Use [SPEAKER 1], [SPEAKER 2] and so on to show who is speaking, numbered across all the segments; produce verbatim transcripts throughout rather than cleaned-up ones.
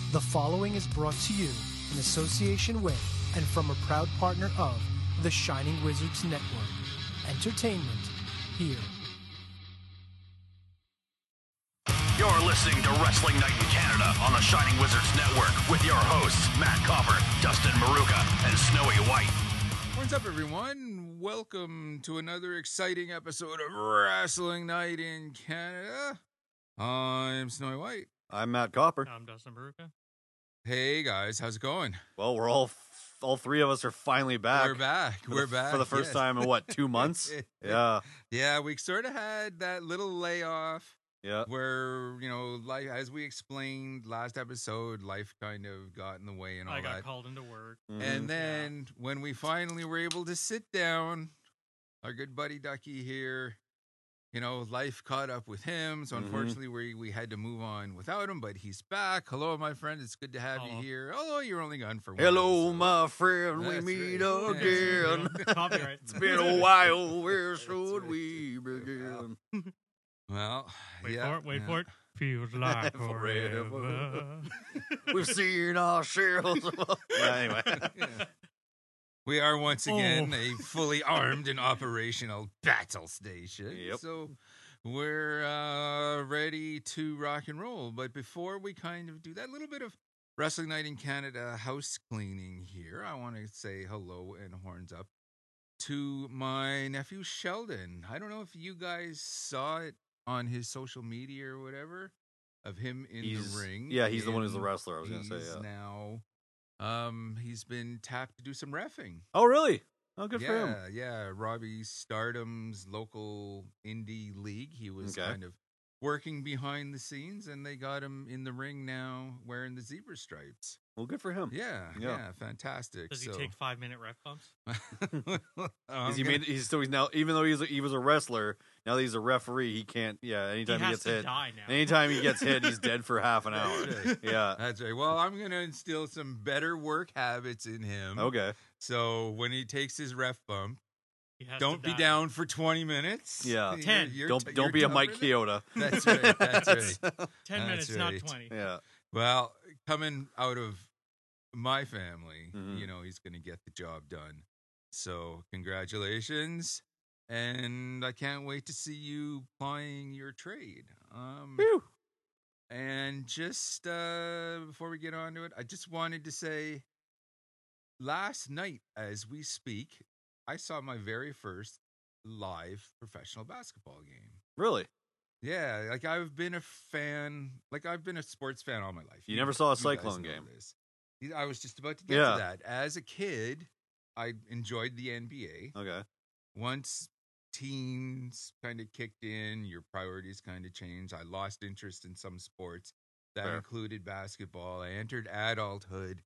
[SPEAKER 1] The following is brought to you in association with and from a proud partner of the Shining Wizards Network. Entertainment here.
[SPEAKER 2] You're listening to Wrestling Night in Canada on the Shining Wizards Network with your hosts, Matt Copper, Dustin Maruka, and Snowy White.
[SPEAKER 3] What's up, everyone? Welcome to another exciting episode of Wrestling Night in Canada. I'm Snowy White.
[SPEAKER 4] I'm Matt Copper.
[SPEAKER 5] I'm Dustin Baruka.
[SPEAKER 3] Hey, guys. How's it going?
[SPEAKER 4] Well, we're all, all three of us are finally back.
[SPEAKER 3] We're back.
[SPEAKER 4] For
[SPEAKER 3] We're
[SPEAKER 4] the,
[SPEAKER 3] back.
[SPEAKER 4] For the first
[SPEAKER 3] yes.
[SPEAKER 4] time in, what, two months? yeah.
[SPEAKER 3] Yeah, we sort of had that little layoff
[SPEAKER 4] Yeah.
[SPEAKER 3] where, you know, like as we explained last episode, life kind of got in the way and all
[SPEAKER 5] I got
[SPEAKER 3] that.
[SPEAKER 5] called into work.
[SPEAKER 4] Mhm.
[SPEAKER 3] And then when we finally were able to sit down, our good buddy Ducky here, you know, life caught up with him. So
[SPEAKER 4] Mhm.
[SPEAKER 3] unfortunately, we we had to move on without him. But he's back. Hello, my friend. It's good to have
[SPEAKER 5] Hello.
[SPEAKER 3] you here. Although you're only gone for one
[SPEAKER 4] Hello,
[SPEAKER 3] episode.
[SPEAKER 4] my friend. We
[SPEAKER 3] That's
[SPEAKER 4] meet
[SPEAKER 3] right.
[SPEAKER 4] again.
[SPEAKER 5] Copyright.
[SPEAKER 4] It's been a while. Where
[SPEAKER 3] That's
[SPEAKER 4] should
[SPEAKER 3] right.
[SPEAKER 4] we begin?
[SPEAKER 3] Well,
[SPEAKER 5] Wait
[SPEAKER 3] yeah,
[SPEAKER 5] for it, wait
[SPEAKER 3] yeah.
[SPEAKER 5] for it. Feels like
[SPEAKER 4] Forever.
[SPEAKER 5] forever.
[SPEAKER 4] We've seen our shares. yeah, anyway.
[SPEAKER 3] Yeah. We are once again a fully armed and operational battle station.
[SPEAKER 4] Yep.
[SPEAKER 3] So we're uh, ready to rock and roll. But before we kind of do that little bit of Wrestling Night in Canada house cleaning here, I want to say hello and horns up to my nephew Sheldon. I don't know if you guys saw it on his social media or whatever of him in
[SPEAKER 4] He's-
[SPEAKER 3] the ring.
[SPEAKER 4] yeah, he's the one who's the
[SPEAKER 3] And
[SPEAKER 4] wrestler, I was gonna say,
[SPEAKER 3] he's
[SPEAKER 4] yeah.
[SPEAKER 3] now um he's been tapped to do some reffing.
[SPEAKER 4] Oh, really? Oh, good
[SPEAKER 3] yeah,
[SPEAKER 4] for him.
[SPEAKER 3] yeah. Robbie Stardom's local indie league. He was
[SPEAKER 4] Okay.
[SPEAKER 3] kind of working behind the scenes, and they got him in the ring now wearing the zebra stripes.
[SPEAKER 4] Well, good for him.
[SPEAKER 3] Yeah, yeah,
[SPEAKER 4] Yeah.
[SPEAKER 3] fantastic.
[SPEAKER 5] Does he
[SPEAKER 3] so,
[SPEAKER 5] take five minute ref bumps?
[SPEAKER 3] I'm
[SPEAKER 4] Is he
[SPEAKER 3] gonna-
[SPEAKER 4] made? He's still he's now. Even though he's a, he was a wrestler, now that he's a referee, he can't. Yeah,
[SPEAKER 5] He
[SPEAKER 4] anytime he,
[SPEAKER 5] has
[SPEAKER 4] gets
[SPEAKER 5] to
[SPEAKER 4] hit,
[SPEAKER 5] die now.
[SPEAKER 4] anytime he gets hit, he's dead for half an hour.
[SPEAKER 3] That's right.
[SPEAKER 4] Yeah.
[SPEAKER 3] That's right. Well, I'm going to instill some better work habits in him.
[SPEAKER 4] Okay.
[SPEAKER 3] So when he takes his ref bump,
[SPEAKER 5] He has
[SPEAKER 3] don't
[SPEAKER 5] to
[SPEAKER 3] be
[SPEAKER 5] die.
[SPEAKER 3] down for twenty minutes.
[SPEAKER 4] Yeah.
[SPEAKER 3] You're-
[SPEAKER 5] ten.
[SPEAKER 3] you're
[SPEAKER 4] Don't
[SPEAKER 3] t-
[SPEAKER 4] don't
[SPEAKER 3] you're
[SPEAKER 4] be a Mike
[SPEAKER 3] tougher than-
[SPEAKER 4] Chioda.
[SPEAKER 3] That's right. That's right.
[SPEAKER 5] Ten
[SPEAKER 3] That's
[SPEAKER 5] minutes,
[SPEAKER 3] right.
[SPEAKER 5] not twenty.
[SPEAKER 4] Yeah.
[SPEAKER 3] Well, coming out of my family,
[SPEAKER 4] Mhm.
[SPEAKER 3] you know, he's going to get the job done. So congratulations. And I can't wait to see you plying your trade. Um,
[SPEAKER 4] Whew.
[SPEAKER 3] And just uh, before we get on to it, I just wanted to say last night, as we speak, I saw my very first live professional basketball game.
[SPEAKER 4] Really?
[SPEAKER 3] Yeah, like I've been a fan, like I've been a sports fan all my life.
[SPEAKER 4] You never saw a
[SPEAKER 3] you guys
[SPEAKER 4] Cyclone
[SPEAKER 3] know
[SPEAKER 4] game.
[SPEAKER 3] this. I was just about to get
[SPEAKER 4] Yeah.
[SPEAKER 3] to that. As a kid, I enjoyed the N B A.
[SPEAKER 4] Okay.
[SPEAKER 3] Once teens kind of kicked in, your priorities kind of changed. I lost interest in some sports. That
[SPEAKER 4] Fair.
[SPEAKER 3] included basketball. I entered adulthood.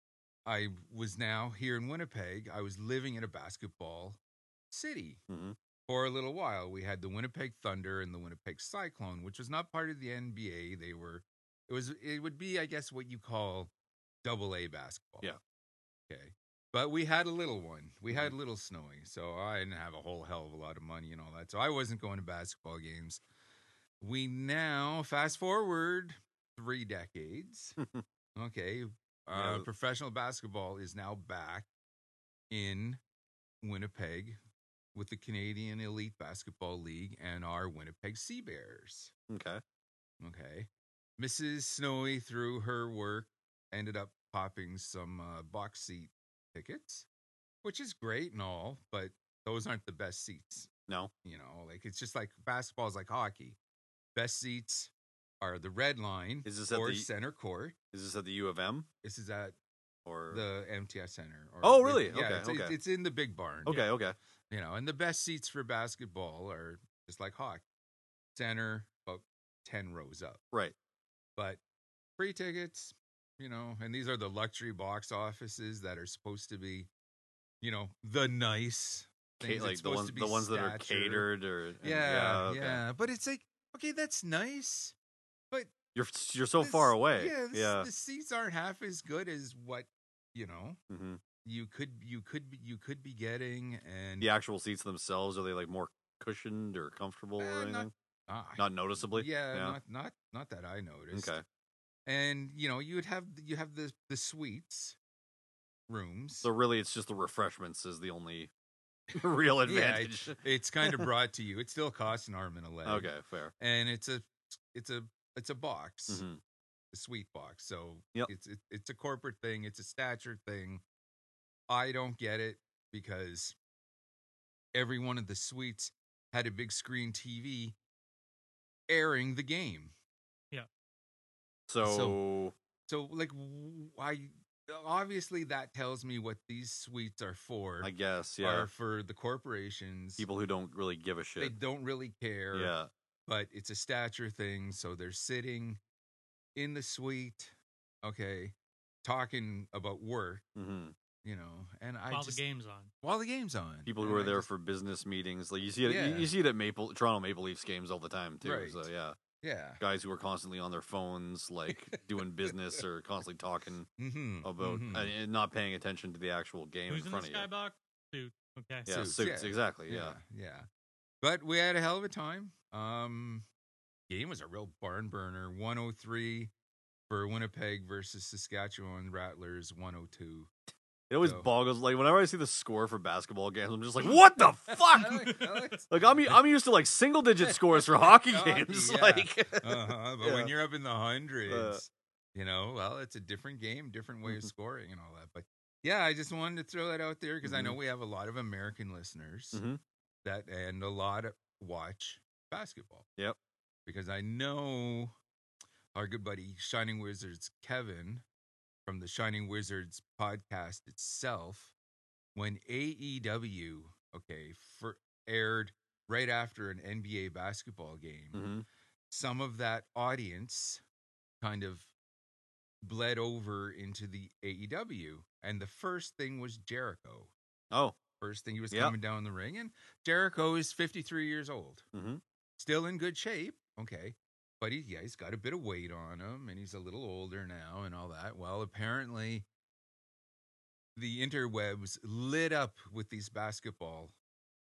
[SPEAKER 3] I was now here in Winnipeg. I was living in a basketball city
[SPEAKER 4] Mhm.
[SPEAKER 3] for a little while. We had the Winnipeg Thunder and the Winnipeg Cyclone, which was not part of the N B A. They were, it was, it would be, I guess, what you call double A basketball.
[SPEAKER 4] Yeah.
[SPEAKER 3] Okay. But we had a little one. We had a little Snowy. So I didn't have a whole hell of a lot of money and all that. So I wasn't going to basketball games. We now, fast forward three decades. Okay. Uh,
[SPEAKER 4] Yeah.
[SPEAKER 3] Professional basketball is now back in Winnipeg with the Canadian Elite Basketball League and our Winnipeg Sea Bears.
[SPEAKER 4] Okay.
[SPEAKER 3] Okay. Missus Snowy, through her work, ended up popping some uh, box seat tickets, which is great and all, but those aren't the best seats.
[SPEAKER 4] No.
[SPEAKER 3] You know, like it's just like basketball is like hockey. Best seats are the red line
[SPEAKER 4] Is this at
[SPEAKER 3] or
[SPEAKER 4] the-
[SPEAKER 3] center court.
[SPEAKER 4] Is this at the U of M
[SPEAKER 3] This is at
[SPEAKER 4] or?
[SPEAKER 3] the M T S Center. Or
[SPEAKER 4] Oh,
[SPEAKER 3] the-
[SPEAKER 4] really?
[SPEAKER 3] Yeah,
[SPEAKER 4] Okay,
[SPEAKER 3] it's, it's-
[SPEAKER 4] okay.
[SPEAKER 3] it's in the big barn.
[SPEAKER 4] okay. Okay.
[SPEAKER 3] You know, and the best seats for basketball are just like hockey. Center, about ten rows up.
[SPEAKER 4] Right.
[SPEAKER 3] But free tickets, you know, and these are the luxury box offices that are supposed to be, you know, the nice
[SPEAKER 4] Ca-
[SPEAKER 3] things. It's
[SPEAKER 4] like the
[SPEAKER 3] supposed
[SPEAKER 4] ones
[SPEAKER 3] to be
[SPEAKER 4] the ones that are
[SPEAKER 3] stature.
[SPEAKER 4] catered or and-
[SPEAKER 3] Yeah, yeah,
[SPEAKER 4] okay.
[SPEAKER 3] But it's like, okay, that's nice, but
[SPEAKER 4] You're you're so
[SPEAKER 3] this-
[SPEAKER 4] far away.
[SPEAKER 3] Yeah, this,
[SPEAKER 4] yeah.
[SPEAKER 3] the seats aren't half as good as what you know
[SPEAKER 4] hmm
[SPEAKER 3] you could you could be, you could be getting, and
[SPEAKER 4] The actual seats themselves, are they like more cushioned or comfortable
[SPEAKER 3] Eh,
[SPEAKER 4] or
[SPEAKER 3] not-
[SPEAKER 4] anything?
[SPEAKER 3] ah,
[SPEAKER 4] Not noticeably.
[SPEAKER 3] Yeah,
[SPEAKER 4] Yeah.
[SPEAKER 3] not not not that I noticed.
[SPEAKER 4] Okay.
[SPEAKER 3] and you know you would have you have the the suites rooms.
[SPEAKER 4] So really, it's just the refreshments is the only real
[SPEAKER 3] Yeah,
[SPEAKER 4] advantage.
[SPEAKER 3] it- it's kind of brought to you. It still costs an arm and a leg.
[SPEAKER 4] Okay, fair.
[SPEAKER 3] and it's a it's a it's a box,
[SPEAKER 4] Mhm.
[SPEAKER 3] a suite box. So
[SPEAKER 4] Yep.
[SPEAKER 3] it's it, it's a corporate thing. It's a stature thing. I don't get it because every one of the suites had a big screen T V airing the game.
[SPEAKER 4] So,
[SPEAKER 3] So like w- I obviously that tells me what these suites are for.
[SPEAKER 4] I guess, yeah,
[SPEAKER 3] Are for the corporations.
[SPEAKER 4] people who don't really give a
[SPEAKER 3] They
[SPEAKER 4] shit.
[SPEAKER 3] don't really care.
[SPEAKER 4] Yeah,
[SPEAKER 3] But it's a stature thing, so they're sitting in the suite, okay, talking about work,
[SPEAKER 4] hmm
[SPEAKER 3] you know, and I
[SPEAKER 5] While
[SPEAKER 3] just
[SPEAKER 5] the game's on.
[SPEAKER 3] while the game's on.
[SPEAKER 4] people
[SPEAKER 3] And
[SPEAKER 4] who are
[SPEAKER 3] I
[SPEAKER 4] there
[SPEAKER 3] just-
[SPEAKER 4] for business meetings, like you see it,
[SPEAKER 3] Yeah.
[SPEAKER 4] you, you see it at Maple Toronto Maple Leafs games all the time too.
[SPEAKER 3] Right.
[SPEAKER 4] So yeah,
[SPEAKER 3] yeah.
[SPEAKER 4] guys who are constantly on their phones, like doing business or constantly talking
[SPEAKER 3] Mm-hmm.
[SPEAKER 4] about
[SPEAKER 3] mhm.
[SPEAKER 4] and, and not paying attention to the actual game
[SPEAKER 5] Who's
[SPEAKER 4] in
[SPEAKER 5] in the
[SPEAKER 4] front of you.
[SPEAKER 5] skybox? Dude. Okay.
[SPEAKER 4] Yeah,
[SPEAKER 3] Suits,
[SPEAKER 4] suits,
[SPEAKER 3] yeah.
[SPEAKER 4] exactly. Yeah.
[SPEAKER 3] yeah, yeah. But we had a hell of a time. Um, game was a real barn burner. one oh three for Winnipeg versus Saskatchewan Rattlers. one oh two.
[SPEAKER 4] It always
[SPEAKER 3] So-
[SPEAKER 4] boggles like whenever I see the score for basketball games, I'm just like, what the fuck? Like I'm I'm used to like single digit scores for hockey
[SPEAKER 3] Hockey,
[SPEAKER 4] games.
[SPEAKER 3] yeah.
[SPEAKER 4] Like
[SPEAKER 3] Uh-huh. But
[SPEAKER 4] Yeah.
[SPEAKER 3] when you're up in the hundreds, you know, well, it's a different game, different way of
[SPEAKER 4] Mhm.
[SPEAKER 3] scoring and all that. But yeah, I just wanted to throw that out there because I know
[SPEAKER 4] Mhm.
[SPEAKER 3] we have a lot of American listeners
[SPEAKER 4] Mhm.
[SPEAKER 3] that and a lot of watch basketball.
[SPEAKER 4] Yep.
[SPEAKER 3] Because I know our good buddy Shining Wizards Kevin from the Shining Wizards podcast itself, when A E W, okay, for aired right after an N B A basketball game,
[SPEAKER 4] Mhm.
[SPEAKER 3] some of that audience kind of bled over into the A E W. And the first thing was Jericho.
[SPEAKER 4] Oh.
[SPEAKER 3] First thing he was
[SPEAKER 4] Yep.
[SPEAKER 3] coming down the ring. And Jericho is fifty-three years old.
[SPEAKER 4] Mm-hmm.
[SPEAKER 3] Still in good shape. Okay. But he, yeah, he's got a bit of weight on him and he's a little older now and all that. Well, apparently the interwebs lit up with these basketball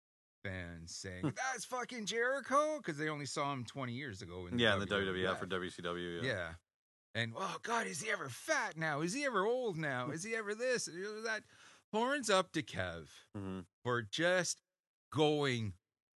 [SPEAKER 3] fans saying, that's fucking Jericho. Because they only saw him twenty years ago. In the
[SPEAKER 4] Yeah, in the W W F
[SPEAKER 3] W W F.
[SPEAKER 4] for W C W. Yeah.
[SPEAKER 3] Yeah. And, oh, God, is he ever fat now? Is he ever old now? Is he ever this? Is he ever that? Horns up to Kev
[SPEAKER 4] Mm-hmm.
[SPEAKER 3] for just going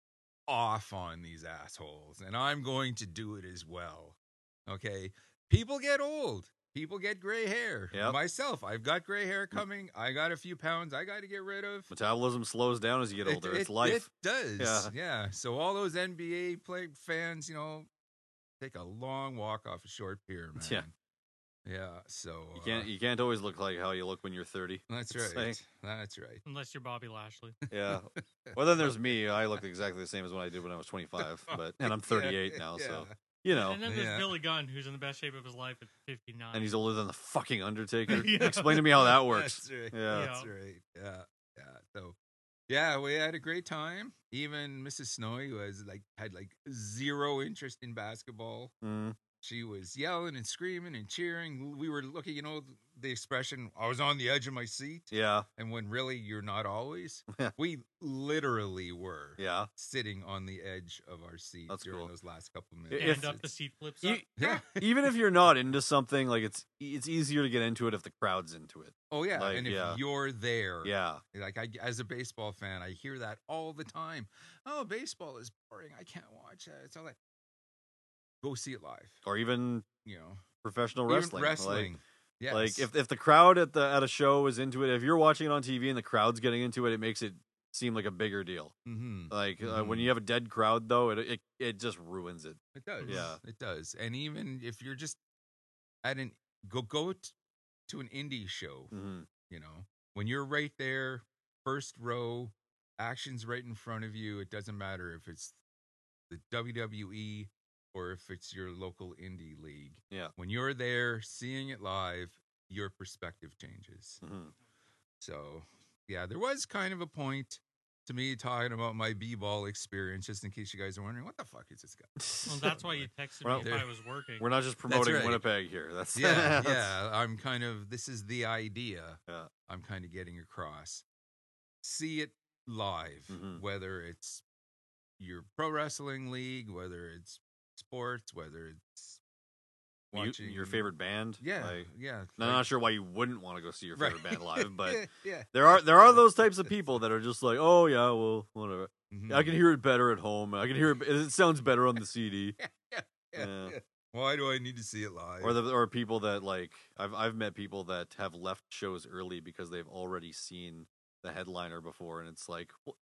[SPEAKER 3] off on these assholes. And I'm going to do it as well. Okay? People get old. People get gray hair.
[SPEAKER 4] Yep.
[SPEAKER 3] Myself, I've got gray hair coming. I got a few pounds I got to get rid of.
[SPEAKER 4] Metabolism slows down as you get
[SPEAKER 3] It-
[SPEAKER 4] older.
[SPEAKER 3] It,
[SPEAKER 4] it's life.
[SPEAKER 3] It does.
[SPEAKER 4] Yeah.
[SPEAKER 3] Yeah. So all those N B A play fans, you know, take a long walk off a short pier, man.
[SPEAKER 4] Yeah.
[SPEAKER 3] Yeah. So
[SPEAKER 4] You can't
[SPEAKER 3] uh,
[SPEAKER 4] you can't always look like how you look when you're thirty.
[SPEAKER 3] that's
[SPEAKER 4] it's
[SPEAKER 3] right.
[SPEAKER 4] like-
[SPEAKER 3] That's right.
[SPEAKER 5] Unless you're Bobby Lashley.
[SPEAKER 4] Yeah. Well, then there's me. I look exactly the same as when I did when I was twenty-five, but and I'm thirty-eight
[SPEAKER 3] Yeah,
[SPEAKER 4] now,
[SPEAKER 3] yeah.
[SPEAKER 4] so you know.
[SPEAKER 5] And then there's
[SPEAKER 3] Yeah.
[SPEAKER 5] Billy Gunn, who's in the best shape of his life at fifty-nine.
[SPEAKER 4] And he's older than the fucking Undertaker.
[SPEAKER 5] Yeah.
[SPEAKER 4] Explain to me how that works.
[SPEAKER 3] That's right.
[SPEAKER 4] Yeah.
[SPEAKER 3] That's right. Yeah. Yeah. So yeah, we had a great time. Even Missus Snowy was like had like zero interest in basketball.
[SPEAKER 4] Mm.
[SPEAKER 3] She was yelling and screaming and cheering. We were looking, you know, the expression, I was on the edge of my seat.
[SPEAKER 4] Yeah.
[SPEAKER 3] And when really you're not always. We literally were
[SPEAKER 4] Yeah.
[SPEAKER 3] sitting on the edge of our seat
[SPEAKER 4] That's
[SPEAKER 3] during
[SPEAKER 4] cool.
[SPEAKER 3] those last couple
[SPEAKER 4] If-
[SPEAKER 3] minutes.
[SPEAKER 5] Stand up, the
[SPEAKER 3] It's-
[SPEAKER 5] seat flips
[SPEAKER 4] You-
[SPEAKER 5] up.
[SPEAKER 3] yeah.
[SPEAKER 4] Even if you're not into something, like it's it's easier to get into it if the crowd's into it.
[SPEAKER 3] Oh, yeah.
[SPEAKER 4] Like,
[SPEAKER 3] and if
[SPEAKER 4] yeah.
[SPEAKER 3] you're there.
[SPEAKER 4] Yeah.
[SPEAKER 3] Like I, as a baseball fan, I hear that all the time. Oh, baseball is boring. I can't watch that. It's all that. Go see it live.
[SPEAKER 4] Or even
[SPEAKER 3] You know,
[SPEAKER 4] professional
[SPEAKER 3] Even
[SPEAKER 4] wrestling.
[SPEAKER 3] wrestling.
[SPEAKER 4] Like,
[SPEAKER 3] yes.
[SPEAKER 4] like if if the crowd at the at a show is into it, if you're watching it on T V and the crowd's getting into it, it makes it seem like a bigger deal.
[SPEAKER 3] hmm
[SPEAKER 4] Like uh, when
[SPEAKER 3] Mhm.
[SPEAKER 4] you have a dead crowd, though, it it it just ruins it.
[SPEAKER 3] it does.
[SPEAKER 4] Yeah.
[SPEAKER 3] it does. And even if you're just at an go go t- to an indie show,
[SPEAKER 4] hmm
[SPEAKER 3] you know, when you're right there, first row, action's right in front of you. It doesn't matter if it's the W W E or if it's your local indie league.
[SPEAKER 4] Yeah.
[SPEAKER 3] When you're there seeing it live, your perspective changes.
[SPEAKER 4] hmm
[SPEAKER 3] So, yeah, there was kind of a point to me talking about my b-ball experience, just in case you guys are wondering, what the fuck is this guy?
[SPEAKER 5] Well, that's why you texted
[SPEAKER 4] Well,
[SPEAKER 5] me if
[SPEAKER 3] there-
[SPEAKER 5] I was working.
[SPEAKER 4] We're not just promoting
[SPEAKER 3] right.
[SPEAKER 4] Winnipeg here. That's
[SPEAKER 3] Yeah,
[SPEAKER 4] that's-
[SPEAKER 3] yeah. I'm kind of, this is the idea
[SPEAKER 4] Yeah.
[SPEAKER 3] I'm kind of getting across. See it live,
[SPEAKER 4] Mhm.
[SPEAKER 3] whether it's your pro wrestling league, whether it's sports, whether it's
[SPEAKER 4] You-
[SPEAKER 3] watching
[SPEAKER 4] your favorite band.
[SPEAKER 3] Yeah,
[SPEAKER 4] Like,
[SPEAKER 3] yeah.
[SPEAKER 4] I'm
[SPEAKER 3] like-
[SPEAKER 4] not sure why you wouldn't want to go see your
[SPEAKER 3] Right.
[SPEAKER 4] favorite band live, but
[SPEAKER 3] yeah, yeah.
[SPEAKER 4] there are there are those types of people that are just like, oh yeah, well, whatever.
[SPEAKER 3] Mhm.
[SPEAKER 4] I can hear it better at home. I can hear it. It sounds better on the C D.
[SPEAKER 3] yeah, yeah,
[SPEAKER 4] Yeah.
[SPEAKER 3] yeah. Why do I need to see it live?
[SPEAKER 4] Or the or people that like I've I've met people that have left shows early because they've already seen the headliner before, and it's like, well,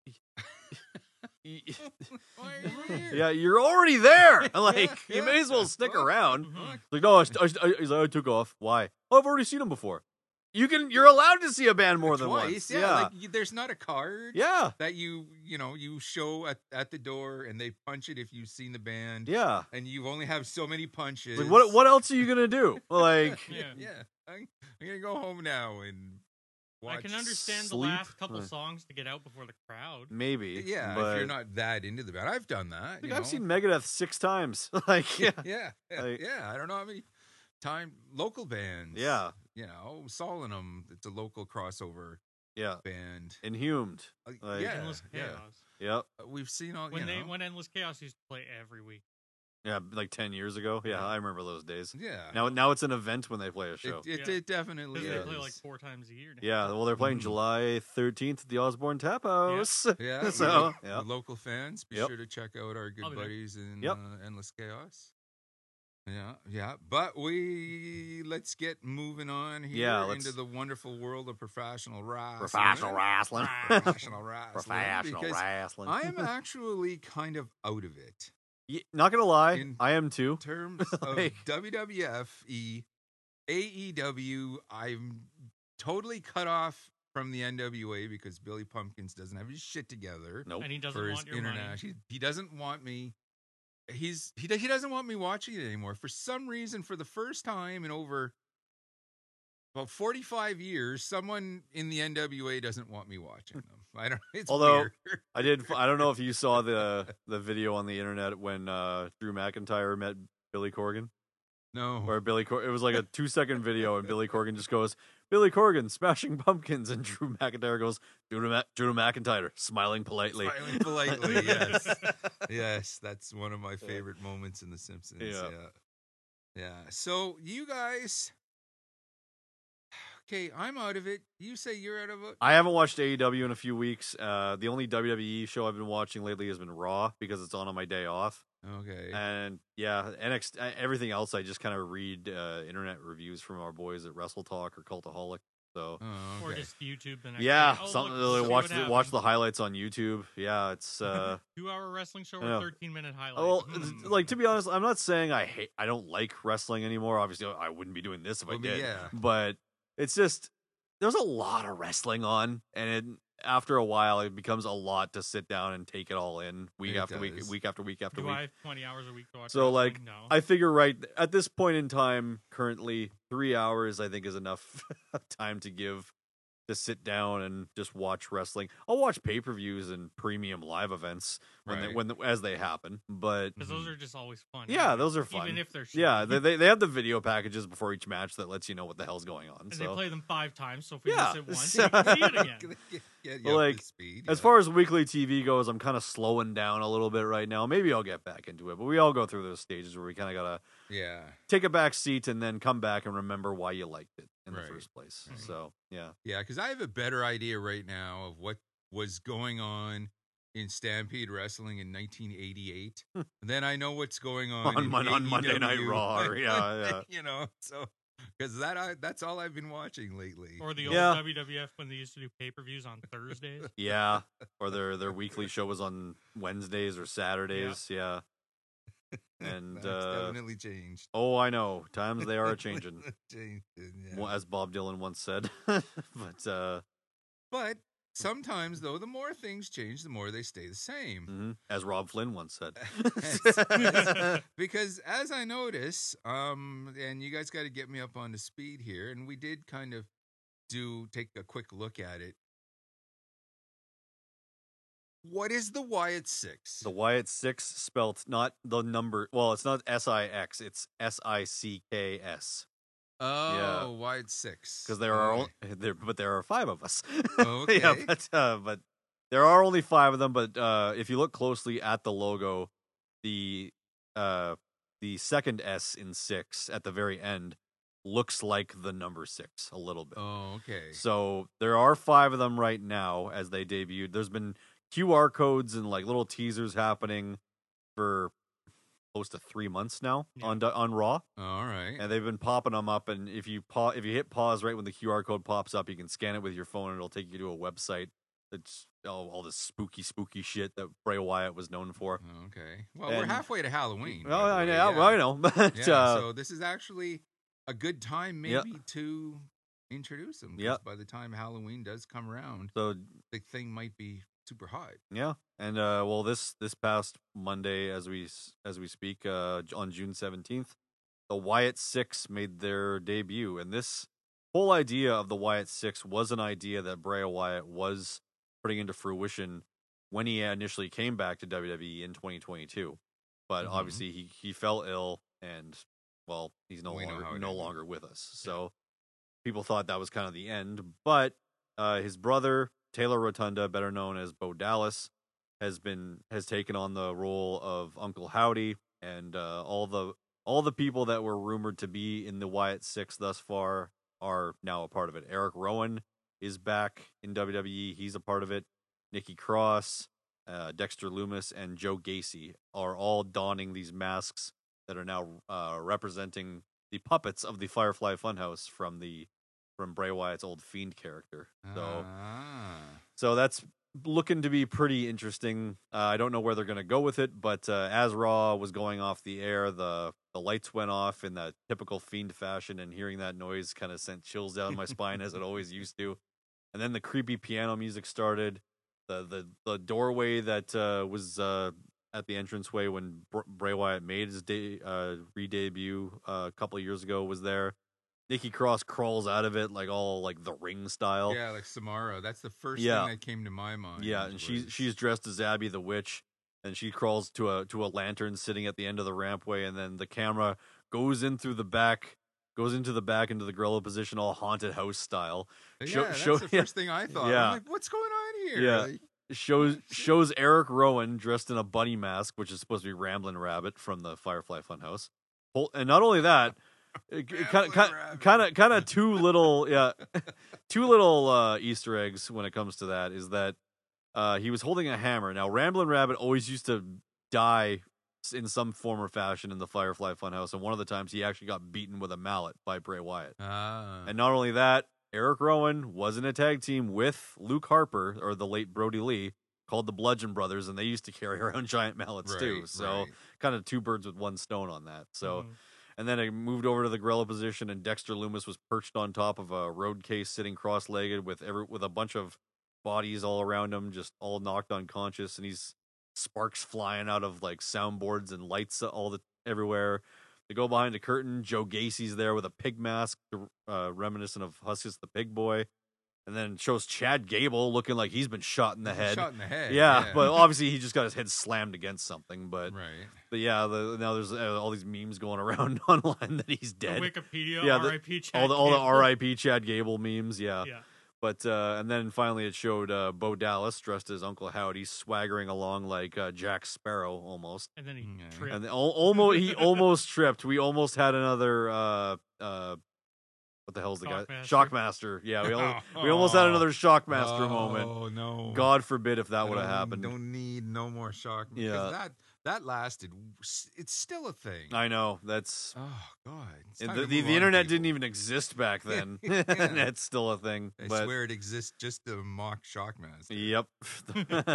[SPEAKER 3] Why are you here?
[SPEAKER 4] yeah, you're already there. Like,
[SPEAKER 3] Yeah,
[SPEAKER 4] you may as well
[SPEAKER 3] yeah.
[SPEAKER 4] stick
[SPEAKER 3] Well,
[SPEAKER 4] around.
[SPEAKER 5] Mhm.
[SPEAKER 4] Like, no, I, I, I, he's like, I took off. Why? Oh, I've already seen him before. You can, you're allowed to see a band more than
[SPEAKER 3] Twice,
[SPEAKER 4] once.
[SPEAKER 3] yeah.
[SPEAKER 4] Yeah,
[SPEAKER 3] Like, you, there's not a card
[SPEAKER 4] yeah,
[SPEAKER 3] that you you know you show at, at the door and they punch it if you've seen the band.
[SPEAKER 4] yeah.
[SPEAKER 3] And you only have so many punches.
[SPEAKER 4] Like, what, what else are you gonna do? Like,
[SPEAKER 3] yeah,
[SPEAKER 5] Yeah.
[SPEAKER 3] yeah. I'm, I'm gonna go home now and watch.
[SPEAKER 5] I can understand the
[SPEAKER 4] sleep.
[SPEAKER 5] last couple
[SPEAKER 4] Like-
[SPEAKER 5] songs to get out before the crowd.
[SPEAKER 4] maybe.
[SPEAKER 3] Yeah,
[SPEAKER 4] but
[SPEAKER 3] if you're not that into the band, I've done that.
[SPEAKER 4] Like,
[SPEAKER 3] you
[SPEAKER 4] I've
[SPEAKER 3] know?
[SPEAKER 4] seen Megadeth six times. Like, yeah,
[SPEAKER 3] yeah, yeah,
[SPEAKER 4] Like-
[SPEAKER 3] yeah. I don't know how many time local bands.
[SPEAKER 4] yeah,
[SPEAKER 3] you know, Solemnum. It's a local crossover
[SPEAKER 4] yeah.
[SPEAKER 3] band.
[SPEAKER 4] Inhumed.
[SPEAKER 3] Uh,
[SPEAKER 4] Like-
[SPEAKER 3] yeah,
[SPEAKER 5] Endless
[SPEAKER 3] yeah.
[SPEAKER 5] Chaos.
[SPEAKER 4] Yep.
[SPEAKER 3] Uh, We've seen all.
[SPEAKER 5] When
[SPEAKER 3] you
[SPEAKER 5] they
[SPEAKER 3] know,
[SPEAKER 5] when Endless Chaos used to play every week.
[SPEAKER 4] Yeah, like ten years ago. Yeah, I remember those days.
[SPEAKER 3] yeah.
[SPEAKER 4] Now, now it's an event when they play a
[SPEAKER 3] it,
[SPEAKER 4] show.
[SPEAKER 3] it,
[SPEAKER 5] Yeah.
[SPEAKER 3] it definitely
[SPEAKER 5] Because
[SPEAKER 3] is.
[SPEAKER 5] they play like four times a year. now.
[SPEAKER 4] Yeah, well, they're playing
[SPEAKER 3] Mhm.
[SPEAKER 4] July thirteenth at the Osborne Tap House.
[SPEAKER 3] Yeah, we
[SPEAKER 4] So,
[SPEAKER 3] lo-
[SPEAKER 4] yeah.
[SPEAKER 3] the local fans, be
[SPEAKER 4] Yep.
[SPEAKER 3] sure to check out our good
[SPEAKER 5] I'll be there.
[SPEAKER 3] buddies in
[SPEAKER 4] Yep.
[SPEAKER 3] uh, Endless Chaos. Yeah, yeah, but we let's get moving on here
[SPEAKER 4] Yeah, let's-
[SPEAKER 3] into the wonderful world of professional wrestling.
[SPEAKER 4] Professional wrestling.
[SPEAKER 3] Professional wrestling.
[SPEAKER 4] Professional
[SPEAKER 3] because
[SPEAKER 4] wrestling.
[SPEAKER 3] I am actually kind of out of it
[SPEAKER 4] Ye- Not gonna lie,
[SPEAKER 3] In-
[SPEAKER 4] I am too.
[SPEAKER 3] in terms of
[SPEAKER 4] Like-
[SPEAKER 3] W W F, E, A E W. I'm totally cut off from the N W A because Billy Pumpkins doesn't have his shit together.
[SPEAKER 4] Nope.
[SPEAKER 5] And he doesn't
[SPEAKER 3] for his
[SPEAKER 5] want your money.
[SPEAKER 3] international. He, he doesn't want me. He's he do- he doesn't want me watching it anymore. For some reason, for the first time in over about forty-five years, someone in the N W A doesn't want me watching them. I don't. It's
[SPEAKER 4] Although-
[SPEAKER 3] weird.
[SPEAKER 4] I did. I don't know if you saw the the video on the internet when uh, Drew McIntyre met Billy Corgan,
[SPEAKER 3] no.
[SPEAKER 4] or Billy. Cor- it was like a two second video, and Billy Corgan just goes, "Billy Corgan smashing pumpkins," and Drew McIntyre goes, "Drew, Ma- Drew McIntyre smiling politely."
[SPEAKER 3] Smiling politely, yes, yes, that's one of my favorite moments in The Simpsons.
[SPEAKER 4] Yeah.
[SPEAKER 3] Yeah, yeah. So you guys, okay, I'm out of it. You say you're out of it.
[SPEAKER 4] I haven't watched A E W in a few weeks. Uh, the only W W E show I've been watching lately has been Raw because it's on on my day off.
[SPEAKER 3] Okay.
[SPEAKER 4] And yeah, N X T, uh, everything else I just kind of read uh, internet reviews from our boys at Wrestle Talk or Cultaholic. So
[SPEAKER 3] Oh,
[SPEAKER 5] Or
[SPEAKER 3] okay.
[SPEAKER 5] just YouTube the next
[SPEAKER 4] yeah,
[SPEAKER 5] day. Oh,
[SPEAKER 4] something
[SPEAKER 5] look,
[SPEAKER 4] to
[SPEAKER 5] see
[SPEAKER 4] watch
[SPEAKER 5] what
[SPEAKER 4] the,
[SPEAKER 5] happened.
[SPEAKER 4] watch the highlights on YouTube. Yeah, it's uh,
[SPEAKER 5] Two hour wrestling show
[SPEAKER 4] Yeah.
[SPEAKER 5] or thirteen minute highlights.
[SPEAKER 4] well,
[SPEAKER 5] Hmm.
[SPEAKER 4] like to be honest, I'm not saying I hate, I don't like wrestling anymore. Obviously, I wouldn't be doing this if I
[SPEAKER 3] Well,
[SPEAKER 4] did.
[SPEAKER 3] yeah.
[SPEAKER 4] But it's just there's a lot of wrestling on, and it, after a while, it becomes a lot to sit down and take it all in week
[SPEAKER 3] It
[SPEAKER 4] after week,
[SPEAKER 3] does.
[SPEAKER 4] week after week after
[SPEAKER 5] Do
[SPEAKER 4] week.
[SPEAKER 5] I have twenty hours a week to watch
[SPEAKER 4] So,
[SPEAKER 5] wrestling?
[SPEAKER 4] like,
[SPEAKER 5] no.
[SPEAKER 4] I figure right at this point in time, currently three hours I think is enough time to give to sit down and just watch wrestling. I'll watch pay per views and premium live events when they
[SPEAKER 3] Right.
[SPEAKER 4] when as they happen, but
[SPEAKER 5] Because those are just always fun.
[SPEAKER 4] yeah,
[SPEAKER 5] anyway,
[SPEAKER 4] those are fun.
[SPEAKER 5] Even if they're shitty.
[SPEAKER 4] yeah, they, they they have the video packages before each match that lets you know what the hell's going on.
[SPEAKER 5] And
[SPEAKER 4] So
[SPEAKER 5] they play them five times, so if we
[SPEAKER 4] Yeah.
[SPEAKER 5] miss it once,
[SPEAKER 4] So-
[SPEAKER 5] you can see it again.
[SPEAKER 3] Get, get
[SPEAKER 4] Well,
[SPEAKER 3] you up
[SPEAKER 4] like,
[SPEAKER 3] to speed.
[SPEAKER 4] as
[SPEAKER 3] yeah.
[SPEAKER 4] far as weekly T V goes, I'm kind of slowing down a little bit right now. Maybe I'll get back into it, but we all go through those stages where we kind of gotta
[SPEAKER 3] yeah,
[SPEAKER 4] take a back seat and then come back and remember why you liked it in
[SPEAKER 3] Right.
[SPEAKER 4] the first place.
[SPEAKER 5] Mhm.
[SPEAKER 4] So yeah,
[SPEAKER 3] yeah, because I have a better idea right now of what was going on in Stampede Wrestling in nineteen eighty-eight. Then I know what's going on
[SPEAKER 4] On
[SPEAKER 3] in
[SPEAKER 4] Mon- on Monday Night
[SPEAKER 3] A E W.
[SPEAKER 4] Raw, or- yeah, yeah.
[SPEAKER 3] you know, so because that I, that's all I've been watching lately.
[SPEAKER 5] Or the old
[SPEAKER 4] Yeah.
[SPEAKER 5] W W F when they used to do pay per views on Thursdays.
[SPEAKER 4] yeah, or their their weekly show was on Wednesdays or Saturdays. Yeah, and
[SPEAKER 3] That's
[SPEAKER 4] uh,
[SPEAKER 3] definitely changed.
[SPEAKER 4] oh, I know times they are changing,
[SPEAKER 3] Changed, yeah.
[SPEAKER 4] well, as Bob Dylan once said. But uh,
[SPEAKER 3] But sometimes, though, the more things change, the more they stay the same.
[SPEAKER 4] mhm, as Rob Flynn once said.
[SPEAKER 3] Because as I notice, um, and you guys got to get me up on the speed here, and we did kind of do take a quick look at it. What is the Wyatt Six?
[SPEAKER 4] The Wyatt Six spelt not the number. Well, it's not S I X. It's S I C K S.
[SPEAKER 3] oh,
[SPEAKER 4] yeah.
[SPEAKER 3] Wyatt Six.
[SPEAKER 4] Because there are
[SPEAKER 3] Okay.
[SPEAKER 4] only, there, but there are five of us.
[SPEAKER 3] Okay.
[SPEAKER 4] yeah, but uh, but there are only five of them. But uh, if you look closely at the logo, the uh, the second S in six at the very end looks like the number six a little bit.
[SPEAKER 3] Oh, okay.
[SPEAKER 4] So there are five of them right now as they debuted. There's been Q R codes and like little teasers happening for close to three months now
[SPEAKER 5] Yeah.
[SPEAKER 4] on on Raw,
[SPEAKER 3] All right.
[SPEAKER 4] and they've been popping them up. And if you pa- if you hit pause right when the Q R code pops up, you can scan it with your phone, and it'll take you to a website that's all, all this spooky, spooky shit that Bray Wyatt was known for.
[SPEAKER 3] Okay. Well, we're
[SPEAKER 4] And-
[SPEAKER 3] halfway to Halloween.
[SPEAKER 4] Oh,
[SPEAKER 3] by the
[SPEAKER 4] I
[SPEAKER 3] way,
[SPEAKER 4] know,
[SPEAKER 3] yeah.
[SPEAKER 4] I know, but
[SPEAKER 3] Yeah,
[SPEAKER 4] uh,
[SPEAKER 3] so this is actually a good time maybe
[SPEAKER 4] Yep.
[SPEAKER 3] to introduce them. 'cause
[SPEAKER 4] Yep.
[SPEAKER 3] By the time Halloween does come around,
[SPEAKER 4] so
[SPEAKER 3] the thing might be super hot.
[SPEAKER 4] yeah, and uh, well, this this past Monday, as we s- as we speak, uh, on June seventeenth, the Wyatt Six made their debut, and this whole idea of the Wyatt Six was an idea that Bray Wyatt was putting into fruition when he initially came back to W W E in twenty twenty-two. But
[SPEAKER 3] Mhm.
[SPEAKER 4] obviously, he he fell ill, and well, he's no
[SPEAKER 3] We know how
[SPEAKER 4] longer
[SPEAKER 3] it
[SPEAKER 4] no
[SPEAKER 3] ended.
[SPEAKER 4] longer with us. So people thought that was kind of the end, but uh, his brother Taylor Rotunda, better known as Bo Dallas, has been has taken on the role of Uncle Howdy, and uh, all the all the people that were rumored to be in the Wyatt Six thus far are now a part of it. Eric Rowan is back in W W E; he's a part of it. Nikki Cross, uh, Dexter Loomis, and Joe Gacy are all donning these masks that are now uh, representing the puppets of the Firefly Funhouse from the from Bray Wyatt's old Fiend character. So.
[SPEAKER 3] Ah.
[SPEAKER 4] So that's looking to be pretty interesting. Uh, I don't know where they're going to go with it, but uh, as Raw was going off the air, the the lights went off in that typical Fiend fashion, and hearing that noise kind of sent chills down my spine as it always used to. And then the creepy piano music started. The the the doorway that uh, was uh, at the entranceway when Br- Bray Wyatt made his de- uh, re-debut uh, a couple of years ago was there. Nikki Cross crawls out of it like all like the Ring style.
[SPEAKER 3] Yeah, like Samara. That's the first
[SPEAKER 4] Yeah.
[SPEAKER 3] thing that came to my mind.
[SPEAKER 4] Yeah, and she's
[SPEAKER 3] was-
[SPEAKER 4] she's dressed as Abby the Witch, and she crawls to a to a lantern sitting at the end of the rampway, and then the camera goes in through the back, goes into the back into the gorilla position, all haunted house style.
[SPEAKER 3] Yeah,
[SPEAKER 4] show-
[SPEAKER 3] that's
[SPEAKER 4] show-
[SPEAKER 3] the
[SPEAKER 4] yeah.
[SPEAKER 3] first thing I thought.
[SPEAKER 4] Yeah.
[SPEAKER 3] I'm like, what's going on here?
[SPEAKER 4] Yeah.
[SPEAKER 3] Like,
[SPEAKER 4] Shows shows Eric Rowan dressed in a bunny mask, which is supposed to be Ramblin' Rabbit from the Firefly Funhouse. Hol- And not only that, kind of
[SPEAKER 3] Ramblin'
[SPEAKER 4] kind
[SPEAKER 3] Rabbit.
[SPEAKER 4] of kind of two little yeah, two little uh, Easter eggs when it comes to that is that uh, he was holding a hammer. Now, Ramblin' Rabbit always used to die in some form or fashion in the Firefly Funhouse, and one of the times he actually got beaten with a mallet by Bray Wyatt.
[SPEAKER 3] ah.
[SPEAKER 4] And not only that, Eric Rowan was in a tag team with Luke Harper, or the late Brody Lee, called the Bludgeon Brothers, and they used to carry around giant mallets too.
[SPEAKER 3] Right,
[SPEAKER 4] So
[SPEAKER 3] right.
[SPEAKER 4] kind of two birds with one stone on that. So,
[SPEAKER 5] Mhm.
[SPEAKER 4] and then it moved over to the gorilla position, and Dexter Loomis was perched on top of a road case, sitting cross-legged with every with a bunch of bodies all around him, just all knocked unconscious, and he's sparks flying out of like soundboards and lights all the everywhere. They go behind a curtain. Joe Gacy's there with a pig mask, uh, reminiscent of Huskus the Pig Boy, and then it shows Chad Gable looking like he's been shot in the head.
[SPEAKER 3] Shot in the head.
[SPEAKER 4] Yeah,
[SPEAKER 3] Yeah,
[SPEAKER 4] but obviously he just got his head slammed against something. But
[SPEAKER 3] right.
[SPEAKER 4] but yeah, the, now there's uh, all these memes going around online that he's
[SPEAKER 5] The
[SPEAKER 4] dead.
[SPEAKER 5] Wikipedia,
[SPEAKER 4] Yeah, the-
[SPEAKER 5] R I P Chad
[SPEAKER 4] all the all the
[SPEAKER 5] Gable.
[SPEAKER 4] R I P Chad Gable memes, yeah.
[SPEAKER 5] Yeah.
[SPEAKER 4] But uh, and then finally it showed uh, Bo Dallas dressed as Uncle Howdy, swaggering along like uh, Jack Sparrow almost.
[SPEAKER 5] And then he
[SPEAKER 3] Okay.
[SPEAKER 5] tripped.
[SPEAKER 4] And al- almost he almost tripped. We almost had another uh, uh, what the hell's the guy?
[SPEAKER 5] Shockmaster.
[SPEAKER 4] Shockmaster. Yeah, we al- we almost had another Shockmaster moment.
[SPEAKER 3] Oh no!
[SPEAKER 4] God forbid if that
[SPEAKER 3] I
[SPEAKER 4] would have
[SPEAKER 3] don't-
[SPEAKER 4] happened.
[SPEAKER 3] Don't need no more shock.
[SPEAKER 4] Yeah.
[SPEAKER 3] because that that lasted. It's still a thing.
[SPEAKER 4] I know that's
[SPEAKER 3] Oh God! It's
[SPEAKER 4] and
[SPEAKER 3] time
[SPEAKER 4] the
[SPEAKER 3] to
[SPEAKER 4] the,
[SPEAKER 3] move
[SPEAKER 4] the
[SPEAKER 3] on,
[SPEAKER 4] internet
[SPEAKER 3] people.
[SPEAKER 4] didn't even exist back then.
[SPEAKER 3] Yeah.
[SPEAKER 4] And it's still a thing.
[SPEAKER 3] I
[SPEAKER 4] but
[SPEAKER 3] swear it exists just to mock Shockmaster.
[SPEAKER 4] Yep.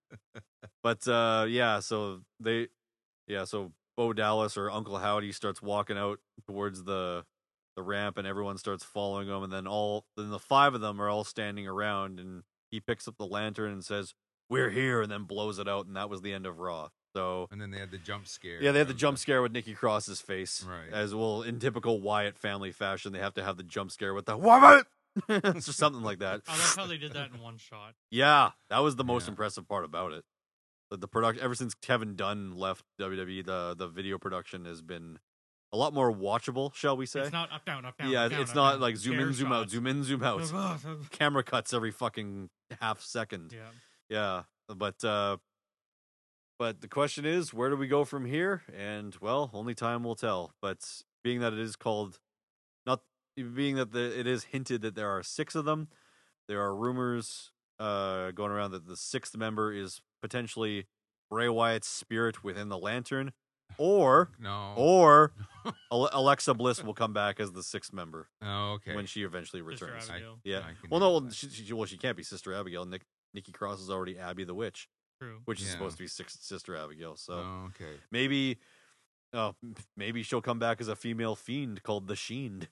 [SPEAKER 4] But uh, yeah, so they, yeah, so Bo Dallas or Uncle Howdy starts walking out towards the the ramp, and everyone starts following him, and then all then the five of them are all standing around, and he picks up the lantern and says, "We're here," and then blows it out, and that was the end of Raw. So
[SPEAKER 3] And then they had the jump scare.
[SPEAKER 4] yeah, they had the
[SPEAKER 3] of
[SPEAKER 4] jump scare with Nikki Cross's face,
[SPEAKER 3] Right.
[SPEAKER 4] as well in typical Wyatt family fashion. They have to have the jump scare with the "What?" or something like that.
[SPEAKER 5] I love how they did that in one shot.
[SPEAKER 4] Yeah, that was the most
[SPEAKER 3] Yeah.
[SPEAKER 4] impressive part about it. The, the production, ever since Kevin Dunn left W W E, the the video production has been a lot more watchable, shall we say?
[SPEAKER 5] It's not up, down, up, down.
[SPEAKER 4] yeah,
[SPEAKER 5] up, down,
[SPEAKER 4] it's
[SPEAKER 5] up,
[SPEAKER 4] not
[SPEAKER 5] down.
[SPEAKER 4] like zoom
[SPEAKER 5] Scare
[SPEAKER 4] in, zoom out,
[SPEAKER 5] shots.
[SPEAKER 4] zoom in, zoom out. Camera cuts every fucking half second.
[SPEAKER 5] Yeah.
[SPEAKER 4] Yeah, but uh, but the question is, where do we go from here? And well, only time will tell. But being that it is called, not being that the, it is hinted that there are six of them, there are rumors uh, going around that the sixth member is potentially Bray Wyatt's spirit within the lantern, or
[SPEAKER 3] no,
[SPEAKER 4] or Alexa Bliss will come back as the sixth member.
[SPEAKER 3] Oh, okay.
[SPEAKER 4] When she eventually
[SPEAKER 5] Sister
[SPEAKER 4] returns.
[SPEAKER 5] Abigail.
[SPEAKER 4] Yeah.
[SPEAKER 3] I can
[SPEAKER 4] Well, no,
[SPEAKER 3] handle
[SPEAKER 4] well
[SPEAKER 3] that.
[SPEAKER 4] she, she, well, she can't be Sister Abigail. Nick, Nikki Cross is already Abby the Witch,
[SPEAKER 5] True.
[SPEAKER 4] which is
[SPEAKER 3] Yeah.
[SPEAKER 4] supposed to be six, Sister Abigail. So
[SPEAKER 3] Oh, okay.
[SPEAKER 4] maybe, oh, maybe she'll come back as a female fiend called the Sheend.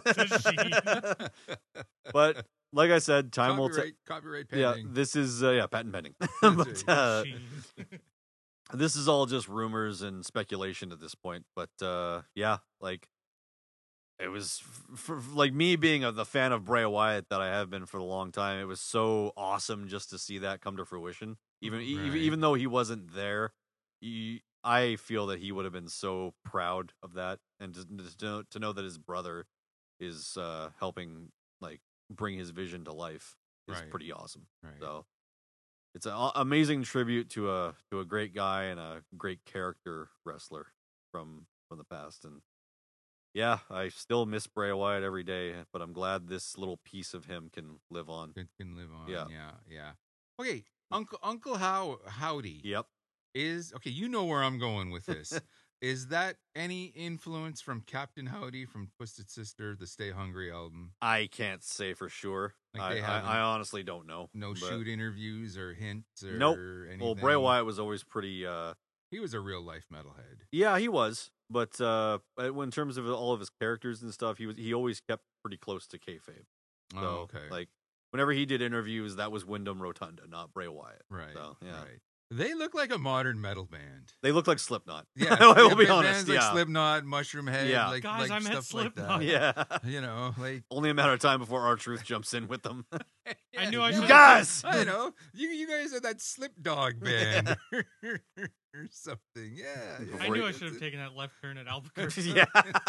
[SPEAKER 5] The
[SPEAKER 4] But like I said, time will tell.
[SPEAKER 3] Copyright, copyright
[SPEAKER 4] Yeah,
[SPEAKER 3] pending.
[SPEAKER 4] this is uh, yeah, patent pending.
[SPEAKER 3] That's
[SPEAKER 4] but
[SPEAKER 3] right.
[SPEAKER 4] uh,
[SPEAKER 5] Sheen.
[SPEAKER 4] this is all just rumors and speculation at this point. But uh, yeah, like it was for, for like me being a, the fan of Bray Wyatt that I have been for a long time. It was so awesome just to see that come to fruition. Even e-
[SPEAKER 3] Right.
[SPEAKER 4] even though he wasn't there, he, I feel that he would have been so proud of that, and to, to know to know that his brother is uh, helping like bring his vision to life is
[SPEAKER 3] Right.
[SPEAKER 4] pretty awesome.
[SPEAKER 3] Right.
[SPEAKER 4] So it's an a- amazing tribute to a to a great guy and a great character wrestler from from the past. And yeah, I still miss Bray Wyatt every day, but I'm glad this little piece of him can live on.
[SPEAKER 3] Can, can live on.
[SPEAKER 4] Yeah.
[SPEAKER 3] Yeah. Yeah. Okay. Uncle Uncle How Howdy
[SPEAKER 4] Yep.
[SPEAKER 3] is okay. You know where I'm going with this. Is that any influence from Captain Howdy from Twisted Sister, the Stay Hungry album?
[SPEAKER 4] I can't say for sure.
[SPEAKER 3] Like
[SPEAKER 4] I,
[SPEAKER 3] they
[SPEAKER 4] I,
[SPEAKER 3] haven't-
[SPEAKER 4] I honestly don't know.
[SPEAKER 3] No
[SPEAKER 4] but-
[SPEAKER 3] shoot interviews or hints or
[SPEAKER 4] Nope.
[SPEAKER 3] anything.
[SPEAKER 4] Well, Bray Wyatt was always pretty. Uh,
[SPEAKER 3] He was a real life metalhead.
[SPEAKER 4] yeah, he was. But uh, in terms of all of his characters and stuff, he was he always kept pretty close to kayfabe. So,
[SPEAKER 3] Oh, okay.
[SPEAKER 4] like whenever he did interviews, that was Wyndham Rotunda, not Bray Wyatt.
[SPEAKER 3] right.
[SPEAKER 4] So, yeah.
[SPEAKER 3] Right. They look like a modern metal band.
[SPEAKER 4] They look like Slipknot.
[SPEAKER 3] Yeah,
[SPEAKER 4] I will
[SPEAKER 3] yeah,
[SPEAKER 4] be
[SPEAKER 3] bands
[SPEAKER 4] honest.
[SPEAKER 3] like
[SPEAKER 4] Yeah,
[SPEAKER 3] Slipknot, Mushroom Head,
[SPEAKER 4] Yeah.
[SPEAKER 3] like,
[SPEAKER 5] Guys,
[SPEAKER 3] like
[SPEAKER 5] I met
[SPEAKER 3] stuff like
[SPEAKER 5] Slipknot.
[SPEAKER 3] that.
[SPEAKER 4] yeah.
[SPEAKER 3] You know, like
[SPEAKER 4] Only a matter of time before R-Truth jumps in with them.
[SPEAKER 5] I knew I
[SPEAKER 4] You
[SPEAKER 5] should've-
[SPEAKER 4] guys!
[SPEAKER 3] I know. You you guys are that Slip Dog band or something. Yeah. yeah.
[SPEAKER 5] I knew I
[SPEAKER 4] Right.
[SPEAKER 5] should have taken that left turn at Albuquerque.
[SPEAKER 4] yeah.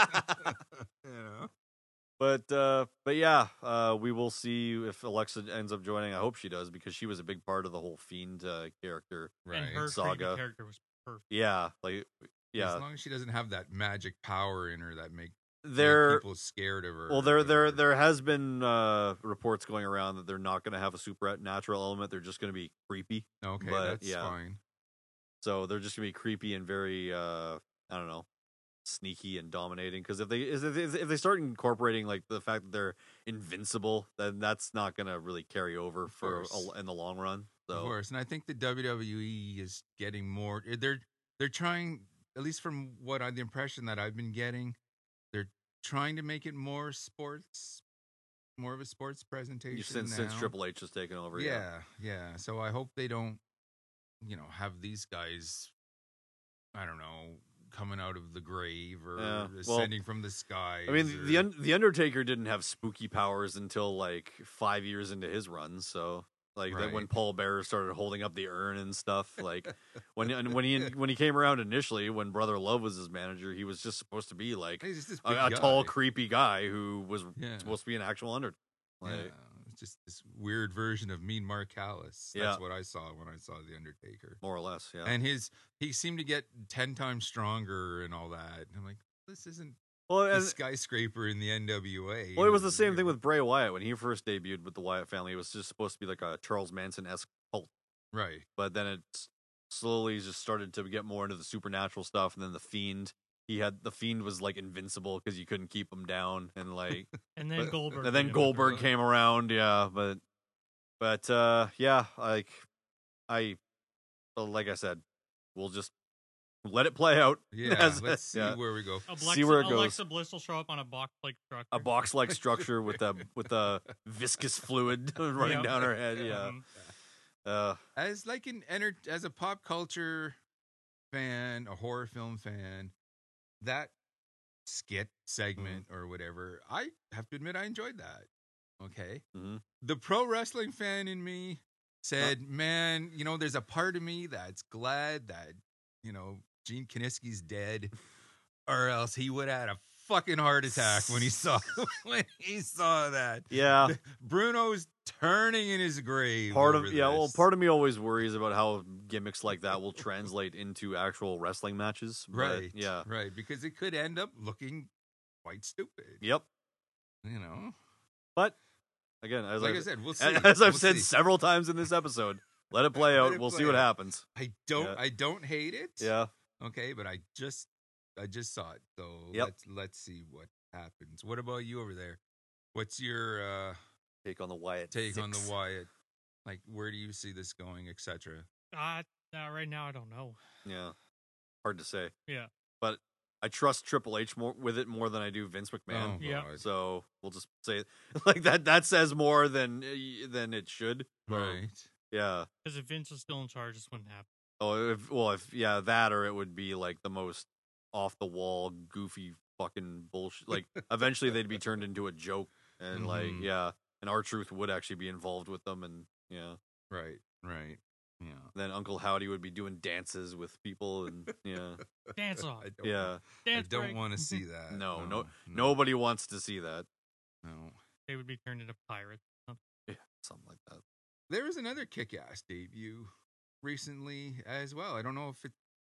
[SPEAKER 3] You know.
[SPEAKER 4] But uh, but yeah, uh, we will see if Alexa ends up joining. I hope she does because she was a big part of the whole Fiend uh, character.
[SPEAKER 3] Right.
[SPEAKER 5] And her
[SPEAKER 4] Saga.
[SPEAKER 5] creepy character was perfect.
[SPEAKER 4] Yeah, like yeah,
[SPEAKER 3] As long as she doesn't have that magic power in her that make, make
[SPEAKER 4] there.
[SPEAKER 3] people scared of her.
[SPEAKER 4] Well,
[SPEAKER 3] or
[SPEAKER 4] there there
[SPEAKER 3] whatever.
[SPEAKER 4] there has been uh, reports going around that they're not going to have a supernatural element. They're just going to be creepy.
[SPEAKER 3] Okay,
[SPEAKER 4] but,
[SPEAKER 3] that's
[SPEAKER 4] yeah.
[SPEAKER 3] fine.
[SPEAKER 4] So they're just going to be creepy and very uh, I don't know, sneaky and dominating. Because if they if they, if they start incorporating like the fact that they're invincible, then that's not going to really carry over
[SPEAKER 3] Of
[SPEAKER 4] for
[SPEAKER 3] course.
[SPEAKER 4] a, in the long run. So
[SPEAKER 3] Of course, and I think the W W E is getting more. They're they're trying, at least from what I, the impression that I've been getting, they're trying to make it more sports, more of a sports presentation.
[SPEAKER 4] you since
[SPEAKER 3] now.
[SPEAKER 4] since Triple H has taken over,
[SPEAKER 3] yeah, yeah. So I hope they don't, you know, have these guys, I don't know, coming out of the grave or
[SPEAKER 4] Yeah, well,
[SPEAKER 3] ascending from the sky.
[SPEAKER 4] I mean, the Un- the Undertaker didn't have spooky powers until like five years into his run. So, like that when
[SPEAKER 3] Right.
[SPEAKER 4] Paul Bearer started holding up the urn and stuff. Like when and when he when he came around initially, when Brother Love was his manager, he was just supposed to be like
[SPEAKER 3] He's just this
[SPEAKER 4] a,
[SPEAKER 3] big
[SPEAKER 4] a tall,
[SPEAKER 3] guy.
[SPEAKER 4] creepy guy who was
[SPEAKER 3] Yeah.
[SPEAKER 4] supposed to be an actual Undertaker. Like,
[SPEAKER 3] Yeah, it's just this weird version of Mean Mark Callis. That's
[SPEAKER 4] Yeah.
[SPEAKER 3] what I saw when I saw the Undertaker.
[SPEAKER 4] more or less, yeah.
[SPEAKER 3] And his he seemed to get ten times stronger and all that. And I'm like, this isn't
[SPEAKER 4] well,
[SPEAKER 3] the
[SPEAKER 4] and,
[SPEAKER 3] skyscraper in the N W A.
[SPEAKER 4] well, it was the same thing with Bray Wyatt when he first debuted with the Wyatt family. It was just supposed to be like a Charles Manson esque cult.
[SPEAKER 3] right.
[SPEAKER 4] But then it s- slowly just started to get more into the supernatural stuff, and then the Fiend. He had the Fiend was like invincible because you couldn't keep him down, and like,
[SPEAKER 5] And then
[SPEAKER 4] but-
[SPEAKER 5] Goldberg.
[SPEAKER 4] and then
[SPEAKER 5] came
[SPEAKER 4] Goldberg
[SPEAKER 5] after
[SPEAKER 4] came around, yeah. But, but uh, yeah, like I, well, like I said, we'll just let it play out.
[SPEAKER 3] Yeah.
[SPEAKER 4] As-
[SPEAKER 3] let's see
[SPEAKER 4] yeah.
[SPEAKER 3] where we go.
[SPEAKER 5] Alexa,
[SPEAKER 4] see where it goes.
[SPEAKER 5] Alexa Bliss will show up on a box-like structure.
[SPEAKER 4] A box-like structure with a with a viscous fluid running
[SPEAKER 5] Yeah.
[SPEAKER 4] down her head. Yeah.
[SPEAKER 5] Um,
[SPEAKER 4] Uh,
[SPEAKER 3] As like an enter as a pop culture fan, a horror film fan, that skit segment
[SPEAKER 4] Mm-hmm.
[SPEAKER 3] or whatever, I have to admit I enjoyed that. Okay.
[SPEAKER 4] mhm.
[SPEAKER 3] The pro wrestling fan in me said, man, you know, there's a part of me that's glad that, you know, Gene Kiniski's dead, or else he would have had a fucking heart attack when he saw when he saw that.
[SPEAKER 4] Yeah.
[SPEAKER 3] Bruno's turning in his grave.
[SPEAKER 4] Part
[SPEAKER 3] over
[SPEAKER 4] of yeah, well,
[SPEAKER 3] this.
[SPEAKER 4] part of me always worries about how gimmicks like that will translate into actual wrestling matches. but,
[SPEAKER 3] right,
[SPEAKER 4] Yeah.
[SPEAKER 3] right, because it could end up looking quite stupid.
[SPEAKER 4] Yep.
[SPEAKER 3] You know,
[SPEAKER 4] But again, as
[SPEAKER 3] like
[SPEAKER 4] I've,
[SPEAKER 3] I said, we'll see.
[SPEAKER 4] as I've
[SPEAKER 3] We'll
[SPEAKER 4] said
[SPEAKER 3] see.
[SPEAKER 4] several times in this episode, let it play
[SPEAKER 3] Let
[SPEAKER 4] out.
[SPEAKER 3] it
[SPEAKER 4] We'll
[SPEAKER 3] play
[SPEAKER 4] see what
[SPEAKER 3] out.
[SPEAKER 4] happens.
[SPEAKER 3] I don't,
[SPEAKER 4] Yeah.
[SPEAKER 3] I don't hate it.
[SPEAKER 4] Yeah.
[SPEAKER 3] Okay, but I just, I just saw it. So
[SPEAKER 4] Yep.
[SPEAKER 3] let's let's see what happens. What about you over there? What's your uh,
[SPEAKER 4] Take on the Wyatt.
[SPEAKER 3] take on the
[SPEAKER 4] six.
[SPEAKER 3] Wyatt? Like, where do you see this going, et cetera?
[SPEAKER 5] Uh, uh, right now, I don't know.
[SPEAKER 4] Yeah. Hard to say.
[SPEAKER 5] Yeah.
[SPEAKER 4] But I trust Triple H more with it more than I do Vince McMahon.
[SPEAKER 3] Oh,
[SPEAKER 5] Yeah.
[SPEAKER 3] God.
[SPEAKER 4] So we'll just say it like that. That says more than than it should. So,
[SPEAKER 3] Right.
[SPEAKER 4] Yeah.
[SPEAKER 5] Because if Vince was still in charge, this wouldn't happen.
[SPEAKER 4] Oh, if, well, if yeah, that or it would be like the most off the wall, goofy fucking bullshit. Like eventually they'd be turned into a joke, and like
[SPEAKER 3] Mhm.
[SPEAKER 4] yeah, and R-Truth would actually be involved with them, and yeah,
[SPEAKER 3] Right. Right. Yeah.
[SPEAKER 4] then Uncle Howdy would be doing dances with people, and yeah,
[SPEAKER 5] Dance off.
[SPEAKER 3] I don't,
[SPEAKER 4] yeah.
[SPEAKER 3] I
[SPEAKER 5] Dance
[SPEAKER 3] don't
[SPEAKER 5] break.
[SPEAKER 3] want to see that.
[SPEAKER 4] No, no,
[SPEAKER 3] no,
[SPEAKER 4] Nobody wants to see that.
[SPEAKER 3] no.
[SPEAKER 5] They would be turned into pirates.
[SPEAKER 4] Yeah, something like that.
[SPEAKER 3] There was another kick-ass debut recently as well. I don't know if it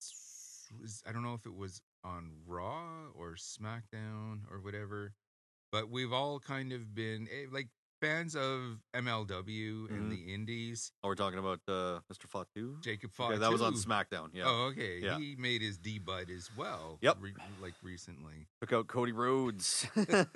[SPEAKER 3] was. I don't know if it was on Raw or SmackDown or whatever. But we've all kind of been eh, like fans of M L W and
[SPEAKER 4] Mhm.
[SPEAKER 3] the Indies.
[SPEAKER 4] Oh, we're talking about uh, Mister Fatu.
[SPEAKER 3] Jacob
[SPEAKER 4] Okay,
[SPEAKER 3] Fatu.
[SPEAKER 4] that was on SmackDown. Yeah,
[SPEAKER 3] Oh, okay.
[SPEAKER 4] Yeah.
[SPEAKER 3] He made his debut as well.
[SPEAKER 4] Yep.
[SPEAKER 3] Re- like recently.
[SPEAKER 4] took out Cody Rhodes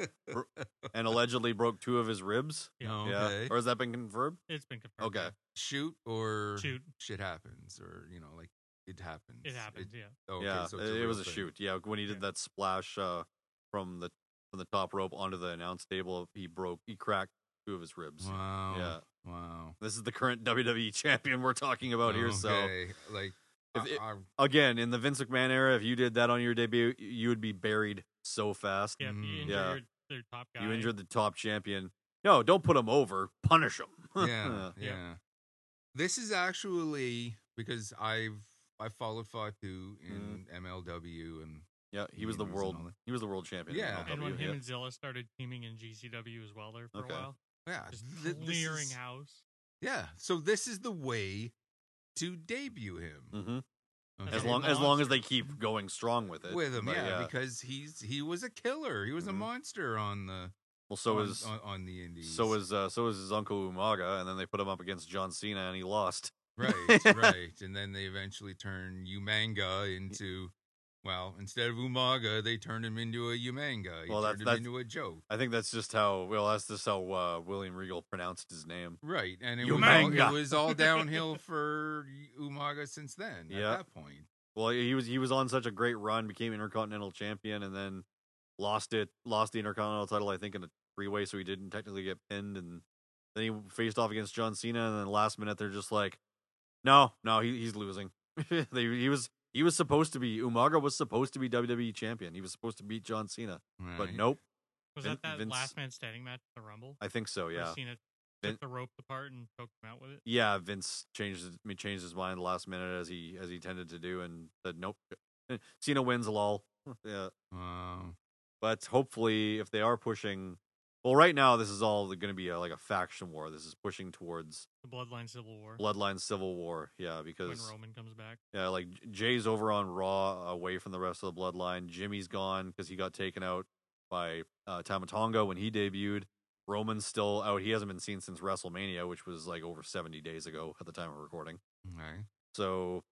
[SPEAKER 4] and allegedly broke two of his ribs.
[SPEAKER 3] Oh,
[SPEAKER 4] Yeah,
[SPEAKER 3] okay.
[SPEAKER 4] or has that been confirmed?
[SPEAKER 5] It's been confirmed.
[SPEAKER 4] Okay.
[SPEAKER 3] Shoot or
[SPEAKER 5] Shoot.
[SPEAKER 3] shit happens, or you know, like it happens.
[SPEAKER 5] It happens, yeah.
[SPEAKER 3] okay,
[SPEAKER 4] yeah,
[SPEAKER 3] so it's
[SPEAKER 4] it,
[SPEAKER 3] a
[SPEAKER 4] it
[SPEAKER 3] real
[SPEAKER 4] was a
[SPEAKER 3] thing.
[SPEAKER 4] shoot. Yeah, when he did
[SPEAKER 5] Yeah.
[SPEAKER 4] that splash uh, from the from the top rope onto the announce table, he broke, he cracked two of his ribs.
[SPEAKER 3] Wow.
[SPEAKER 4] Yeah.
[SPEAKER 3] Wow.
[SPEAKER 4] This is the current W W E champion we're talking about here. So
[SPEAKER 3] Okay, like
[SPEAKER 4] If
[SPEAKER 3] I-
[SPEAKER 4] it-
[SPEAKER 3] I-
[SPEAKER 4] again, in the Vince McMahon era, if you did that on your debut, you would be buried so fast.
[SPEAKER 5] Yeah, if you
[SPEAKER 3] Mm.
[SPEAKER 5] injure
[SPEAKER 4] Yeah.
[SPEAKER 5] your, their top guy.
[SPEAKER 4] You injured the top champion. No, don't put him over. Punish him.
[SPEAKER 3] yeah,
[SPEAKER 5] Yeah.
[SPEAKER 3] yeah. This is actually because I've I followed Fatu in M L W and
[SPEAKER 4] Yeah, he was the
[SPEAKER 3] He was
[SPEAKER 4] world.
[SPEAKER 3] and all that.
[SPEAKER 4] He was the world champion. in
[SPEAKER 3] Yeah.
[SPEAKER 4] M L W,
[SPEAKER 5] And when him
[SPEAKER 4] yeah.
[SPEAKER 5] and Zilla started teaming in G C W as well there for
[SPEAKER 4] Okay.
[SPEAKER 5] a while.
[SPEAKER 3] yeah,
[SPEAKER 5] Just
[SPEAKER 3] th- this
[SPEAKER 5] clearing
[SPEAKER 3] is-
[SPEAKER 5] house.
[SPEAKER 3] Yeah, so this is the way to debut him.
[SPEAKER 4] Mhm.
[SPEAKER 3] Okay?
[SPEAKER 4] As
[SPEAKER 5] Okay.
[SPEAKER 4] long as long as they
[SPEAKER 5] Monster.
[SPEAKER 4] keep going strong with it.
[SPEAKER 3] with him,
[SPEAKER 4] But
[SPEAKER 3] yeah, because he's he was a killer. He was a
[SPEAKER 4] Mhm.
[SPEAKER 3] monster on the
[SPEAKER 4] well, so
[SPEAKER 3] on,
[SPEAKER 4] is
[SPEAKER 3] on, on the Indies.
[SPEAKER 4] so is uh, so is his uncle Umaga, and then they put him up against John Cena, and he lost.
[SPEAKER 3] right, right, and then they eventually turn Umanga into. Well, instead of Umaga, they turned him into a Umanga. He
[SPEAKER 4] Well, that's-
[SPEAKER 3] turned him
[SPEAKER 4] that's-
[SPEAKER 3] into a joke.
[SPEAKER 4] I think that's just how. Well, that's just how uh, William Regal pronounced his name.
[SPEAKER 3] Right, and it was, all,
[SPEAKER 4] Umanga.
[SPEAKER 3] it was all downhill for Umaga since then.
[SPEAKER 4] Yeah.
[SPEAKER 3] At that point,
[SPEAKER 4] Well, he was he was on such a great run, became Intercontinental Champion, and then lost it, lost the Intercontinental title, I think, in a three way, so he didn't technically get pinned, and then he faced off against John Cena, and then last minute they're just like, no, no, he, he's losing. they, he was he was supposed to be Umaga was supposed to be W W E champion. He was supposed to beat John Cena,
[SPEAKER 3] right.
[SPEAKER 4] but nope.
[SPEAKER 5] Was
[SPEAKER 4] Vin-
[SPEAKER 5] that that
[SPEAKER 4] Vince-
[SPEAKER 5] last man standing match at the Rumble?
[SPEAKER 4] I think so.
[SPEAKER 5] Where
[SPEAKER 4] Yeah,
[SPEAKER 5] Cena
[SPEAKER 4] Vin-
[SPEAKER 5] took the rope apart and choked him out with it?
[SPEAKER 4] yeah. Vince changed his, he changed his mind last minute as he as he tended to do, and said nope. Cena wins, lol. Yeah.
[SPEAKER 3] Wow.
[SPEAKER 4] But hopefully, if they are pushing, well, right now this is all going to be a, like a faction war. This is pushing towards
[SPEAKER 5] The Bloodline Civil War.
[SPEAKER 4] Bloodline Civil War. Yeah,
[SPEAKER 5] when
[SPEAKER 4] because
[SPEAKER 5] Roman comes back.
[SPEAKER 4] yeah, like Jay's over on Raw, away from the rest of the Bloodline. Jimmy's gone because he got taken out by uh, Tama Tonga when he debuted. Roman's still out. He hasn't been seen since WrestleMania, which was like over seventy days ago at the time of recording.
[SPEAKER 3] Okay.
[SPEAKER 4] So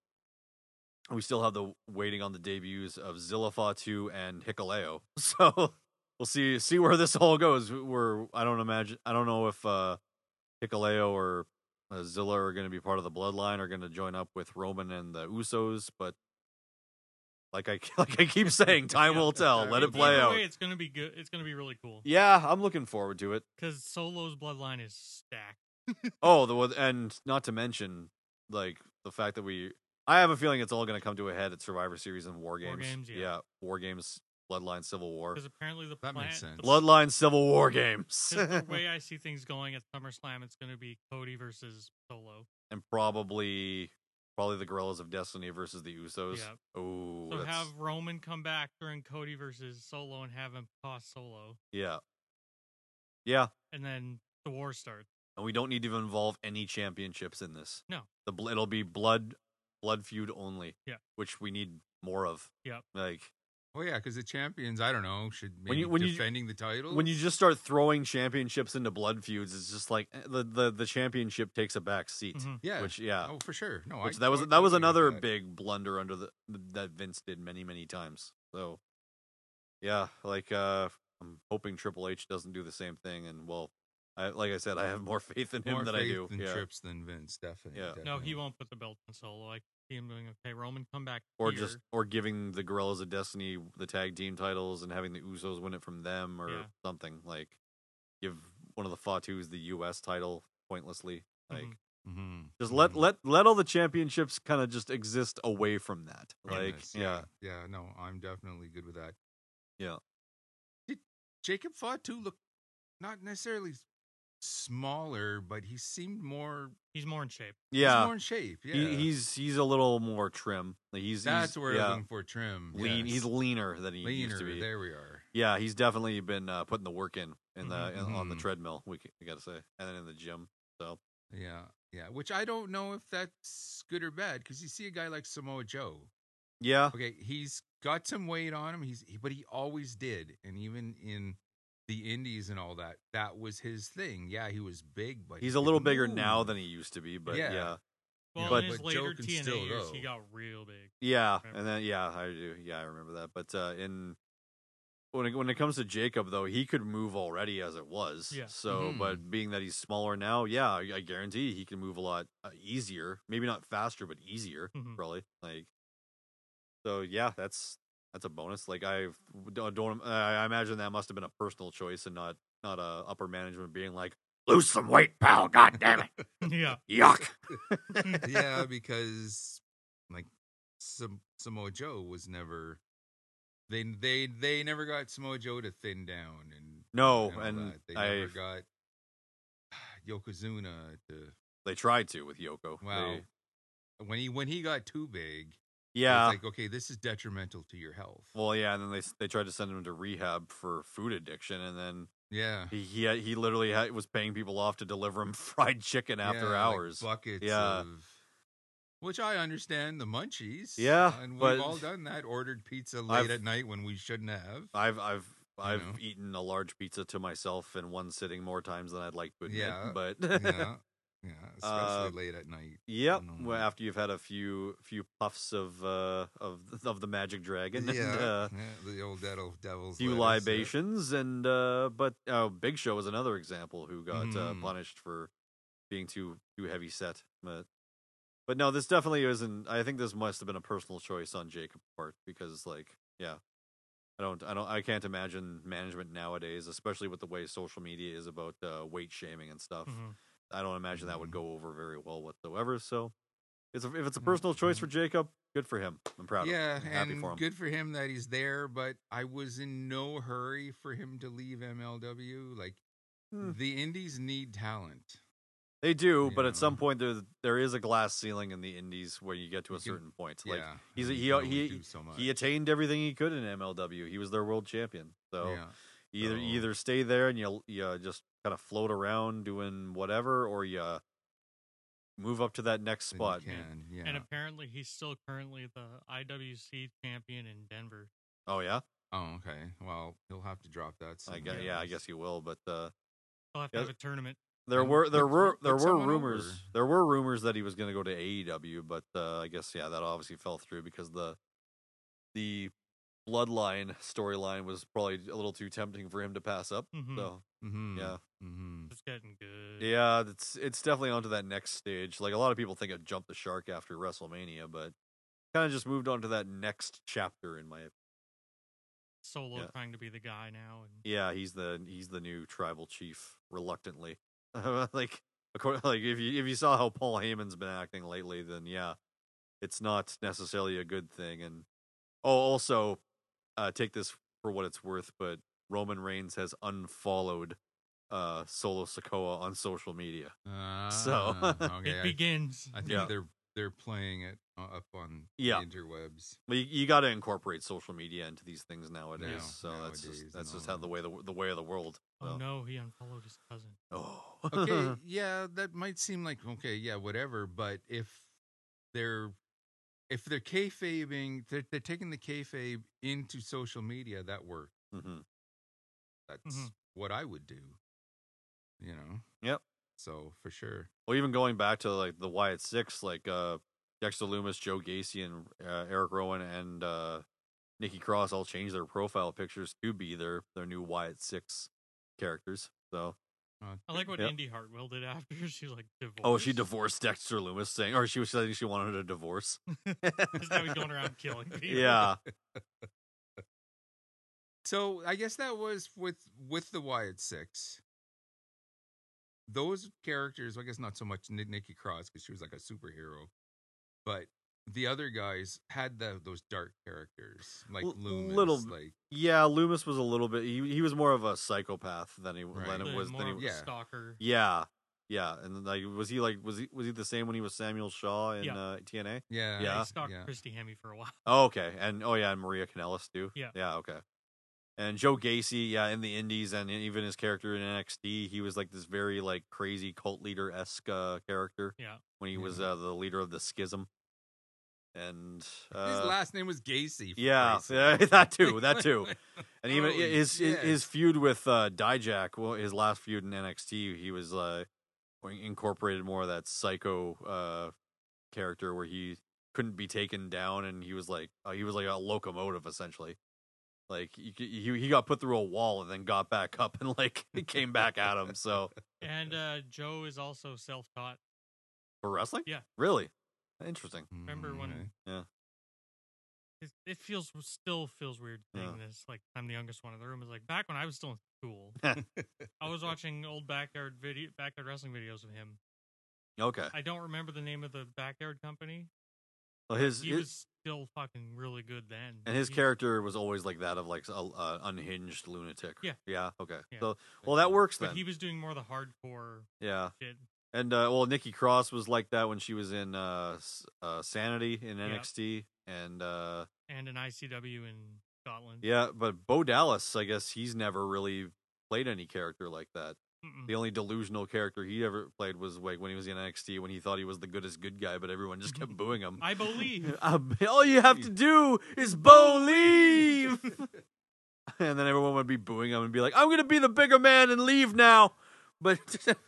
[SPEAKER 4] we still have the waiting on the debuts of Zilla Fatu and Hikuleo. So we'll see see where this all goes. We're I don't imagine I don't know if uh, Hikuleo or uh, Zilla are going to be part of the Bloodline, are going to join up with Roman and the Usos. But like I like I keep saying, time will tell. Let it play
[SPEAKER 5] Either
[SPEAKER 4] out.
[SPEAKER 5] way, it's gonna be good. It's gonna be really cool
[SPEAKER 4] Yeah, I'm looking forward to it.
[SPEAKER 5] because Solo's Bloodline is stacked.
[SPEAKER 4] Oh, the one- and not to mention like the fact that we. I have a feeling it's all going to come to a head at Survivor Series and War Games.
[SPEAKER 5] Games, yeah.
[SPEAKER 4] War Games, Bloodline, Civil War.
[SPEAKER 5] Because apparently the
[SPEAKER 3] That
[SPEAKER 5] plan,
[SPEAKER 3] makes sense.
[SPEAKER 5] the-
[SPEAKER 4] Bloodline, Civil War Games.
[SPEAKER 5] 'cause the way I see things going at SummerSlam, it's gonna be Cody versus Solo.
[SPEAKER 4] And probably probably the Gorillas of Destiny versus the Usos.
[SPEAKER 5] Yeah.
[SPEAKER 4] Oh,
[SPEAKER 5] So
[SPEAKER 4] that's,
[SPEAKER 5] have Roman come back during Cody versus Solo and have him cost Solo,
[SPEAKER 4] yeah. Yeah.
[SPEAKER 5] and then the war starts.
[SPEAKER 4] And we don't need to involve any championships in this.
[SPEAKER 5] No.
[SPEAKER 4] The bl- it'll be blood blood feud only.
[SPEAKER 5] Yeah.
[SPEAKER 4] Which we need more of.
[SPEAKER 5] Yep.
[SPEAKER 4] Like
[SPEAKER 3] Oh yeah, because the champions, I don't know, should maybe
[SPEAKER 4] When you- when you-
[SPEAKER 3] defending the title.
[SPEAKER 4] when you just start throwing championships into blood feuds, it's just like eh, the the, the championship takes a back seat.
[SPEAKER 5] Mhm.
[SPEAKER 3] yeah,
[SPEAKER 4] Which yeah.
[SPEAKER 3] oh for sure, no,
[SPEAKER 4] Which
[SPEAKER 3] I
[SPEAKER 4] that was
[SPEAKER 3] totally
[SPEAKER 4] that was
[SPEAKER 3] agree with
[SPEAKER 4] another
[SPEAKER 3] that.
[SPEAKER 4] big blunder under the that Vince did many many times. So yeah, like uh, I'm hoping Triple H doesn't do the same thing. And well, I, like I said, I have more faith in him
[SPEAKER 3] more
[SPEAKER 4] than
[SPEAKER 3] faith
[SPEAKER 4] I do.
[SPEAKER 3] in
[SPEAKER 4] yeah.
[SPEAKER 3] Trips than Vince, definitely.
[SPEAKER 4] Yeah.
[SPEAKER 5] No, he
[SPEAKER 3] definitely.
[SPEAKER 5] won't put the belt on Solo. I see him doing okay. Roman, come back
[SPEAKER 4] Or
[SPEAKER 5] here.
[SPEAKER 4] just or giving the Guerrillas of Destiny the tag team titles and having the Usos win it from them or
[SPEAKER 5] Yeah.
[SPEAKER 4] something. Like give one of the Fatus the U S title pointlessly. Like
[SPEAKER 5] Mhm.
[SPEAKER 3] Mm-hmm.
[SPEAKER 4] just let let let all the championships kind of just exist away from that. Like
[SPEAKER 3] Yes,
[SPEAKER 4] yeah.
[SPEAKER 3] yeah, no, I'm definitely good with that.
[SPEAKER 4] Yeah.
[SPEAKER 3] Did Jacob Fatu look not necessarily smaller, but he seemed more
[SPEAKER 5] He's more in shape.
[SPEAKER 3] he's
[SPEAKER 4] Yeah.
[SPEAKER 3] more in shape. Yeah,
[SPEAKER 4] He, he's he's a little more trim. Like he's
[SPEAKER 3] that's
[SPEAKER 4] he's,
[SPEAKER 3] where
[SPEAKER 4] yeah,
[SPEAKER 3] I'm looking for trim.
[SPEAKER 4] lean.
[SPEAKER 3] yes.
[SPEAKER 4] He's leaner than he
[SPEAKER 3] leaner.
[SPEAKER 4] used to be.
[SPEAKER 3] There we are.
[SPEAKER 4] Yeah, he's definitely been uh, putting the work in in the
[SPEAKER 5] Mhm.
[SPEAKER 4] in, on the
[SPEAKER 3] Mhm.
[SPEAKER 4] treadmill. We, c- we got to say, and then in the gym. So
[SPEAKER 3] Yeah, yeah. Which I don't know if that's good or bad because you see a guy like Samoa Joe.
[SPEAKER 4] yeah,
[SPEAKER 3] Okay, he's got some weight on him. He's he, but he always did, and even in the Indies and all that, that was his thing. Yeah, he was big, but
[SPEAKER 4] he's
[SPEAKER 3] he
[SPEAKER 4] a little
[SPEAKER 3] could
[SPEAKER 4] bigger now
[SPEAKER 3] move.
[SPEAKER 4] than he used to be. But
[SPEAKER 3] Yeah.
[SPEAKER 4] yeah,
[SPEAKER 5] Well,
[SPEAKER 4] But-
[SPEAKER 5] in his
[SPEAKER 3] but Joe
[SPEAKER 5] later
[SPEAKER 3] can
[SPEAKER 5] T N A
[SPEAKER 3] still
[SPEAKER 5] years,
[SPEAKER 3] go.
[SPEAKER 5] he got real big.
[SPEAKER 4] yeah,
[SPEAKER 5] Right.
[SPEAKER 4] and then yeah, I do. Yeah, I remember that. But uh, in when it, when it comes to Jacob, though, he could move already as it was.
[SPEAKER 5] Yeah.
[SPEAKER 4] So,
[SPEAKER 3] Mhm.
[SPEAKER 4] but being that he's smaller now, yeah, I, I guarantee he can move a lot uh, easier. Maybe not faster, but easier,
[SPEAKER 5] Mhm.
[SPEAKER 4] probably. Like, so yeah, that's that's a bonus. Like I don't, don't I imagine that must have been a personal choice and not not a upper management being like, lose some weight, pal. God damn it,
[SPEAKER 5] yeah.
[SPEAKER 4] yuck.
[SPEAKER 3] Yeah, because like Sam- Samoa Joe was never they they they never got Samoa Joe to thin down and
[SPEAKER 4] No,
[SPEAKER 3] and, all
[SPEAKER 4] and
[SPEAKER 3] that. they
[SPEAKER 4] I-
[SPEAKER 3] never got Yokozuna to
[SPEAKER 4] They tried to with Yoko.
[SPEAKER 3] wow
[SPEAKER 4] They-
[SPEAKER 3] when he when he got too big.
[SPEAKER 4] yeah.
[SPEAKER 3] It's like, okay, this is detrimental to your health.
[SPEAKER 4] Well, yeah, and then they they tried to send him to rehab for food addiction, and then
[SPEAKER 3] Yeah.
[SPEAKER 4] he he, had, he literally had, was paying people off to deliver him fried chicken after
[SPEAKER 3] Yeah, like
[SPEAKER 4] hours.
[SPEAKER 3] buckets
[SPEAKER 4] Yeah.
[SPEAKER 3] of which I understand the munchies.
[SPEAKER 4] Yeah,
[SPEAKER 3] and we've
[SPEAKER 4] but-
[SPEAKER 3] all done that. Ordered pizza late
[SPEAKER 4] I've-
[SPEAKER 3] at night when we shouldn't have.
[SPEAKER 4] I've I've I've
[SPEAKER 3] know.
[SPEAKER 4] eaten a large pizza to myself in one sitting more times than I'd like to admit.
[SPEAKER 3] Yeah,
[SPEAKER 4] but
[SPEAKER 3] yeah, yeah, especially
[SPEAKER 4] Uh,
[SPEAKER 3] late at night.
[SPEAKER 4] yep.
[SPEAKER 3] No,
[SPEAKER 4] Well,
[SPEAKER 3] no.
[SPEAKER 4] after you've had a few few puffs of uh of of the magic dragon,
[SPEAKER 3] Yeah,
[SPEAKER 4] and, uh,
[SPEAKER 3] yeah, the old devil, devil's
[SPEAKER 4] few
[SPEAKER 3] lettuce, yeah.
[SPEAKER 4] libations, and uh, but uh, Big Show is another example who got uh,
[SPEAKER 3] Mhm.
[SPEAKER 4] punished for being too too heavy set. But but no, this definitely isn't. I think this must have been a personal choice on Jacob's part because, like, yeah, I don't, I don't, I can't imagine management nowadays, especially with the way social media is about uh, weight shaming and stuff.
[SPEAKER 5] Mhm.
[SPEAKER 4] I don't imagine that would
[SPEAKER 3] Mhm.
[SPEAKER 4] go over very well whatsoever. So, it's a, if it's a
[SPEAKER 3] Mm,
[SPEAKER 4] personal choice
[SPEAKER 3] mhm.
[SPEAKER 4] for Jacob, good for him. I'm proud
[SPEAKER 3] Yeah,
[SPEAKER 4] of him. I'm happy
[SPEAKER 3] and
[SPEAKER 4] for him.
[SPEAKER 3] good for him that he's there. But I was in no hurry for him to leave M L W. Like
[SPEAKER 4] Hmm.
[SPEAKER 3] the Indies need talent.
[SPEAKER 4] They do,
[SPEAKER 3] You
[SPEAKER 4] but at some
[SPEAKER 3] know.
[SPEAKER 4] point there there is a glass ceiling in the Indies where you get to a
[SPEAKER 3] You can-
[SPEAKER 4] certain point. Like
[SPEAKER 3] yeah,
[SPEAKER 4] he's a,
[SPEAKER 3] you
[SPEAKER 4] he
[SPEAKER 3] can only
[SPEAKER 4] he
[SPEAKER 3] do so much.
[SPEAKER 4] he attained everything he could in M L W. He was their world champion. So
[SPEAKER 3] yeah.
[SPEAKER 4] either
[SPEAKER 3] so-
[SPEAKER 4] you either stay there and you you just kind of float around doing whatever, or you move up to that next
[SPEAKER 3] then
[SPEAKER 4] spot.
[SPEAKER 3] you can, yeah.
[SPEAKER 5] And apparently, he's still currently the I W C champion in Denver.
[SPEAKER 4] Oh yeah,
[SPEAKER 3] Oh, okay. Well, he'll have to drop that.
[SPEAKER 4] I
[SPEAKER 3] soon,
[SPEAKER 4] guess, yeah, I guess you will. But uh,
[SPEAKER 5] He'll have to
[SPEAKER 4] Yeah.
[SPEAKER 5] have a tournament.
[SPEAKER 4] there
[SPEAKER 3] And
[SPEAKER 4] were there
[SPEAKER 3] put-
[SPEAKER 4] were
[SPEAKER 3] put
[SPEAKER 4] there were
[SPEAKER 3] someone
[SPEAKER 4] rumors
[SPEAKER 3] over.
[SPEAKER 4] there were rumors that he was going to go to A E W, but uh, I guess yeah, that obviously fell through because the the bloodline storyline was probably a little too tempting for him to pass up.
[SPEAKER 5] Mhm.
[SPEAKER 4] So
[SPEAKER 3] Mm-hmm.
[SPEAKER 4] yeah,
[SPEAKER 3] Mm-hmm.
[SPEAKER 5] It's getting good.
[SPEAKER 4] yeah, it's it's definitely onto that next stage. Like a lot of people think it jumped the shark after WrestleMania, but kind of just moved on to that next chapter in my
[SPEAKER 5] Solo
[SPEAKER 4] Yeah.
[SPEAKER 5] trying to be the guy now, and
[SPEAKER 4] yeah. He's the he's the new tribal chief, reluctantly. like according, like if you if you saw how Paul Heyman's been acting lately, then yeah, it's not necessarily a good thing. And oh, also uh, take this for what it's worth, but Roman Reigns has unfollowed uh, Solo Sikoa on social media.
[SPEAKER 3] Uh,
[SPEAKER 4] So-
[SPEAKER 3] okay,
[SPEAKER 5] it
[SPEAKER 3] I,
[SPEAKER 5] begins.
[SPEAKER 3] I think
[SPEAKER 4] Yeah.
[SPEAKER 3] they're they're playing it uh, up on
[SPEAKER 4] Yeah.
[SPEAKER 3] the interwebs.
[SPEAKER 4] But you, you got to incorporate social media into these things nowadays.
[SPEAKER 3] Now-
[SPEAKER 4] so that's
[SPEAKER 3] nowadays
[SPEAKER 4] just that's
[SPEAKER 3] and
[SPEAKER 4] just
[SPEAKER 3] all
[SPEAKER 4] how the
[SPEAKER 3] that.
[SPEAKER 4] way the the way of the world.
[SPEAKER 5] Oh
[SPEAKER 4] So.
[SPEAKER 5] no, he unfollowed his cousin.
[SPEAKER 4] Oh.
[SPEAKER 3] Okay, yeah, that might seem like okay, yeah, whatever. But if they're if they're kayfabing, they're, they're taking the kayfabe into social media. That works.
[SPEAKER 4] hmm
[SPEAKER 3] That's
[SPEAKER 5] Mhm.
[SPEAKER 3] what I would do. You know.
[SPEAKER 4] Yep.
[SPEAKER 3] So for sure.
[SPEAKER 4] Well, even going back to like the Wyatt Six, like uh, Dexter Loomis, Joe Gacy, and uh, Eric Rowan and uh, Nikki Cross all changed their profile pictures to be their their new Wyatt Six characters. So,
[SPEAKER 3] Uh,
[SPEAKER 5] I like what
[SPEAKER 4] Yep.
[SPEAKER 5] Indy Hartwell did after. She's like divorced.
[SPEAKER 4] oh, she divorced Dexter Loomis, saying, or she was saying she wanted a divorce.
[SPEAKER 5] Because now he's going around killing people.
[SPEAKER 4] Yeah,
[SPEAKER 3] So I guess that was with with the Wyatt Six. Those characters, I guess, not so much Ni- Nikki Cross because she was like a superhero, but the other guys had the, those dark characters like
[SPEAKER 4] L-
[SPEAKER 3] Loomis,
[SPEAKER 4] little-
[SPEAKER 3] like
[SPEAKER 4] yeah. Loomis was a little bit. He he was more of a psychopath than he
[SPEAKER 3] Right.
[SPEAKER 4] than it
[SPEAKER 5] The
[SPEAKER 4] was.
[SPEAKER 5] more
[SPEAKER 4] Than
[SPEAKER 5] of
[SPEAKER 4] he,
[SPEAKER 5] a
[SPEAKER 3] Yeah.
[SPEAKER 5] stalker.
[SPEAKER 4] yeah, yeah. And like, was he like was he was he the same when he was Samuel Shaw in
[SPEAKER 5] Yeah.
[SPEAKER 4] uh, T N A?
[SPEAKER 3] yeah,
[SPEAKER 4] Yeah.
[SPEAKER 5] He stalked
[SPEAKER 3] yeah.
[SPEAKER 5] Christy Hemme for a while.
[SPEAKER 4] Oh, okay. And oh yeah, and Maria Kanellis too.
[SPEAKER 5] Yeah.
[SPEAKER 4] Yeah, okay. And Joe Gacy, yeah, in the Indies and even his character in N X T, he was like this very like crazy cult leader esque uh, character
[SPEAKER 5] Yeah.
[SPEAKER 4] when he was
[SPEAKER 3] Yeah.
[SPEAKER 4] uh, the leader of the Schism. And uh,
[SPEAKER 3] His last name was Gacy. for
[SPEAKER 4] yeah,
[SPEAKER 3] Christ's
[SPEAKER 4] yeah,
[SPEAKER 3] sake.
[SPEAKER 4] that too, that too. And even
[SPEAKER 3] Holy
[SPEAKER 4] his, his
[SPEAKER 3] shit.
[SPEAKER 4] his feud with uh, Dijak, well, his last feud in N X T, he was uh, incorporated more of that psycho uh, character where he couldn't be taken down, and he was like uh, he was like a locomotive essentially. Like he, he he got put through a wall and then got back up and like it came back at him. So
[SPEAKER 5] And uh, Joe is also self-taught.
[SPEAKER 4] for wrestling,
[SPEAKER 5] Yeah.
[SPEAKER 4] really interesting.
[SPEAKER 5] Remember when-
[SPEAKER 3] Okay.
[SPEAKER 4] Yeah,
[SPEAKER 5] It, it feels still feels weird saying
[SPEAKER 4] Yeah.
[SPEAKER 5] this. Like I'm the youngest one in the room. It's like back when I was still in school. I was watching old backyard video, backyard wrestling videos of him.
[SPEAKER 4] okay.
[SPEAKER 5] I don't remember the name of the backyard company.
[SPEAKER 4] Well, his,
[SPEAKER 5] He
[SPEAKER 4] his
[SPEAKER 5] was still fucking really good then.
[SPEAKER 4] and his
[SPEAKER 5] He-
[SPEAKER 4] character was always like that of like a uh, unhinged lunatic.
[SPEAKER 5] Yeah.
[SPEAKER 4] yeah, okay.
[SPEAKER 5] Yeah.
[SPEAKER 4] So well, that works then.
[SPEAKER 5] But he was doing more the hardcore
[SPEAKER 4] Yeah.
[SPEAKER 5] shit.
[SPEAKER 4] And uh, well, Nikki Cross was like that when she was in uh, S- uh, Sanity in N X T, and uh,
[SPEAKER 5] And an I C W in Scotland.
[SPEAKER 4] yeah, but Bo Dallas, I guess he's never really played any character like that.
[SPEAKER 5] Mm-mm.
[SPEAKER 4] The only delusional character he ever played was like when he was in N X T when he thought he was the goodest good guy, but everyone just kept booing him.
[SPEAKER 5] I believe.
[SPEAKER 4] Um, all you have to do is believe, and then everyone would be booing him and be like, "I'm going to be the bigger man and leave now." But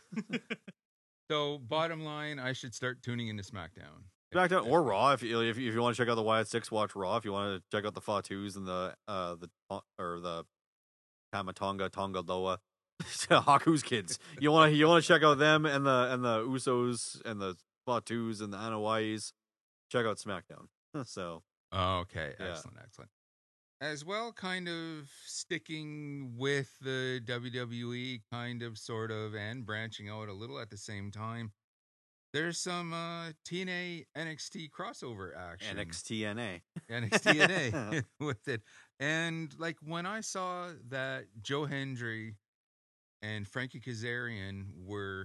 [SPEAKER 3] So bottom line, I should start tuning into SmackDown.
[SPEAKER 4] SmackDown or Raw, if you if you, if you want to check out the Wyatt Six, watch Raw. If you want to check out the Fatus and the uh the or the Kamatonga Tonga Haku's kids, you want to you want to check out them and the and the Usos and the Fatus and the Anoa'is. Check out SmackDown. So
[SPEAKER 3] Okay,
[SPEAKER 4] Yeah.
[SPEAKER 3] excellent, excellent. As well, kind of sticking with the W W E, kind of, sort of, and branching out a little at the same time. There's some uh, T N A N X T crossover action.
[SPEAKER 4] N X T N A.
[SPEAKER 3] N X T N A with it. And like when I saw that Joe Hendry and Frankie Kazarian were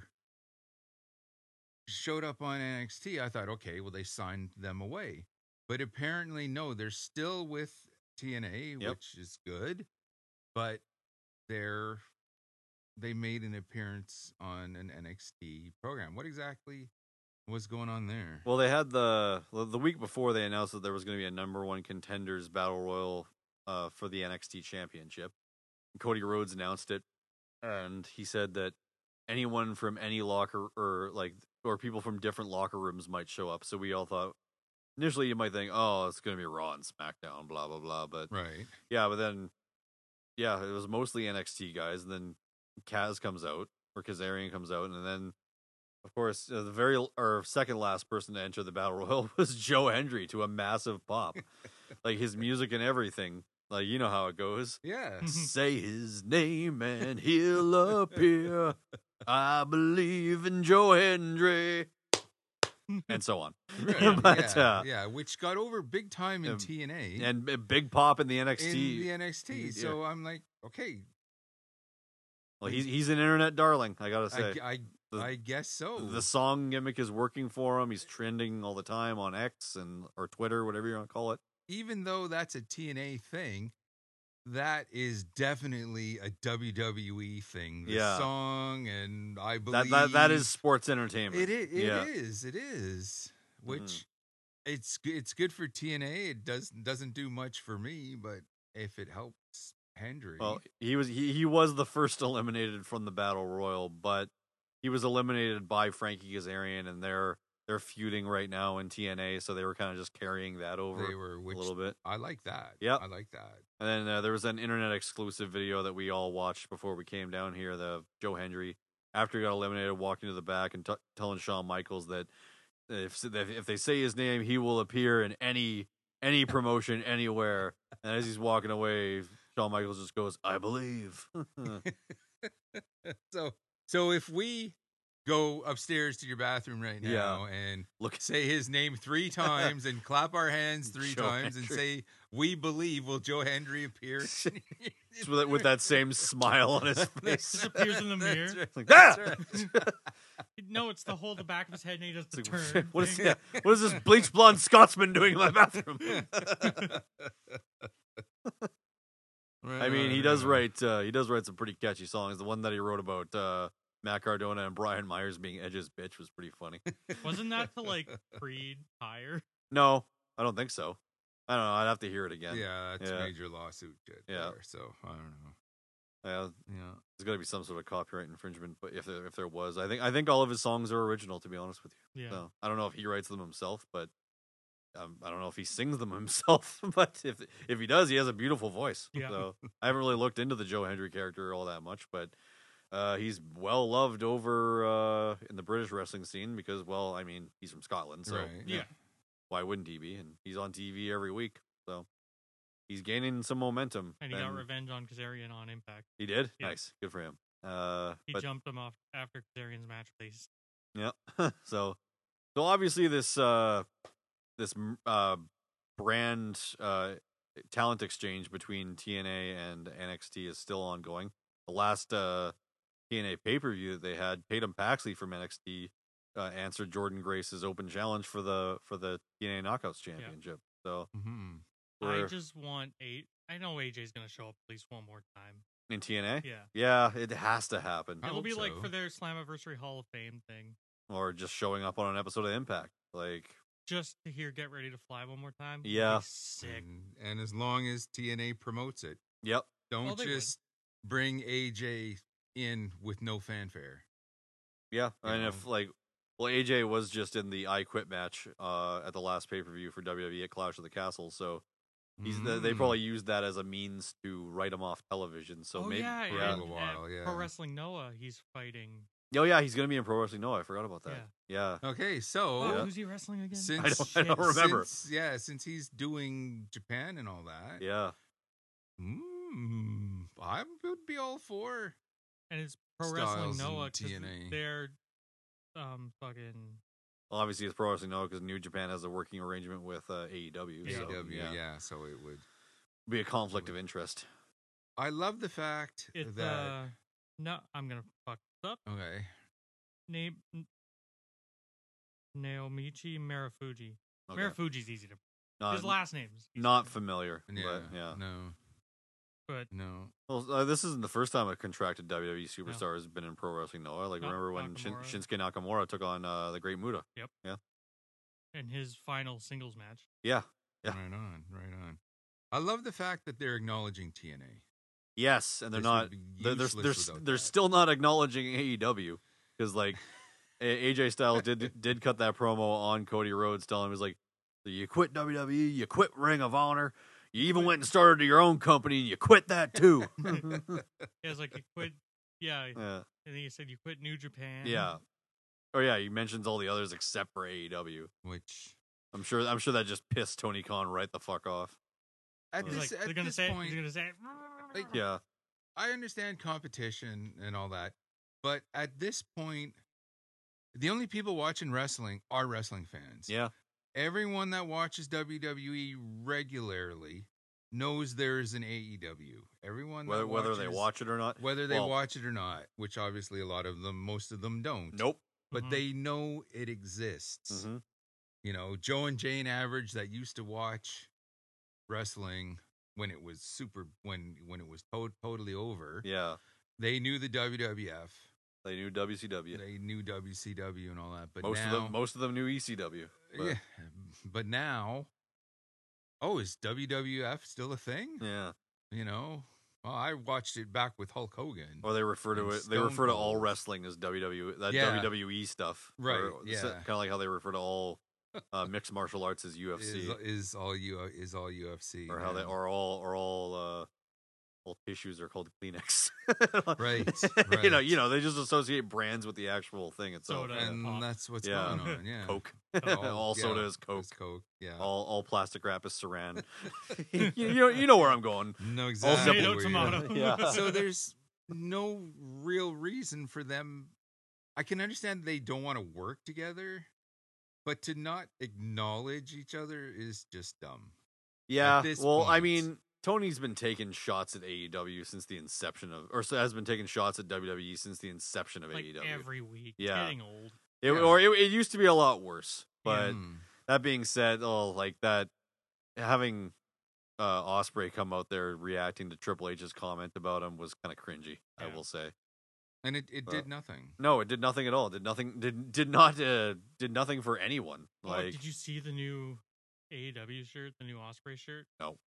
[SPEAKER 3] showed up on N X T, I thought, okay, well, they signed them away. But apparently, no, they're still with T N A,
[SPEAKER 4] Yep.
[SPEAKER 3] which is good. But they're they made an appearance on an N X T program. What exactly was going on there?
[SPEAKER 4] Well, they had the the week before they announced that there was going to be a number one contenders battle royal uh, for the N X T championship. Cody Rhodes announced it, and he said that anyone from any locker or like or people from different locker rooms might show up. So we all thought initially you might think, oh, it's going to be Raw and SmackDown, blah blah blah. But
[SPEAKER 3] Right.
[SPEAKER 4] yeah, but then yeah, it was mostly N X T guys, and then Kaz comes out or Kazarian comes out, and then. Of course, uh, the very or second last person to enter the battle royal was Joe Hendry to a massive pop, like his music and everything. Like you know how it goes.
[SPEAKER 3] Yeah.
[SPEAKER 4] Say his name and he'll appear. I believe in Joe Hendry, and so on.
[SPEAKER 3] Right.
[SPEAKER 4] But,
[SPEAKER 3] yeah,
[SPEAKER 4] uh,
[SPEAKER 3] yeah, which got over big time in
[SPEAKER 4] um,
[SPEAKER 3] T N A
[SPEAKER 4] And a big pop in the N X
[SPEAKER 3] in
[SPEAKER 4] T.
[SPEAKER 3] the N X T.
[SPEAKER 4] Yeah.
[SPEAKER 3] So I'm like, okay,
[SPEAKER 4] Well, he's he's an internet darling. I gotta say.
[SPEAKER 3] I, I
[SPEAKER 4] The,
[SPEAKER 3] I guess so.
[SPEAKER 4] the song gimmick is working for him. He's trending all the time on X and or Twitter, whatever you want to call it.
[SPEAKER 3] Even though that's a T N A thing, that is definitely a W W E thing. The
[SPEAKER 4] Yeah.
[SPEAKER 3] song, and I
[SPEAKER 4] That
[SPEAKER 3] believe
[SPEAKER 4] that that is sports entertainment.
[SPEAKER 3] it. Is, it
[SPEAKER 4] yeah.
[SPEAKER 3] is. It is. Which
[SPEAKER 4] Mhm.
[SPEAKER 3] it's g- it's good for T N A. It does doesn't do much for me, but if it helps Hendry,
[SPEAKER 4] Well, he was he, he was the first eliminated from the Battle Royal, but he was eliminated by Frankie Kazarian, and they're they're feuding right now in T N A, so they were kind of just carrying that over
[SPEAKER 3] they were which
[SPEAKER 4] a little bit.
[SPEAKER 3] I like that.
[SPEAKER 4] Yep.
[SPEAKER 3] I like that.
[SPEAKER 4] And then uh, there was an internet exclusive video that we all watched before we came down here. The Joe Hendry, after he got eliminated, walking to the back and t- telling Shawn Michaels that if if they say his name, he will appear in any any promotion anywhere. And as he's walking away, Shawn Michaels just goes, "I believe."
[SPEAKER 3] so so if we go upstairs to your bathroom right now and
[SPEAKER 4] Look,
[SPEAKER 3] say his name three times and clap our hands three
[SPEAKER 4] Joe
[SPEAKER 3] times and
[SPEAKER 4] Hendry.
[SPEAKER 3] say we believe, will Joe Hendry appear?
[SPEAKER 4] just with, with that same smile on his face.
[SPEAKER 5] Just appears in the mirror.
[SPEAKER 3] That's right.
[SPEAKER 4] Like,
[SPEAKER 3] That's
[SPEAKER 4] "Ah!"
[SPEAKER 3] right.
[SPEAKER 5] No, it's the whole the back of his head, and he does the
[SPEAKER 4] It's like,
[SPEAKER 5] turn.
[SPEAKER 4] what is
[SPEAKER 5] thing.
[SPEAKER 4] yeah, what is this bleach blonde Scotsman doing in my bathroom?
[SPEAKER 3] Right
[SPEAKER 4] I mean,
[SPEAKER 3] on,
[SPEAKER 4] he
[SPEAKER 3] right
[SPEAKER 4] does
[SPEAKER 3] on.
[SPEAKER 4] write uh, he does write some pretty catchy songs. The one that he wrote about uh, Matt Cardona and Brian Myers being Edge's bitch was pretty funny.
[SPEAKER 5] Wasn't that to like pre-hire?
[SPEAKER 4] No, I don't think so. I don't know. I'd have to hear it again.
[SPEAKER 3] Yeah, that's
[SPEAKER 4] Yeah.
[SPEAKER 3] major lawsuit shit.
[SPEAKER 4] Yeah.
[SPEAKER 3] there, so I don't know.
[SPEAKER 4] Yeah,
[SPEAKER 3] Yeah.
[SPEAKER 4] there's got to be some sort of copyright infringement, but if there if there was, I think I think all of his songs are original. To be honest with you,
[SPEAKER 5] Yeah.
[SPEAKER 4] so I don't know if he writes them himself, but um, I don't know if he sings them himself. But if if he does, he has a beautiful voice.
[SPEAKER 5] Yeah.
[SPEAKER 4] So I haven't really looked into the Joe Hendry character all that much, but uh, he's well loved over uh, in the British wrestling scene because, well, I mean, he's from Scotland, so
[SPEAKER 3] Right.
[SPEAKER 5] Yeah.
[SPEAKER 4] why wouldn't he be? And he's on T V every week, so he's gaining some momentum.
[SPEAKER 5] And he got revenge on Kazarian on Impact.
[SPEAKER 4] He did.
[SPEAKER 5] Yeah.
[SPEAKER 4] Nice, good for him. Uh,
[SPEAKER 5] He
[SPEAKER 4] but
[SPEAKER 5] jumped him off after Kazarian's match. They s-
[SPEAKER 4] yeah, so so obviously this uh, this uh, brand uh, talent exchange between T N A and N X T is still ongoing. The last uh, T N A pay per view that they had, Tatum Paxley from N X T uh, answered Jordan Grace's open challenge for the for the T N A Knockouts Championship. So
[SPEAKER 3] Mm-hmm.
[SPEAKER 5] I
[SPEAKER 4] we're
[SPEAKER 5] just want eight. I know A J's gonna show up at least one more time.
[SPEAKER 4] in T N A.
[SPEAKER 5] Yeah.
[SPEAKER 4] Yeah, it has to happen.
[SPEAKER 3] I
[SPEAKER 5] It'll
[SPEAKER 3] hope
[SPEAKER 5] be like
[SPEAKER 3] so.
[SPEAKER 5] for their Slammiversary Hall of Fame thing.
[SPEAKER 4] Or just showing up on an episode of Impact. Like,
[SPEAKER 5] Just to hear Get Ready to Fly one more time. would be
[SPEAKER 4] Yeah.
[SPEAKER 5] Sick.
[SPEAKER 3] And, and as long as T N A promotes it,
[SPEAKER 4] yep.
[SPEAKER 3] don't
[SPEAKER 5] Well, they would.
[SPEAKER 3] just bring A J in with no fanfare.
[SPEAKER 4] Yeah.
[SPEAKER 3] You
[SPEAKER 4] and
[SPEAKER 3] know.
[SPEAKER 4] if, like, well, A J was just in the I Quit match uh, at the last pay per view for W W E at Clash of the Castle. So he's the, they
[SPEAKER 3] Mm.
[SPEAKER 4] probably used that as a means to write him off television. So
[SPEAKER 5] oh
[SPEAKER 4] maybe.
[SPEAKER 5] yeah,
[SPEAKER 3] for a
[SPEAKER 4] yeah.
[SPEAKER 5] and
[SPEAKER 3] little
[SPEAKER 5] at
[SPEAKER 3] while, yeah.
[SPEAKER 5] Pro Wrestling Noah, he's fighting.
[SPEAKER 4] Oh, yeah. He's going to be in Pro Wrestling. No, I forgot about that.
[SPEAKER 5] Yeah.
[SPEAKER 4] Yeah.
[SPEAKER 3] Okay, so
[SPEAKER 5] Oh,
[SPEAKER 4] Yeah.
[SPEAKER 5] who's he wrestling again?
[SPEAKER 3] since
[SPEAKER 4] I don't- I don't
[SPEAKER 5] Shit.
[SPEAKER 4] remember.
[SPEAKER 3] since- yeah, since he's doing Japan and all that,
[SPEAKER 4] Yeah.
[SPEAKER 3] mm, I would be all for.
[SPEAKER 5] And it's Pro
[SPEAKER 3] Styles
[SPEAKER 5] Wrestling
[SPEAKER 3] and
[SPEAKER 5] Noah 'cause
[SPEAKER 3] T N A.
[SPEAKER 5] they're um fucking
[SPEAKER 4] Well, obviously, it's Pro Wrestling No because New Japan has a working arrangement with uh, A E W.
[SPEAKER 5] Yeah.
[SPEAKER 4] So,
[SPEAKER 3] A E W,
[SPEAKER 4] yeah.
[SPEAKER 3] yeah. so it would.
[SPEAKER 4] Be a conflict of interest.
[SPEAKER 3] I love the fact
[SPEAKER 5] it's
[SPEAKER 3] that.
[SPEAKER 5] uh no I'm gonna fuck this up.
[SPEAKER 3] Okay.
[SPEAKER 5] Name Naomichi Marufuji.
[SPEAKER 4] Okay.
[SPEAKER 5] Marufuji's easy to
[SPEAKER 4] Not,
[SPEAKER 5] his last name's easy
[SPEAKER 4] not
[SPEAKER 5] to-
[SPEAKER 4] familiar.
[SPEAKER 3] Yeah.
[SPEAKER 4] But, yeah.
[SPEAKER 3] No.
[SPEAKER 5] But
[SPEAKER 3] No.
[SPEAKER 4] Well, uh, this isn't the first time a contracted W W E superstar has been in Pro Wrestling Noah. Like,
[SPEAKER 5] No,
[SPEAKER 4] remember when Shin-
[SPEAKER 5] Nakamura.
[SPEAKER 4] Shinsuke Nakamura took on uh, the Great Muta?
[SPEAKER 5] in his final singles match.
[SPEAKER 4] Yeah. Yeah.
[SPEAKER 3] Right on. Right on. I love the fact that they're acknowledging T N A.
[SPEAKER 4] Yes, and they're
[SPEAKER 3] This
[SPEAKER 4] not.
[SPEAKER 3] would be
[SPEAKER 4] They're they're,
[SPEAKER 3] useless
[SPEAKER 4] they're,
[SPEAKER 3] without
[SPEAKER 4] they're
[SPEAKER 3] that.
[SPEAKER 4] still not acknowledging A E W because like A- AJ Styles did did cut that promo on Cody Rhodes, telling him, he's like, "You quit W W E, you quit Ring of Honor, you even went and started your own company, and you quit that too."
[SPEAKER 5] Yeah, it's like you quit. Yeah,
[SPEAKER 4] yeah.
[SPEAKER 5] and then you said you quit New Japan.
[SPEAKER 4] Yeah. Oh yeah, he mentions all the others except for A E W.
[SPEAKER 3] Which
[SPEAKER 4] I'm sure. I'm sure that just pissed Tony Khan right the fuck off.
[SPEAKER 3] at
[SPEAKER 5] He's
[SPEAKER 3] this
[SPEAKER 5] like,
[SPEAKER 3] at
[SPEAKER 5] they're gonna
[SPEAKER 3] this
[SPEAKER 5] say,
[SPEAKER 3] point,
[SPEAKER 5] he's gonna say,
[SPEAKER 3] like,
[SPEAKER 4] Yeah.
[SPEAKER 3] I understand competition and all that, but at this point, the only people watching wrestling are wrestling fans.
[SPEAKER 4] Yeah.
[SPEAKER 3] Everyone that watches W W E regularly knows there's an A E W. Everyone that
[SPEAKER 4] Whether whether they
[SPEAKER 3] watches-
[SPEAKER 4] watch it or not.
[SPEAKER 3] whether they
[SPEAKER 4] Well-
[SPEAKER 3] watch it or not, which obviously a lot of them, most of them don't.
[SPEAKER 4] Nope.
[SPEAKER 3] But
[SPEAKER 5] Mhm.
[SPEAKER 3] they know it exists.
[SPEAKER 4] hmm
[SPEAKER 3] You know, Joe and Jane Average that used to watch wrestling when it was super, when when it was to- totally over.
[SPEAKER 4] Yeah.
[SPEAKER 3] They knew the W W F.
[SPEAKER 4] They knew W C W.
[SPEAKER 3] They knew W C W and all that. But
[SPEAKER 4] most
[SPEAKER 3] now,
[SPEAKER 4] of them, most of them knew E C W. But,
[SPEAKER 3] yeah. But now, oh, is W W F still a thing?
[SPEAKER 4] yeah.
[SPEAKER 3] You know, well, I watched it back with Hulk Hogan.
[SPEAKER 4] Or they refer to
[SPEAKER 3] And
[SPEAKER 4] it. They
[SPEAKER 3] Stone
[SPEAKER 4] refer to all
[SPEAKER 3] Cold.
[SPEAKER 4] wrestling as W W E. That
[SPEAKER 3] Yeah.
[SPEAKER 4] W W E stuff,
[SPEAKER 3] Right,
[SPEAKER 4] Or,
[SPEAKER 3] yeah.
[SPEAKER 4] Kind of like how they refer to all uh, mixed martial arts as U F C,
[SPEAKER 3] is, is all U is all U F C,
[SPEAKER 4] or how they
[SPEAKER 3] man.
[SPEAKER 4] are all or all uh, all tissues are called Kleenex.
[SPEAKER 3] Right,
[SPEAKER 4] You know,
[SPEAKER 3] right.
[SPEAKER 4] you know, they just associate brands with the actual thing itself.
[SPEAKER 5] Soda.
[SPEAKER 4] Yeah.
[SPEAKER 3] and
[SPEAKER 5] Pop.
[SPEAKER 3] that's what's
[SPEAKER 4] Yeah.
[SPEAKER 3] going on. Yeah,
[SPEAKER 4] Coke.
[SPEAKER 5] Oh,
[SPEAKER 4] all
[SPEAKER 3] yeah,
[SPEAKER 4] soda is Coke.
[SPEAKER 3] it's Coke. Yeah,
[SPEAKER 4] All all plastic wrap is Saran. you, you know, you know where I'm going.
[SPEAKER 3] no exactly.
[SPEAKER 5] Tomato,
[SPEAKER 3] where you-
[SPEAKER 5] tomato.
[SPEAKER 4] Yeah.
[SPEAKER 3] So there's no real reason for them. I can understand they don't want to work together, but to not acknowledge each other is just dumb.
[SPEAKER 4] Yeah.
[SPEAKER 3] this
[SPEAKER 4] Well, I
[SPEAKER 3] point.
[SPEAKER 4] mean, Tony's been taking shots at A E W since the inception of, or has been taking shots at W W E since the inception of
[SPEAKER 5] Like
[SPEAKER 4] A E W.
[SPEAKER 5] every week.
[SPEAKER 4] Yeah.
[SPEAKER 5] Getting old.
[SPEAKER 4] It,
[SPEAKER 3] Yeah.
[SPEAKER 4] Or it, it used to be a lot worse. But
[SPEAKER 3] Mm.
[SPEAKER 4] that being said, oh, like that, having uh, Osprey come out there reacting to Triple H's comment about him was kind of cringy. I
[SPEAKER 5] Yeah.
[SPEAKER 4] will say.
[SPEAKER 3] and it, it
[SPEAKER 4] Uh,
[SPEAKER 3] did nothing.
[SPEAKER 4] No, it did nothing at all. Did nothing. Did did not uh, did nothing for anyone.
[SPEAKER 5] Oh,
[SPEAKER 4] Like,
[SPEAKER 5] did you see the new A E W shirt, the new Osprey shirt?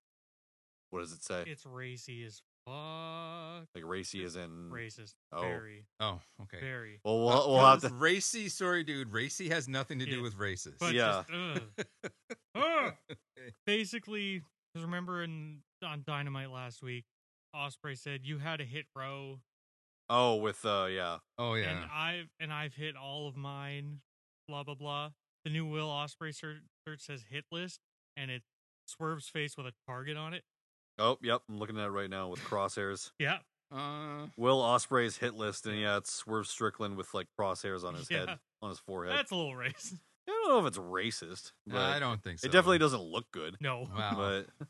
[SPEAKER 4] what does it say?
[SPEAKER 5] It's racy as fuck.
[SPEAKER 4] Like racy is in.
[SPEAKER 5] Racist.
[SPEAKER 4] Oh.
[SPEAKER 5] Very,
[SPEAKER 3] Oh, okay.
[SPEAKER 5] very.
[SPEAKER 4] Well, we'll, we'll have to.
[SPEAKER 3] Racy, sorry, dude. Racy has nothing to do
[SPEAKER 5] Yeah.
[SPEAKER 3] with racist.
[SPEAKER 5] But
[SPEAKER 4] Yeah.
[SPEAKER 5] just, ugh. Ugh. Basically, because remember in on Dynamite last week, Osprey said you had a hit row,
[SPEAKER 4] Oh, with uh, yeah.
[SPEAKER 3] Oh
[SPEAKER 5] and
[SPEAKER 3] yeah.
[SPEAKER 5] I've and I've hit all of mine. Blah blah blah. The new Will Osprey shirt, shirt says hit list, and it Swerve's face with a target on it.
[SPEAKER 4] Oh, yep. I'm looking at it right now with crosshairs.
[SPEAKER 5] Yeah,
[SPEAKER 3] Uh,
[SPEAKER 4] Will Osprey's hit list, and yeah, it's SwerveStrickland with like crosshairs on his head,
[SPEAKER 5] Yeah.
[SPEAKER 4] on his forehead.
[SPEAKER 5] that's a little racist.
[SPEAKER 4] I don't know if it's racist, but
[SPEAKER 3] I don't think so.
[SPEAKER 4] it definitely doesn't look good.
[SPEAKER 5] No,
[SPEAKER 3] Wow.
[SPEAKER 4] But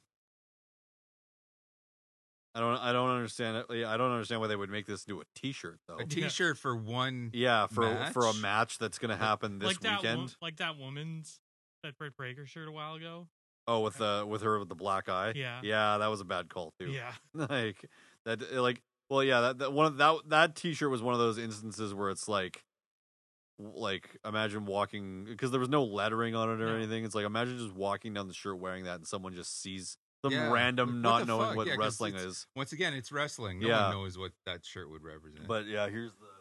[SPEAKER 4] I don't, I don't understand it. Yeah, I don't understand why they would make this into a T-shirt though.
[SPEAKER 3] a T-shirt for one.
[SPEAKER 4] Yeah, for for a
[SPEAKER 3] match?
[SPEAKER 4] match that's gonna happen this
[SPEAKER 5] like that,
[SPEAKER 4] weekend.
[SPEAKER 5] wo- like that woman's that Britt Baker shirt a while ago.
[SPEAKER 4] Oh, with uh with her with the black eye.
[SPEAKER 5] Yeah.
[SPEAKER 4] yeah, that was a bad call too.
[SPEAKER 5] Yeah,
[SPEAKER 4] like that, like well, yeah, that, that one of that that T-shirt was one of those instances where it's like, like imagine walking because there was no lettering on it or
[SPEAKER 5] No.
[SPEAKER 4] anything. It's like imagine just walking down the shirt wearing that and someone just sees some
[SPEAKER 3] Yeah,
[SPEAKER 4] random
[SPEAKER 3] like, what
[SPEAKER 4] not
[SPEAKER 3] the
[SPEAKER 4] knowing
[SPEAKER 3] fuck?
[SPEAKER 4] what
[SPEAKER 3] Yeah, 'cause
[SPEAKER 4] wrestling
[SPEAKER 3] it's-
[SPEAKER 4] is.
[SPEAKER 3] Once again, it's wrestling. No
[SPEAKER 4] Yeah.
[SPEAKER 3] one knows what that shirt would represent.
[SPEAKER 4] But yeah, here's the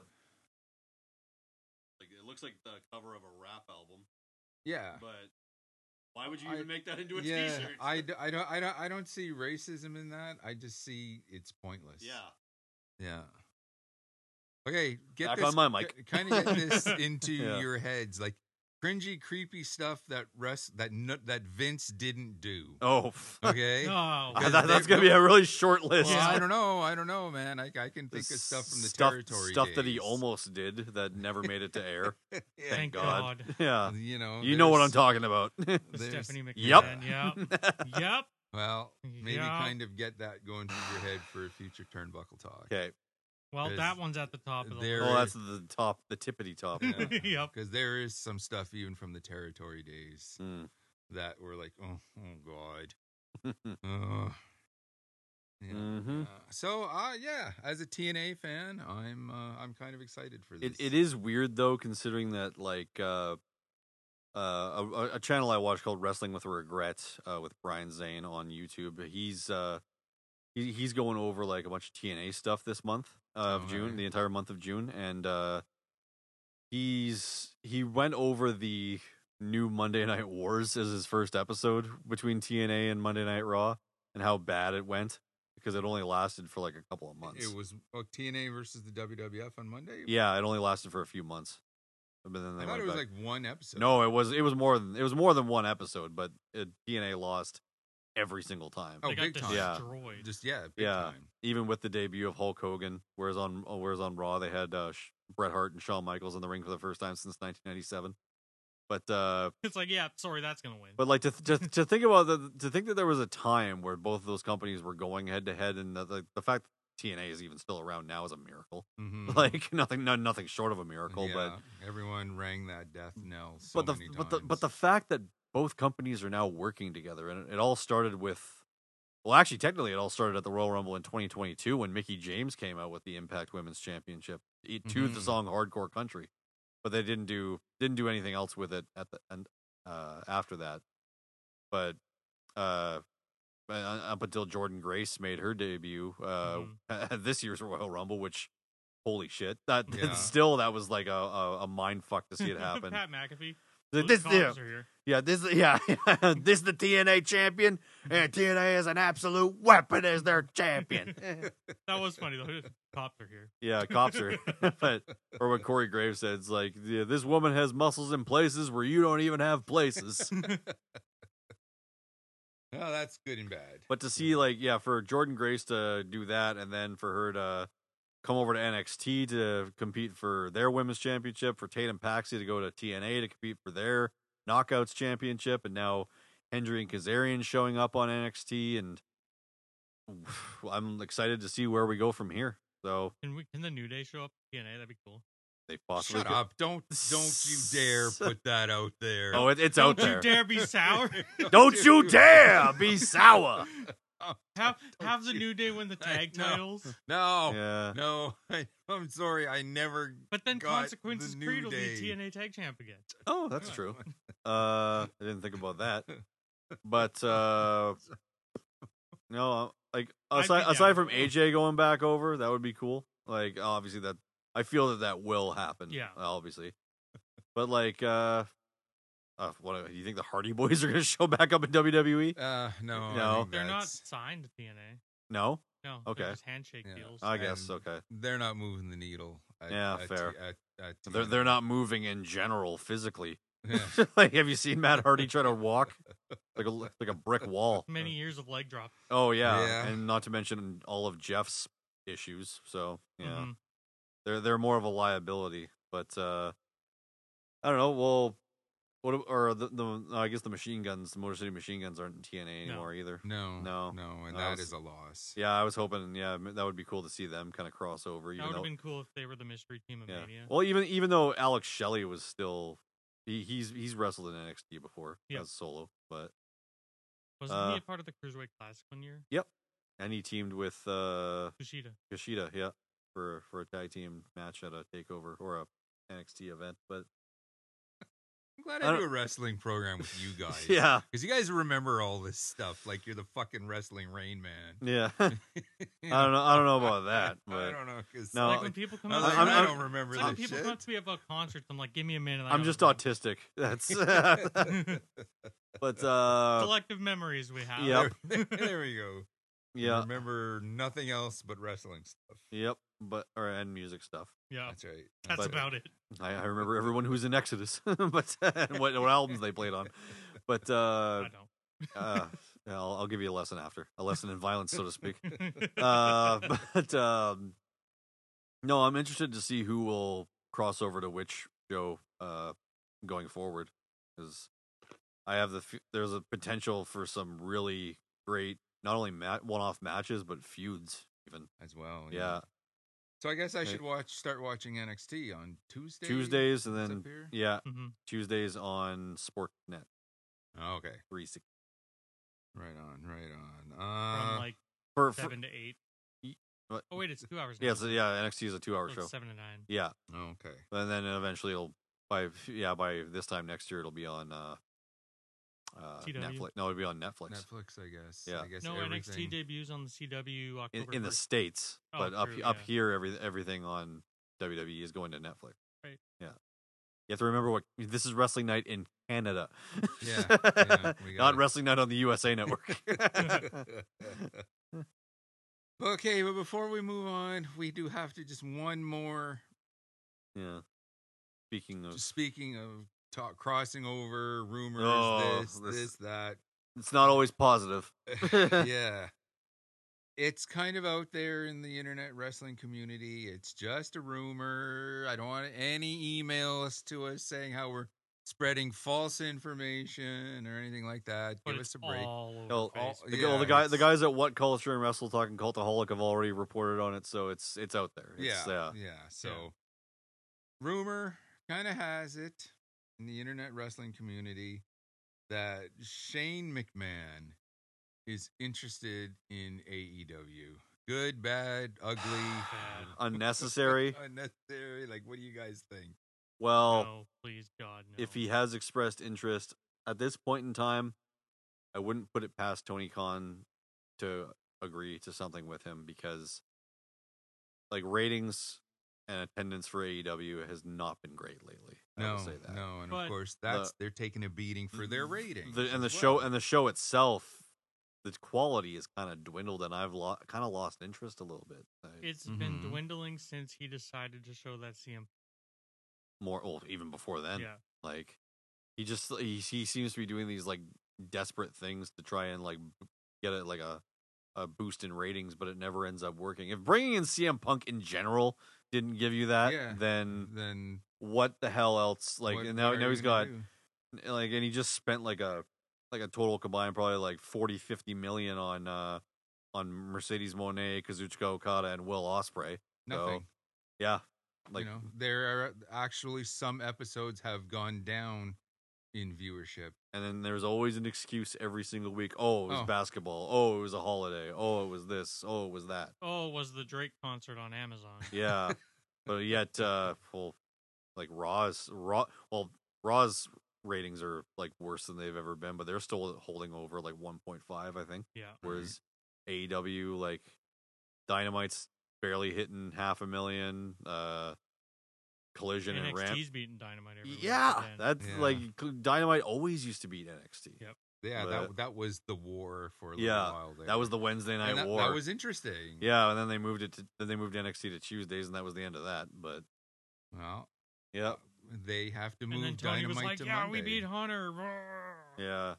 [SPEAKER 4] like it looks like the cover of a rap album.
[SPEAKER 3] yeah,
[SPEAKER 4] But why would you
[SPEAKER 3] I-
[SPEAKER 4] even make that into a
[SPEAKER 3] yeah,
[SPEAKER 4] T-shirt?
[SPEAKER 3] I, d- I don't I don't I don't see racism in that. I just see it's pointless.
[SPEAKER 4] yeah.
[SPEAKER 3] Yeah. Okay, get
[SPEAKER 4] Back
[SPEAKER 3] this
[SPEAKER 4] on my mic.
[SPEAKER 3] kind of get this into
[SPEAKER 4] Yeah.
[SPEAKER 3] your heads, like cringy, creepy stuff that rest that no, that Vince didn't do.
[SPEAKER 4] Oh,
[SPEAKER 3] Okay.
[SPEAKER 5] no,
[SPEAKER 3] Because
[SPEAKER 4] that, that's
[SPEAKER 3] they-
[SPEAKER 4] gonna be a really short list.
[SPEAKER 3] Well, I don't know. I don't know, man. I, I can think of stuff from the
[SPEAKER 4] stuff,
[SPEAKER 3] territory
[SPEAKER 4] stuff that he
[SPEAKER 3] days.
[SPEAKER 4] almost did that never made it to air.
[SPEAKER 3] Yeah,
[SPEAKER 5] thank
[SPEAKER 4] God.
[SPEAKER 5] God.
[SPEAKER 4] Yeah,
[SPEAKER 3] You know,
[SPEAKER 4] you know what I'm
[SPEAKER 3] there's-
[SPEAKER 4] talking about.
[SPEAKER 3] there's-
[SPEAKER 5] Stephanie McMahon.
[SPEAKER 4] Yep.
[SPEAKER 5] Yep. Yep.
[SPEAKER 3] Well, maybe
[SPEAKER 5] Yeah.
[SPEAKER 3] kind of get that going through your head for a future turnbuckle talk.
[SPEAKER 4] Okay.
[SPEAKER 5] Well,
[SPEAKER 3] Because
[SPEAKER 5] that one's at the top of the
[SPEAKER 3] there-
[SPEAKER 4] Oh, that's the top, the tippity top.
[SPEAKER 3] Yeah.
[SPEAKER 5] list. Yep.
[SPEAKER 3] Because there is some stuff even from the territory days
[SPEAKER 4] Mm.
[SPEAKER 3] that were like, oh, oh God. Uh, yeah,
[SPEAKER 4] Mhm.
[SPEAKER 3] uh, so, uh, yeah, as a T N A fan, I'm uh, I'm kind of excited for this.
[SPEAKER 4] It it is weird though, considering that like uh, uh, a, a channel I watch called Wrestling with Regret uh, with Brian Zane on YouTube. He's uh, he, he's going over like a bunch of T N A stuff this month uh, of
[SPEAKER 3] Oh,
[SPEAKER 4] June,
[SPEAKER 3] alright.
[SPEAKER 4] the entire month of June, and uh, he's he went over the new Monday Night Wars as his first episode between T N A and Monday Night Raw, and how bad it went because it only lasted for like a couple of months.
[SPEAKER 3] It was oh, T N A versus the W W F on Monday.
[SPEAKER 4] Yeah, it only lasted for a few months. But then they
[SPEAKER 3] I thought
[SPEAKER 4] went
[SPEAKER 3] it was
[SPEAKER 4] back.
[SPEAKER 3] like one episode.
[SPEAKER 4] No, it was it was more than it was more than one episode, but it, T N A lost every single time.
[SPEAKER 3] Oh,
[SPEAKER 5] They got
[SPEAKER 3] big time.
[SPEAKER 4] Yeah.
[SPEAKER 5] destroyed.
[SPEAKER 3] just yeah, big
[SPEAKER 4] Yeah.
[SPEAKER 3] time.
[SPEAKER 4] Even with the debut of Hulk Hogan, whereas on whereas on Raw they had uh, Sh- Bret Hart and Shawn Michaels in the ring for the first time since nineteen ninety-seven. But uh,
[SPEAKER 5] It's like, yeah, sorry, that's gonna win.
[SPEAKER 4] but like to to to think about the to think that there was a time where both of those companies were going head to head, and the, the the fact that T N A is even still around now is a miracle.
[SPEAKER 3] Mhm.
[SPEAKER 4] Like nothing, no, nothing short of a miracle.
[SPEAKER 3] Yeah,
[SPEAKER 4] But
[SPEAKER 3] everyone rang that death knell so
[SPEAKER 4] but the
[SPEAKER 3] many times.
[SPEAKER 4] but the but the fact that both companies are now working together, and it, it all started with, well, actually, technically, it all started at the Royal Rumble in twenty twenty-two when Mickie James came out with the Impact Women's Championship e- to the
[SPEAKER 3] Mhm.
[SPEAKER 4] song "Hardcore Country," but they didn't do didn't do anything else with it at the end uh, after that. But uh, but, uh, up until Jordan Grace made her debut uh, at this year's Royal Rumble, which holy shit, that
[SPEAKER 3] Yeah.
[SPEAKER 4] still that was like a, a, a mind fuck to see it happen.
[SPEAKER 5] Pat McAfee.
[SPEAKER 4] Th-
[SPEAKER 5] Luke
[SPEAKER 4] This, yeah,
[SPEAKER 5] Combs are here.
[SPEAKER 4] yeah, this, yeah, this is the T N A champion, and T N A is an absolute weapon as their champion.
[SPEAKER 5] That was funny though. Cops are here.
[SPEAKER 4] Yeah, cops are, but or what Corey Graves said, it's like, yeah, this woman has muscles in places where you don't even have places.
[SPEAKER 3] Oh, that's good and bad.
[SPEAKER 4] But to see, like, yeah, for Jordan Grace to do that, and then for her to come over to N X T to compete for their women's championship, for Tatum Paxley to go to T N A to compete for their Knockouts championship, and now Hendry and Kazarian showing up on N X T, and I'm excited to see where we go from here. So
[SPEAKER 5] Can we? Can the New Day show up? T N A, that'd be cool.
[SPEAKER 4] they possibly
[SPEAKER 3] Shut
[SPEAKER 4] could-
[SPEAKER 3] up! Don't don't you dare put that out there.
[SPEAKER 4] Oh, it, it's out
[SPEAKER 5] Don't
[SPEAKER 4] there.
[SPEAKER 5] you dare be sour.
[SPEAKER 4] Don't you dare be sour.
[SPEAKER 5] have have the New Day win the tag
[SPEAKER 3] No.
[SPEAKER 5] titles,
[SPEAKER 3] No,
[SPEAKER 4] Yeah.
[SPEAKER 3] no. I, I'm sorry. I never.
[SPEAKER 5] but then
[SPEAKER 3] got
[SPEAKER 5] Consequences
[SPEAKER 3] the New
[SPEAKER 5] Creed will
[SPEAKER 3] Day.
[SPEAKER 5] be T N A tag champ again.
[SPEAKER 4] Oh, that's true. Uh, I didn't think about that. But uh, no, like
[SPEAKER 5] I'd
[SPEAKER 4] aside
[SPEAKER 5] be
[SPEAKER 4] aside
[SPEAKER 5] down.
[SPEAKER 4] from A J going back over, that would be cool. Like obviously that I feel that that will happen.
[SPEAKER 5] Yeah.
[SPEAKER 4] obviously. But like, uh, uh what do you think the Hardy Boys are going to show back up in W W E?
[SPEAKER 3] Uh, no, I
[SPEAKER 4] No.
[SPEAKER 3] think
[SPEAKER 5] They're not
[SPEAKER 3] that's-
[SPEAKER 5] signed to T N A.
[SPEAKER 4] No,
[SPEAKER 5] No.
[SPEAKER 4] Okay.
[SPEAKER 5] They're just handshake
[SPEAKER 3] Yeah.
[SPEAKER 5] deals.
[SPEAKER 4] I guess
[SPEAKER 3] And
[SPEAKER 4] okay.
[SPEAKER 3] They're not moving the needle. At,
[SPEAKER 4] Yeah,
[SPEAKER 3] at,
[SPEAKER 4] fair.
[SPEAKER 3] At, at
[SPEAKER 4] They're they're not moving in general physically.
[SPEAKER 3] Yeah.
[SPEAKER 4] Like, have you seen Matt Hardy try to walk like a like a brick wall?
[SPEAKER 5] Many years of leg drop.
[SPEAKER 4] Oh yeah.
[SPEAKER 3] Yeah.
[SPEAKER 4] And not to mention all of Jeff's issues. So yeah,
[SPEAKER 5] Mhm.
[SPEAKER 4] they're they're more of a liability. But uh, I don't know. Well, what or the, the I guess the machine guns, the Motor City Machine Guns aren't in T N A
[SPEAKER 5] No.
[SPEAKER 4] anymore either.
[SPEAKER 3] No,
[SPEAKER 4] No.
[SPEAKER 3] no, and
[SPEAKER 4] I
[SPEAKER 3] that
[SPEAKER 4] was-
[SPEAKER 3] is a loss.
[SPEAKER 4] Yeah, I was hoping. Yeah, that would be cool to see them kind of cross over.
[SPEAKER 5] That
[SPEAKER 4] Even
[SPEAKER 5] would have
[SPEAKER 4] though,
[SPEAKER 5] been cool if they were the mystery team of
[SPEAKER 4] yeah.
[SPEAKER 5] Mania.
[SPEAKER 4] Well, even even though Alex Shelley was still, he, he's he's wrestled in N X T before
[SPEAKER 5] Yep.
[SPEAKER 4] as solo, but
[SPEAKER 5] Wasn't
[SPEAKER 4] uh,
[SPEAKER 5] he a part of the Cruiserweight Classic one year?
[SPEAKER 4] and he teamed with uh
[SPEAKER 5] Kushida.
[SPEAKER 4] Kushida, yeah, for for a tag team match at a takeover or a N X T event. But
[SPEAKER 3] I'm glad
[SPEAKER 4] I
[SPEAKER 3] I,
[SPEAKER 4] don't-
[SPEAKER 3] do a wrestling program with you guys.
[SPEAKER 4] yeah,
[SPEAKER 3] Because you guys remember all this stuff like you're the fucking wrestling Rain Man.
[SPEAKER 4] yeah, I don't know, I don't know about that,
[SPEAKER 3] I
[SPEAKER 4] but
[SPEAKER 3] don't know. Cause
[SPEAKER 4] No,
[SPEAKER 5] like when people come
[SPEAKER 3] I,
[SPEAKER 5] up,
[SPEAKER 3] was
[SPEAKER 5] to
[SPEAKER 3] like,
[SPEAKER 5] me-
[SPEAKER 3] I
[SPEAKER 4] I'm-
[SPEAKER 3] don't remember
[SPEAKER 5] it's like when
[SPEAKER 3] this
[SPEAKER 5] people
[SPEAKER 3] shit.
[SPEAKER 5] come up to me about concerts. I'm like, give me a minute. I
[SPEAKER 4] I'm
[SPEAKER 5] gotta
[SPEAKER 4] just
[SPEAKER 5] think."
[SPEAKER 4] autistic. That's but uh
[SPEAKER 5] Collective memories we have.
[SPEAKER 4] Yep.
[SPEAKER 3] There, there we go.
[SPEAKER 4] yeah,
[SPEAKER 3] Remember nothing else but wrestling stuff.
[SPEAKER 4] yep, but or and music stuff.
[SPEAKER 5] Yeah.
[SPEAKER 3] That's right.
[SPEAKER 5] That's
[SPEAKER 4] But-
[SPEAKER 5] about it.
[SPEAKER 4] I, I remember everyone who's in Exodus, but and what, what albums they played on. But uh,
[SPEAKER 5] I don't.
[SPEAKER 4] uh I'll, I'll give you a lesson after a lesson in violence, so to speak. Uh, but um, no, I'm interested to see who will cross over to which show uh, going forward, because I have the f- there's a potential for some really great not only ma- one-off matches but feuds even.
[SPEAKER 3] As well.
[SPEAKER 4] Yeah,
[SPEAKER 3] So I guess I
[SPEAKER 4] Right.
[SPEAKER 3] should watch, start watching N X T on Tuesday.
[SPEAKER 4] Tuesdays and
[SPEAKER 3] It's
[SPEAKER 4] then
[SPEAKER 3] up here?
[SPEAKER 4] yeah
[SPEAKER 5] hmm
[SPEAKER 4] Tuesdays on Sportnet
[SPEAKER 3] Oh, okay.
[SPEAKER 4] three sixty
[SPEAKER 3] Right on. Right on.
[SPEAKER 5] From
[SPEAKER 3] Uh,
[SPEAKER 5] like
[SPEAKER 4] for, for
[SPEAKER 5] seven to eight.
[SPEAKER 4] what?
[SPEAKER 5] Oh wait, it's two hours. Now.
[SPEAKER 4] yeah so yeah N X T is a two-hour
[SPEAKER 5] So
[SPEAKER 4] show.
[SPEAKER 5] it's seven to nine.
[SPEAKER 4] Yeah,
[SPEAKER 3] oh, okay.
[SPEAKER 4] and then eventually it'll by yeah by this time next year it'll be on uh, uh
[SPEAKER 5] C W.
[SPEAKER 4] Netflix. No, it'll be on Netflix.
[SPEAKER 3] Netflix, I guess.
[SPEAKER 4] Yeah.
[SPEAKER 3] I guess
[SPEAKER 5] No,
[SPEAKER 3] everything.
[SPEAKER 5] N X T debuts on the C W
[SPEAKER 4] in,
[SPEAKER 5] October
[SPEAKER 4] in the
[SPEAKER 5] first.
[SPEAKER 4] states,
[SPEAKER 5] Oh,
[SPEAKER 4] but up
[SPEAKER 5] true,
[SPEAKER 4] up
[SPEAKER 5] yeah.
[SPEAKER 4] here, every everything on W W E is going to Netflix.
[SPEAKER 5] Right.
[SPEAKER 4] Yeah. You have to remember what this is Wrestling Night in Canada.
[SPEAKER 3] Yeah, yeah, we
[SPEAKER 4] Not
[SPEAKER 3] gotta-
[SPEAKER 4] Wrestling Night on the U S A Network.
[SPEAKER 3] Okay, but before we move on, we do have to just one more.
[SPEAKER 4] yeah. Speaking of,
[SPEAKER 3] Just speaking of talk, crossing over rumors,
[SPEAKER 4] Oh,
[SPEAKER 3] this,
[SPEAKER 4] this-
[SPEAKER 3] this, that.
[SPEAKER 4] it's not always positive.
[SPEAKER 3] Yeah. It's kind of out there in the internet wrestling community. It's just a rumor. I don't want any emails to us saying how we're spreading false information or anything like that.
[SPEAKER 5] But
[SPEAKER 3] Give
[SPEAKER 5] it's
[SPEAKER 3] us a break.
[SPEAKER 5] all over
[SPEAKER 4] Oh, all-
[SPEAKER 5] Facebook.
[SPEAKER 4] the,
[SPEAKER 3] yeah,
[SPEAKER 4] well, the guy, the
[SPEAKER 3] it's-
[SPEAKER 4] guys at What Culture and Wrestle Talking Cultaholic have already reported on it, so it's it's out there. It's,
[SPEAKER 3] yeah,
[SPEAKER 4] uh,
[SPEAKER 3] yeah. So, rumor kind of has it in the internet wrestling community that Shane McMahon is interested in A E W. Good, bad, ugly,
[SPEAKER 5] Bad.
[SPEAKER 4] unnecessary.
[SPEAKER 3] unnecessary. Like, what do you guys think?
[SPEAKER 4] Well,
[SPEAKER 5] No, please, God, no.
[SPEAKER 4] if he has expressed interest at this point in time, I wouldn't put it past Tony Khan to agree to something with him because, like, ratings and attendance for A E W has not been great lately. I
[SPEAKER 3] No,
[SPEAKER 4] will say that.
[SPEAKER 3] no, and
[SPEAKER 5] But
[SPEAKER 3] of course that's they're taking a beating for their ratings.
[SPEAKER 4] The, and the
[SPEAKER 3] as
[SPEAKER 4] show
[SPEAKER 3] well.
[SPEAKER 4] and the show itself, the quality is kind of dwindled, and I've lo- kind of lost interest a little bit. I,
[SPEAKER 5] It's been
[SPEAKER 3] Mhm.
[SPEAKER 5] dwindling since he decided to show that C M.
[SPEAKER 4] more, well, even before then,
[SPEAKER 5] Yeah,
[SPEAKER 4] like he just he, he seems to be doing these like desperate things to try and like get it like a a boost in ratings, but it never ends up working. If bringing in C M Punk in general didn't give you that,
[SPEAKER 3] Yeah.
[SPEAKER 4] then
[SPEAKER 3] then
[SPEAKER 4] what the hell else? Like
[SPEAKER 3] what-
[SPEAKER 4] and
[SPEAKER 3] what
[SPEAKER 4] now
[SPEAKER 3] are
[SPEAKER 4] now
[SPEAKER 3] you
[SPEAKER 4] he's
[SPEAKER 3] gonna
[SPEAKER 4] got
[SPEAKER 3] do?
[SPEAKER 4] like and he just spent like a like a total combined probably like forty, fifty million on uh on Mercedes Moné, Kazuchika Okada, and Will Ospreay.
[SPEAKER 3] Nothing.
[SPEAKER 4] Yeah, like
[SPEAKER 3] you know, there are actually some episodes have gone down in viewership.
[SPEAKER 4] and then there's always an excuse every single week. Oh, it was
[SPEAKER 3] Oh.
[SPEAKER 4] basketball. Oh, it was a holiday. Oh, it was this. Oh, it was that.
[SPEAKER 5] oh, it was the Drake concert on Amazon.
[SPEAKER 4] Yeah, but yet, uh, well, like Raw's Raw. Well, Raw's ratings are like worse than they've ever been, but they're still holding over like one point five, I think.
[SPEAKER 5] Yeah,
[SPEAKER 4] Whereas A E W, like Dynamite's barely hitting half a million. Uh, Collision and Ramp.
[SPEAKER 5] N X T's beating Dynamite every week
[SPEAKER 4] Yeah,
[SPEAKER 5] again.
[SPEAKER 4] that's
[SPEAKER 3] Yeah.
[SPEAKER 4] like Dynamite always used to beat N X T.
[SPEAKER 5] Yep.
[SPEAKER 3] Yeah,
[SPEAKER 4] But-
[SPEAKER 3] that that was the war for a little
[SPEAKER 4] Yeah,
[SPEAKER 3] while there.
[SPEAKER 4] That was the Wednesday night
[SPEAKER 3] And that,
[SPEAKER 4] war.
[SPEAKER 3] that was interesting.
[SPEAKER 4] Yeah, and then they moved it to then they moved N X T to Tuesdays, and that was the end of that. But
[SPEAKER 3] Well,
[SPEAKER 4] yeah,
[SPEAKER 3] they have to move
[SPEAKER 5] And then Tony
[SPEAKER 3] Dynamite
[SPEAKER 5] was like,
[SPEAKER 3] to
[SPEAKER 5] "Yeah,
[SPEAKER 3] Monday.
[SPEAKER 5] we beat Hunter."
[SPEAKER 4] yeah.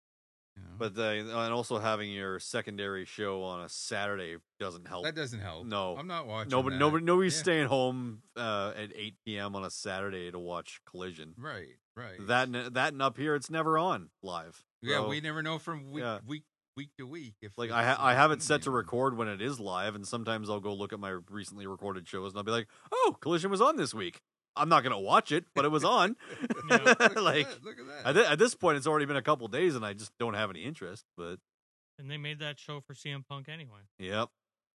[SPEAKER 3] you know?
[SPEAKER 4] But the, and also having your secondary show on a Saturday doesn't help.
[SPEAKER 3] that doesn't help.
[SPEAKER 4] No.
[SPEAKER 3] I'm not watching.
[SPEAKER 4] Nobody,
[SPEAKER 3] that.
[SPEAKER 4] nobody, nobody's
[SPEAKER 3] Yeah.
[SPEAKER 4] staying home uh, at eight p.m. on a Saturday to watch Collision.
[SPEAKER 3] Right, right.
[SPEAKER 4] That and- that and up here, it's never on live.
[SPEAKER 3] yeah,
[SPEAKER 4] So,
[SPEAKER 3] we never know from week
[SPEAKER 4] yeah.
[SPEAKER 3] week week to week if
[SPEAKER 4] like
[SPEAKER 3] if
[SPEAKER 4] I ha-
[SPEAKER 3] it's
[SPEAKER 4] I have it
[SPEAKER 3] gonna
[SPEAKER 4] set
[SPEAKER 3] be
[SPEAKER 4] to
[SPEAKER 3] on.
[SPEAKER 4] record when it is live, and sometimes I'll go look at my recently recorded shows, and I'll be like, "Oh, Collision was on this week." I'm not gonna watch it, but it was on.
[SPEAKER 5] Yeah.
[SPEAKER 3] Look at
[SPEAKER 4] like
[SPEAKER 3] that, look at that.
[SPEAKER 4] at, thi- at this point, it's already been a couple days, and I just don't have any interest. But
[SPEAKER 5] And they made that show for C M Punk anyway.
[SPEAKER 4] yep,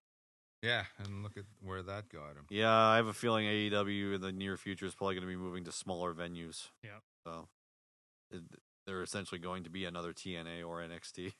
[SPEAKER 3] yeah, and look at where that got him.
[SPEAKER 4] yeah, I have a feeling A E W in the near future is probably going to be moving to smaller venues.
[SPEAKER 5] Yep.
[SPEAKER 4] So it, they're essentially going to be another T N A or N X T.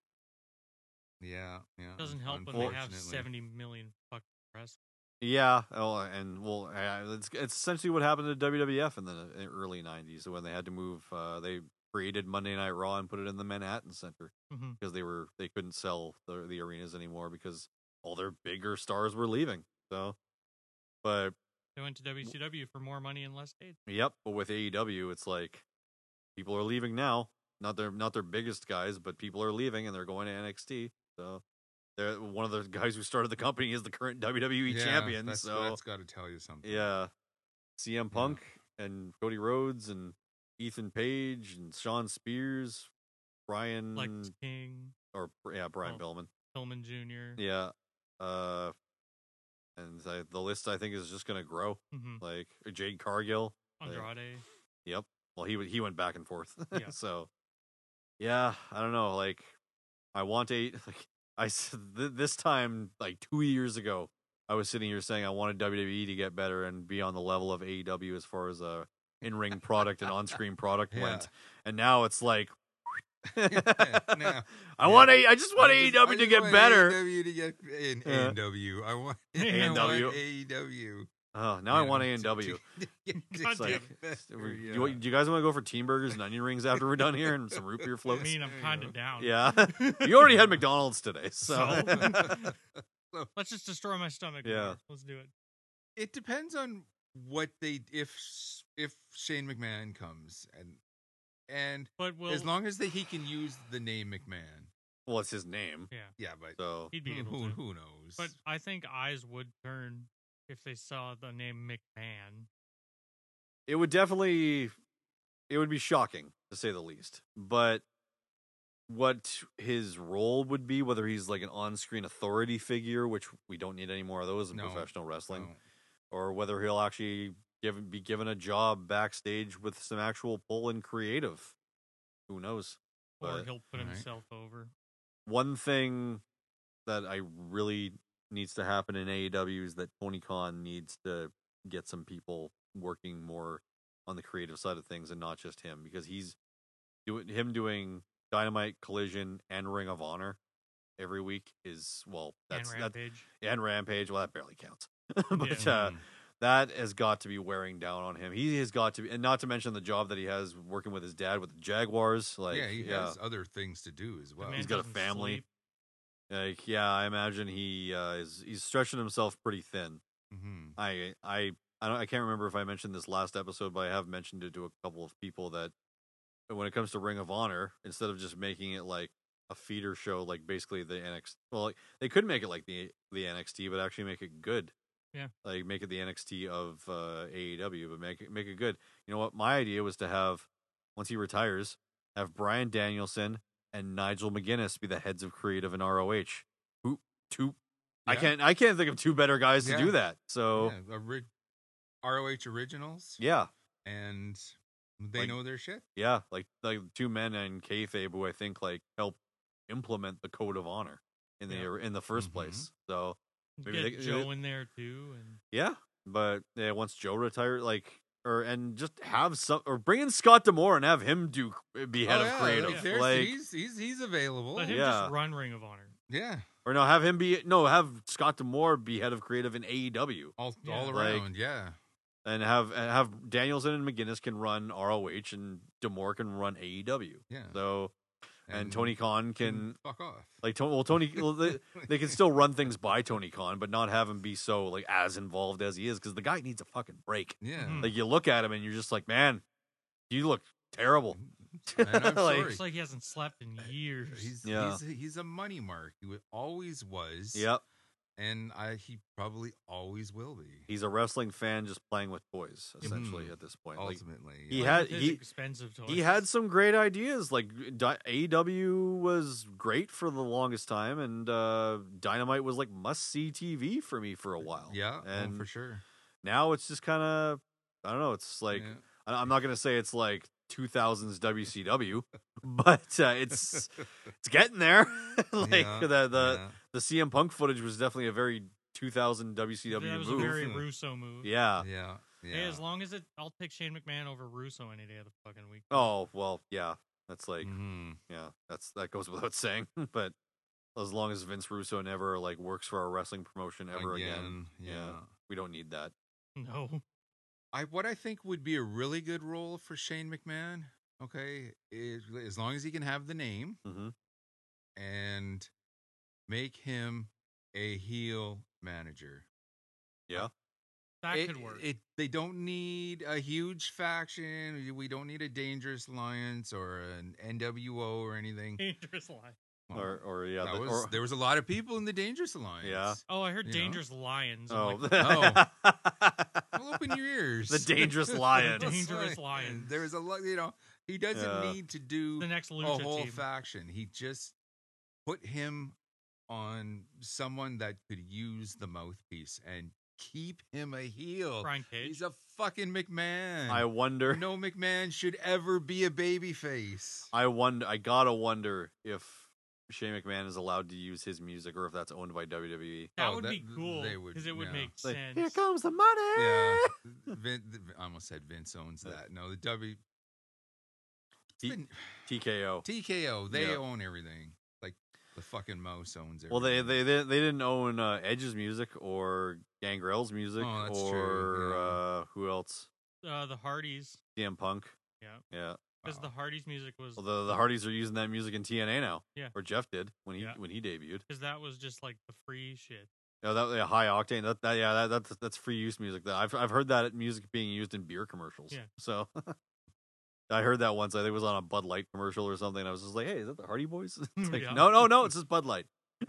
[SPEAKER 3] Yeah, yeah.
[SPEAKER 5] Doesn't help when they have
[SPEAKER 3] unfortunately.
[SPEAKER 5] seventy million fucking wrestlers.
[SPEAKER 4] Yeah, oh, and well, uh, it's, it's essentially what happened to W W F in the early nineties when they had to move. Uh, they created Monday Night Raw and put it in the Manhattan Center
[SPEAKER 5] Mm-hmm.
[SPEAKER 4] because they were they couldn't sell the the arenas anymore because all their bigger stars were leaving. So, but
[SPEAKER 5] They went to W C W for more money and less dates.
[SPEAKER 4] yep, but with A E W, it's like people are leaving now. Not their not their biggest guys, but people are leaving and they're going to N X T. So. They're, one of the guys who started the company is the current W W E
[SPEAKER 3] Yeah,
[SPEAKER 4] champion.
[SPEAKER 3] That's,
[SPEAKER 4] so
[SPEAKER 3] that's got to tell you something.
[SPEAKER 4] yeah, C M Punk and Cody Rhodes and Ethan Page and Sean Spears, Brian
[SPEAKER 5] Lex King,
[SPEAKER 4] or yeah Brian
[SPEAKER 5] Oh.
[SPEAKER 4] Pillman.
[SPEAKER 5] Pillman Junior
[SPEAKER 4] Yeah, uh, and I, the list I think is just gonna grow.
[SPEAKER 5] hmm
[SPEAKER 4] Like Jade Cargill.
[SPEAKER 5] Andrade.
[SPEAKER 4] Yep. Well, he he went back and forth.
[SPEAKER 5] Yeah.
[SPEAKER 4] So yeah, I don't know. Like I want to like. I s- th- this time like two years ago, I was sitting here saying I wanted W W E to get better and be on the level of A E W as far as a in ring product and on screen product
[SPEAKER 3] Yeah.
[SPEAKER 4] went, and now it's like
[SPEAKER 3] Now-
[SPEAKER 4] I want a, I just want
[SPEAKER 3] I
[SPEAKER 4] A E
[SPEAKER 3] just- I
[SPEAKER 4] W to
[SPEAKER 3] just
[SPEAKER 4] get
[SPEAKER 3] want
[SPEAKER 4] better.
[SPEAKER 3] A E W to get in
[SPEAKER 4] Yeah.
[SPEAKER 3] A and W. I want
[SPEAKER 5] A
[SPEAKER 3] I
[SPEAKER 5] and
[SPEAKER 3] want
[SPEAKER 4] W.
[SPEAKER 3] A E W.
[SPEAKER 4] Oh, now I
[SPEAKER 3] Yeah,
[SPEAKER 4] want A and
[SPEAKER 3] to-
[SPEAKER 4] W.
[SPEAKER 3] to- to
[SPEAKER 5] It's
[SPEAKER 3] get
[SPEAKER 4] like,
[SPEAKER 3] better,
[SPEAKER 4] Do,
[SPEAKER 3] yeah.
[SPEAKER 4] you, do you guys want to go for team burgers and onion rings after we're done here and some root beer
[SPEAKER 5] I
[SPEAKER 4] floats?
[SPEAKER 5] mean, I'm
[SPEAKER 3] There you
[SPEAKER 5] kind
[SPEAKER 3] go.
[SPEAKER 5] of down.
[SPEAKER 4] Yeah, you already had McDonald's today, so,
[SPEAKER 5] So? Let's just destroy my stomach.
[SPEAKER 4] Yeah.
[SPEAKER 5] more. Let's do it.
[SPEAKER 3] It depends on what they if if Shane McMahon comes and and
[SPEAKER 5] But we'll,
[SPEAKER 3] as long as they, he can use the name McMahon.
[SPEAKER 4] well, it's his name,
[SPEAKER 5] yeah,
[SPEAKER 3] Yeah, but
[SPEAKER 4] so
[SPEAKER 5] he'd be
[SPEAKER 3] who,
[SPEAKER 5] able
[SPEAKER 3] who,
[SPEAKER 5] to.
[SPEAKER 3] who knows?
[SPEAKER 5] But I think eyes would turn if they saw the name McMahon.
[SPEAKER 4] it would definitely it would be shocking to say the least. But what his role would be, whether he's like an on-screen authority figure, which we don't need any more of those in
[SPEAKER 3] No.
[SPEAKER 4] professional wrestling,
[SPEAKER 3] No.
[SPEAKER 4] or whether he'll actually give, be given a job backstage with some actual pull and creative. Who knows?
[SPEAKER 5] Or
[SPEAKER 4] But
[SPEAKER 5] he'll put
[SPEAKER 3] Right.
[SPEAKER 5] himself over.
[SPEAKER 4] one thing that I really needs to happen in A E W is that Tony Khan needs to get some people working more on the creative side of things and not just him, because he's doing him doing Dynamite, Collision, and Ring of Honor every week is, well, that's
[SPEAKER 5] and
[SPEAKER 4] that
[SPEAKER 5] Rampage.
[SPEAKER 4] and Rampage. Well, that barely counts, but
[SPEAKER 5] Yeah.
[SPEAKER 4] uh,
[SPEAKER 3] Mm.
[SPEAKER 4] that has got to be wearing down on him. He has got to be, and not to mention the job that he has working with his dad with the Jaguars. Like,
[SPEAKER 3] yeah, he
[SPEAKER 4] yeah,
[SPEAKER 3] has other things to do as well.
[SPEAKER 5] man
[SPEAKER 4] he's got a
[SPEAKER 5] doesn't
[SPEAKER 4] family.
[SPEAKER 5] sleep.
[SPEAKER 4] Like, yeah, I imagine he uh, is he's stretching himself pretty thin.
[SPEAKER 3] hmm
[SPEAKER 4] I I I don't I can't remember if I mentioned this last episode, but I have mentioned it to a couple of people that when it comes to Ring of Honor, instead of just making it like a feeder show, like basically the N X T, well, like, they could make it like the the N X T, but actually make it good.
[SPEAKER 5] Yeah.
[SPEAKER 4] Like make it the N X T of uh, A E W, but make it make it good. You know what? My idea was to have, once he retires, have Bryan Danielson and Nigel McGuinness be the heads of creative in R O H. Who two? I
[SPEAKER 3] Yeah.
[SPEAKER 4] can't I can't think of two better guys to
[SPEAKER 3] Yeah.
[SPEAKER 4] do that. So
[SPEAKER 3] yeah, ori- R O H originals,
[SPEAKER 4] yeah.
[SPEAKER 3] and they
[SPEAKER 4] Like-
[SPEAKER 3] know their shit.
[SPEAKER 4] Yeah, like like two men in kayfabe who I think like help implement the code of honor in the
[SPEAKER 5] Yeah.
[SPEAKER 4] in the 1st
[SPEAKER 3] Mhm.
[SPEAKER 4] place. So Maybe
[SPEAKER 5] Get
[SPEAKER 4] they-
[SPEAKER 5] Joe in there too, and
[SPEAKER 4] yeah, but yeah, once Joe retired, like or and just have some or bring in Scott D'Amore and have him do be head
[SPEAKER 3] Oh,
[SPEAKER 4] of
[SPEAKER 3] yeah,
[SPEAKER 4] creative,
[SPEAKER 3] like, there's-
[SPEAKER 4] like
[SPEAKER 3] he's he's he's available.
[SPEAKER 5] let him
[SPEAKER 4] Yeah.
[SPEAKER 5] just run Ring of Honor.
[SPEAKER 3] Yeah,
[SPEAKER 4] or no, have him be no, have Scott D'Amore be head of creative in A E W,
[SPEAKER 3] all
[SPEAKER 5] Yeah.
[SPEAKER 3] all
[SPEAKER 4] Like-
[SPEAKER 3] around. yeah,
[SPEAKER 4] and have and have Danielson and McGuinness can run R O H and D'Amore can run A E W.
[SPEAKER 3] yeah.
[SPEAKER 4] So and, Tony Khan can
[SPEAKER 3] fuck off.
[SPEAKER 4] like Tony, well Tony well, they, they can still run things by Tony Khan, but not have him be so like as involved as he is, because the guy needs a fucking break.
[SPEAKER 3] Yeah,
[SPEAKER 5] Mhm.
[SPEAKER 4] Like you look at him and you're just like, man, you look terrible.
[SPEAKER 3] and I'm
[SPEAKER 4] Like-
[SPEAKER 3] sorry.
[SPEAKER 5] Looks like he hasn't slept in years.
[SPEAKER 3] He's
[SPEAKER 4] Yeah.
[SPEAKER 3] he's he's a money mark. He wa- always was.
[SPEAKER 4] Yep.
[SPEAKER 3] and I he probably always will be.
[SPEAKER 4] He's a wrestling fan just playing with toys, essentially,
[SPEAKER 3] Mhm.
[SPEAKER 4] at this point. Like,
[SPEAKER 3] Ultimately,
[SPEAKER 4] he
[SPEAKER 5] Like
[SPEAKER 4] had-
[SPEAKER 5] with his
[SPEAKER 4] he-
[SPEAKER 5] expensive toys.
[SPEAKER 4] he had some great ideas. Like Di- A E W was great for the longest time, and uh, Dynamite was like must see T V for me for a while.
[SPEAKER 3] yeah,
[SPEAKER 4] and
[SPEAKER 3] oh, for sure.
[SPEAKER 4] now it's just kind of I don't know. It's like
[SPEAKER 3] Yeah.
[SPEAKER 4] I- I'm not gonna say it's like two thousands W C W, but uh, it's it's getting there. like
[SPEAKER 3] Yeah,
[SPEAKER 4] the the
[SPEAKER 3] yeah.
[SPEAKER 4] the C M Punk footage was definitely a very two thousand W C W
[SPEAKER 5] that was
[SPEAKER 4] move.
[SPEAKER 5] a very
[SPEAKER 3] move.
[SPEAKER 5] Russo move.
[SPEAKER 4] yeah.
[SPEAKER 3] yeah, yeah.
[SPEAKER 5] Hey, as long as it, I'll take Shane McMahon over Russo any day of the fucking week.
[SPEAKER 4] Oh well, yeah. That's like
[SPEAKER 3] Mhm.
[SPEAKER 4] yeah. That's that goes without saying. But as long as Vince Russo never like works for a wrestling promotion ever again,
[SPEAKER 3] Again, yeah.
[SPEAKER 4] we don't need that.
[SPEAKER 5] No,
[SPEAKER 3] I what I think would be a really good role for Shane McMahon. Okay, is as long as he can have the name
[SPEAKER 4] Mm-hmm.
[SPEAKER 3] and make him a heel manager.
[SPEAKER 5] that
[SPEAKER 3] it,
[SPEAKER 5] could work.
[SPEAKER 3] It they don't need a huge faction. We don't need a Dangerous Alliance or an N W O or anything.
[SPEAKER 5] Dangerous Lion.
[SPEAKER 3] Well,
[SPEAKER 4] Or or yeah.
[SPEAKER 3] that
[SPEAKER 4] the-
[SPEAKER 3] was,
[SPEAKER 4] or,
[SPEAKER 3] there was a lot of people in the Dangerous Alliance.
[SPEAKER 4] Yeah.
[SPEAKER 5] Oh, I heard
[SPEAKER 3] You know?
[SPEAKER 5] Dangerous Lions. I'm
[SPEAKER 4] oh.
[SPEAKER 5] like,
[SPEAKER 3] Well, open your ears.
[SPEAKER 4] The Dangerous Lion.
[SPEAKER 5] The Dangerous Lions.
[SPEAKER 3] There was a lot. You know, he doesn't
[SPEAKER 4] Yeah.
[SPEAKER 3] need to do
[SPEAKER 5] the next
[SPEAKER 3] a
[SPEAKER 5] Lucha
[SPEAKER 3] whole
[SPEAKER 5] team.
[SPEAKER 3] faction. He just put him on someone that could use the mouthpiece and keep him a heel.
[SPEAKER 5] Brian Cage.
[SPEAKER 3] He's a fucking McMahon.
[SPEAKER 4] I wonder.
[SPEAKER 3] No McMahon should ever be a baby face.
[SPEAKER 4] I wonder. I gotta wonder if Shane McMahon is allowed to use his music, or if that's owned by W W E.
[SPEAKER 5] that
[SPEAKER 3] Oh,
[SPEAKER 5] would
[SPEAKER 3] that-
[SPEAKER 5] be cool
[SPEAKER 3] they would,
[SPEAKER 5] because it would
[SPEAKER 3] yeah.
[SPEAKER 5] make
[SPEAKER 4] Like,
[SPEAKER 5] sense.
[SPEAKER 4] here comes the money.
[SPEAKER 3] Yeah, Vin, I almost said Vince owns
[SPEAKER 4] Yeah.
[SPEAKER 3] that. No, the W.
[SPEAKER 4] T-
[SPEAKER 3] Vin-
[SPEAKER 4] T K O.
[SPEAKER 3] T K O. They
[SPEAKER 4] Yeah.
[SPEAKER 3] own everything. Like the fucking Mouse owns everything.
[SPEAKER 4] Well, they they they, they didn't own uh, Edge's music or Gangrel's music
[SPEAKER 3] Oh, that's
[SPEAKER 4] or
[SPEAKER 3] true, yeah.
[SPEAKER 4] uh, who else?
[SPEAKER 5] Uh, the Hardys,
[SPEAKER 4] C M Punk.
[SPEAKER 5] Yeah.
[SPEAKER 4] Yeah.
[SPEAKER 5] because
[SPEAKER 3] Wow.
[SPEAKER 5] the Hardys music was
[SPEAKER 4] Well, the the Hardys are using that music in T N A now.
[SPEAKER 5] Yeah.
[SPEAKER 4] Or Jeff did when he
[SPEAKER 5] Yeah.
[SPEAKER 4] when he debuted.
[SPEAKER 5] because that was just like the free shit.
[SPEAKER 4] No, that yeah, high octane. That, that yeah, that, that's that's free use music. That I've I've heard that music being used in beer commercials.
[SPEAKER 5] Yeah.
[SPEAKER 4] So I heard that once. I think it was on a Bud Light commercial or something. I was just like, hey, is that the Hardy Boys? It's like,
[SPEAKER 5] Yeah.
[SPEAKER 4] no, no, no, it's just Bud Light.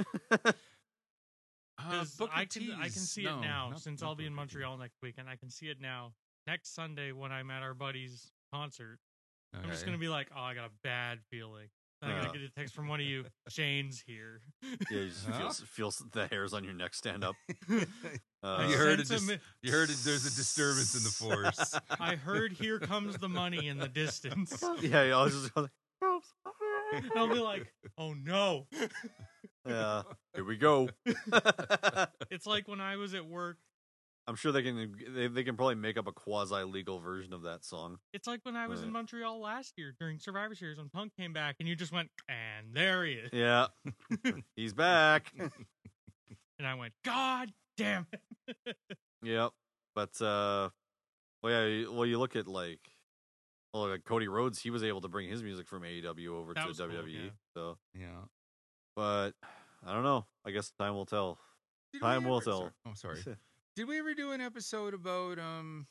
[SPEAKER 3] Uh,
[SPEAKER 5] 'Cause
[SPEAKER 3] Booker
[SPEAKER 5] I can I can
[SPEAKER 3] T's.
[SPEAKER 5] see
[SPEAKER 3] No,
[SPEAKER 5] it now
[SPEAKER 3] not-
[SPEAKER 5] since
[SPEAKER 3] not
[SPEAKER 5] I'll be in
[SPEAKER 3] Booker T.
[SPEAKER 5] Montreal next weekend. I can see it now. Next Sunday when I'm at our buddy's concert, I'm just
[SPEAKER 3] Okay.
[SPEAKER 5] gonna be like, oh, I got a bad feeling. Then I'm
[SPEAKER 4] Yeah.
[SPEAKER 5] gonna get a text from one of you. Shane's here.
[SPEAKER 4] Yeah, you just
[SPEAKER 3] Huh?
[SPEAKER 4] feels feels the hairs on your neck stand up. Uh,
[SPEAKER 3] you heard it.
[SPEAKER 5] Sent
[SPEAKER 3] Dis-
[SPEAKER 5] some-
[SPEAKER 3] you heard it. There's a disturbance in the force.
[SPEAKER 5] I heard "Here Comes the Money" in the distance.
[SPEAKER 4] yeah, I was just like,
[SPEAKER 5] And I'll be like, oh no.
[SPEAKER 4] yeah, here we go.
[SPEAKER 5] It's like when I was at work.
[SPEAKER 4] I'm sure they can they, they can probably make up a quasi legal version of that song.
[SPEAKER 5] It's like when I was in
[SPEAKER 4] Right.
[SPEAKER 5] Montreal last year during Survivor Series when Punk came back and you just went, and there he is.
[SPEAKER 4] Yeah, he's back.
[SPEAKER 5] And I went, God damn it.
[SPEAKER 4] Yep, but uh, well, yeah, you- well, you look at like, well, like Cody Rhodes, he was able to bring his music from A E W over
[SPEAKER 5] That
[SPEAKER 4] to
[SPEAKER 5] was cool,
[SPEAKER 4] W W E.
[SPEAKER 5] yeah.
[SPEAKER 4] So,
[SPEAKER 3] Yeah.
[SPEAKER 4] but I don't know. I guess time will tell.
[SPEAKER 3] Did
[SPEAKER 4] Time
[SPEAKER 3] we
[SPEAKER 4] will
[SPEAKER 3] ever-
[SPEAKER 4] tell.
[SPEAKER 3] sorry- Oh, sorry. Did we ever do an episode about um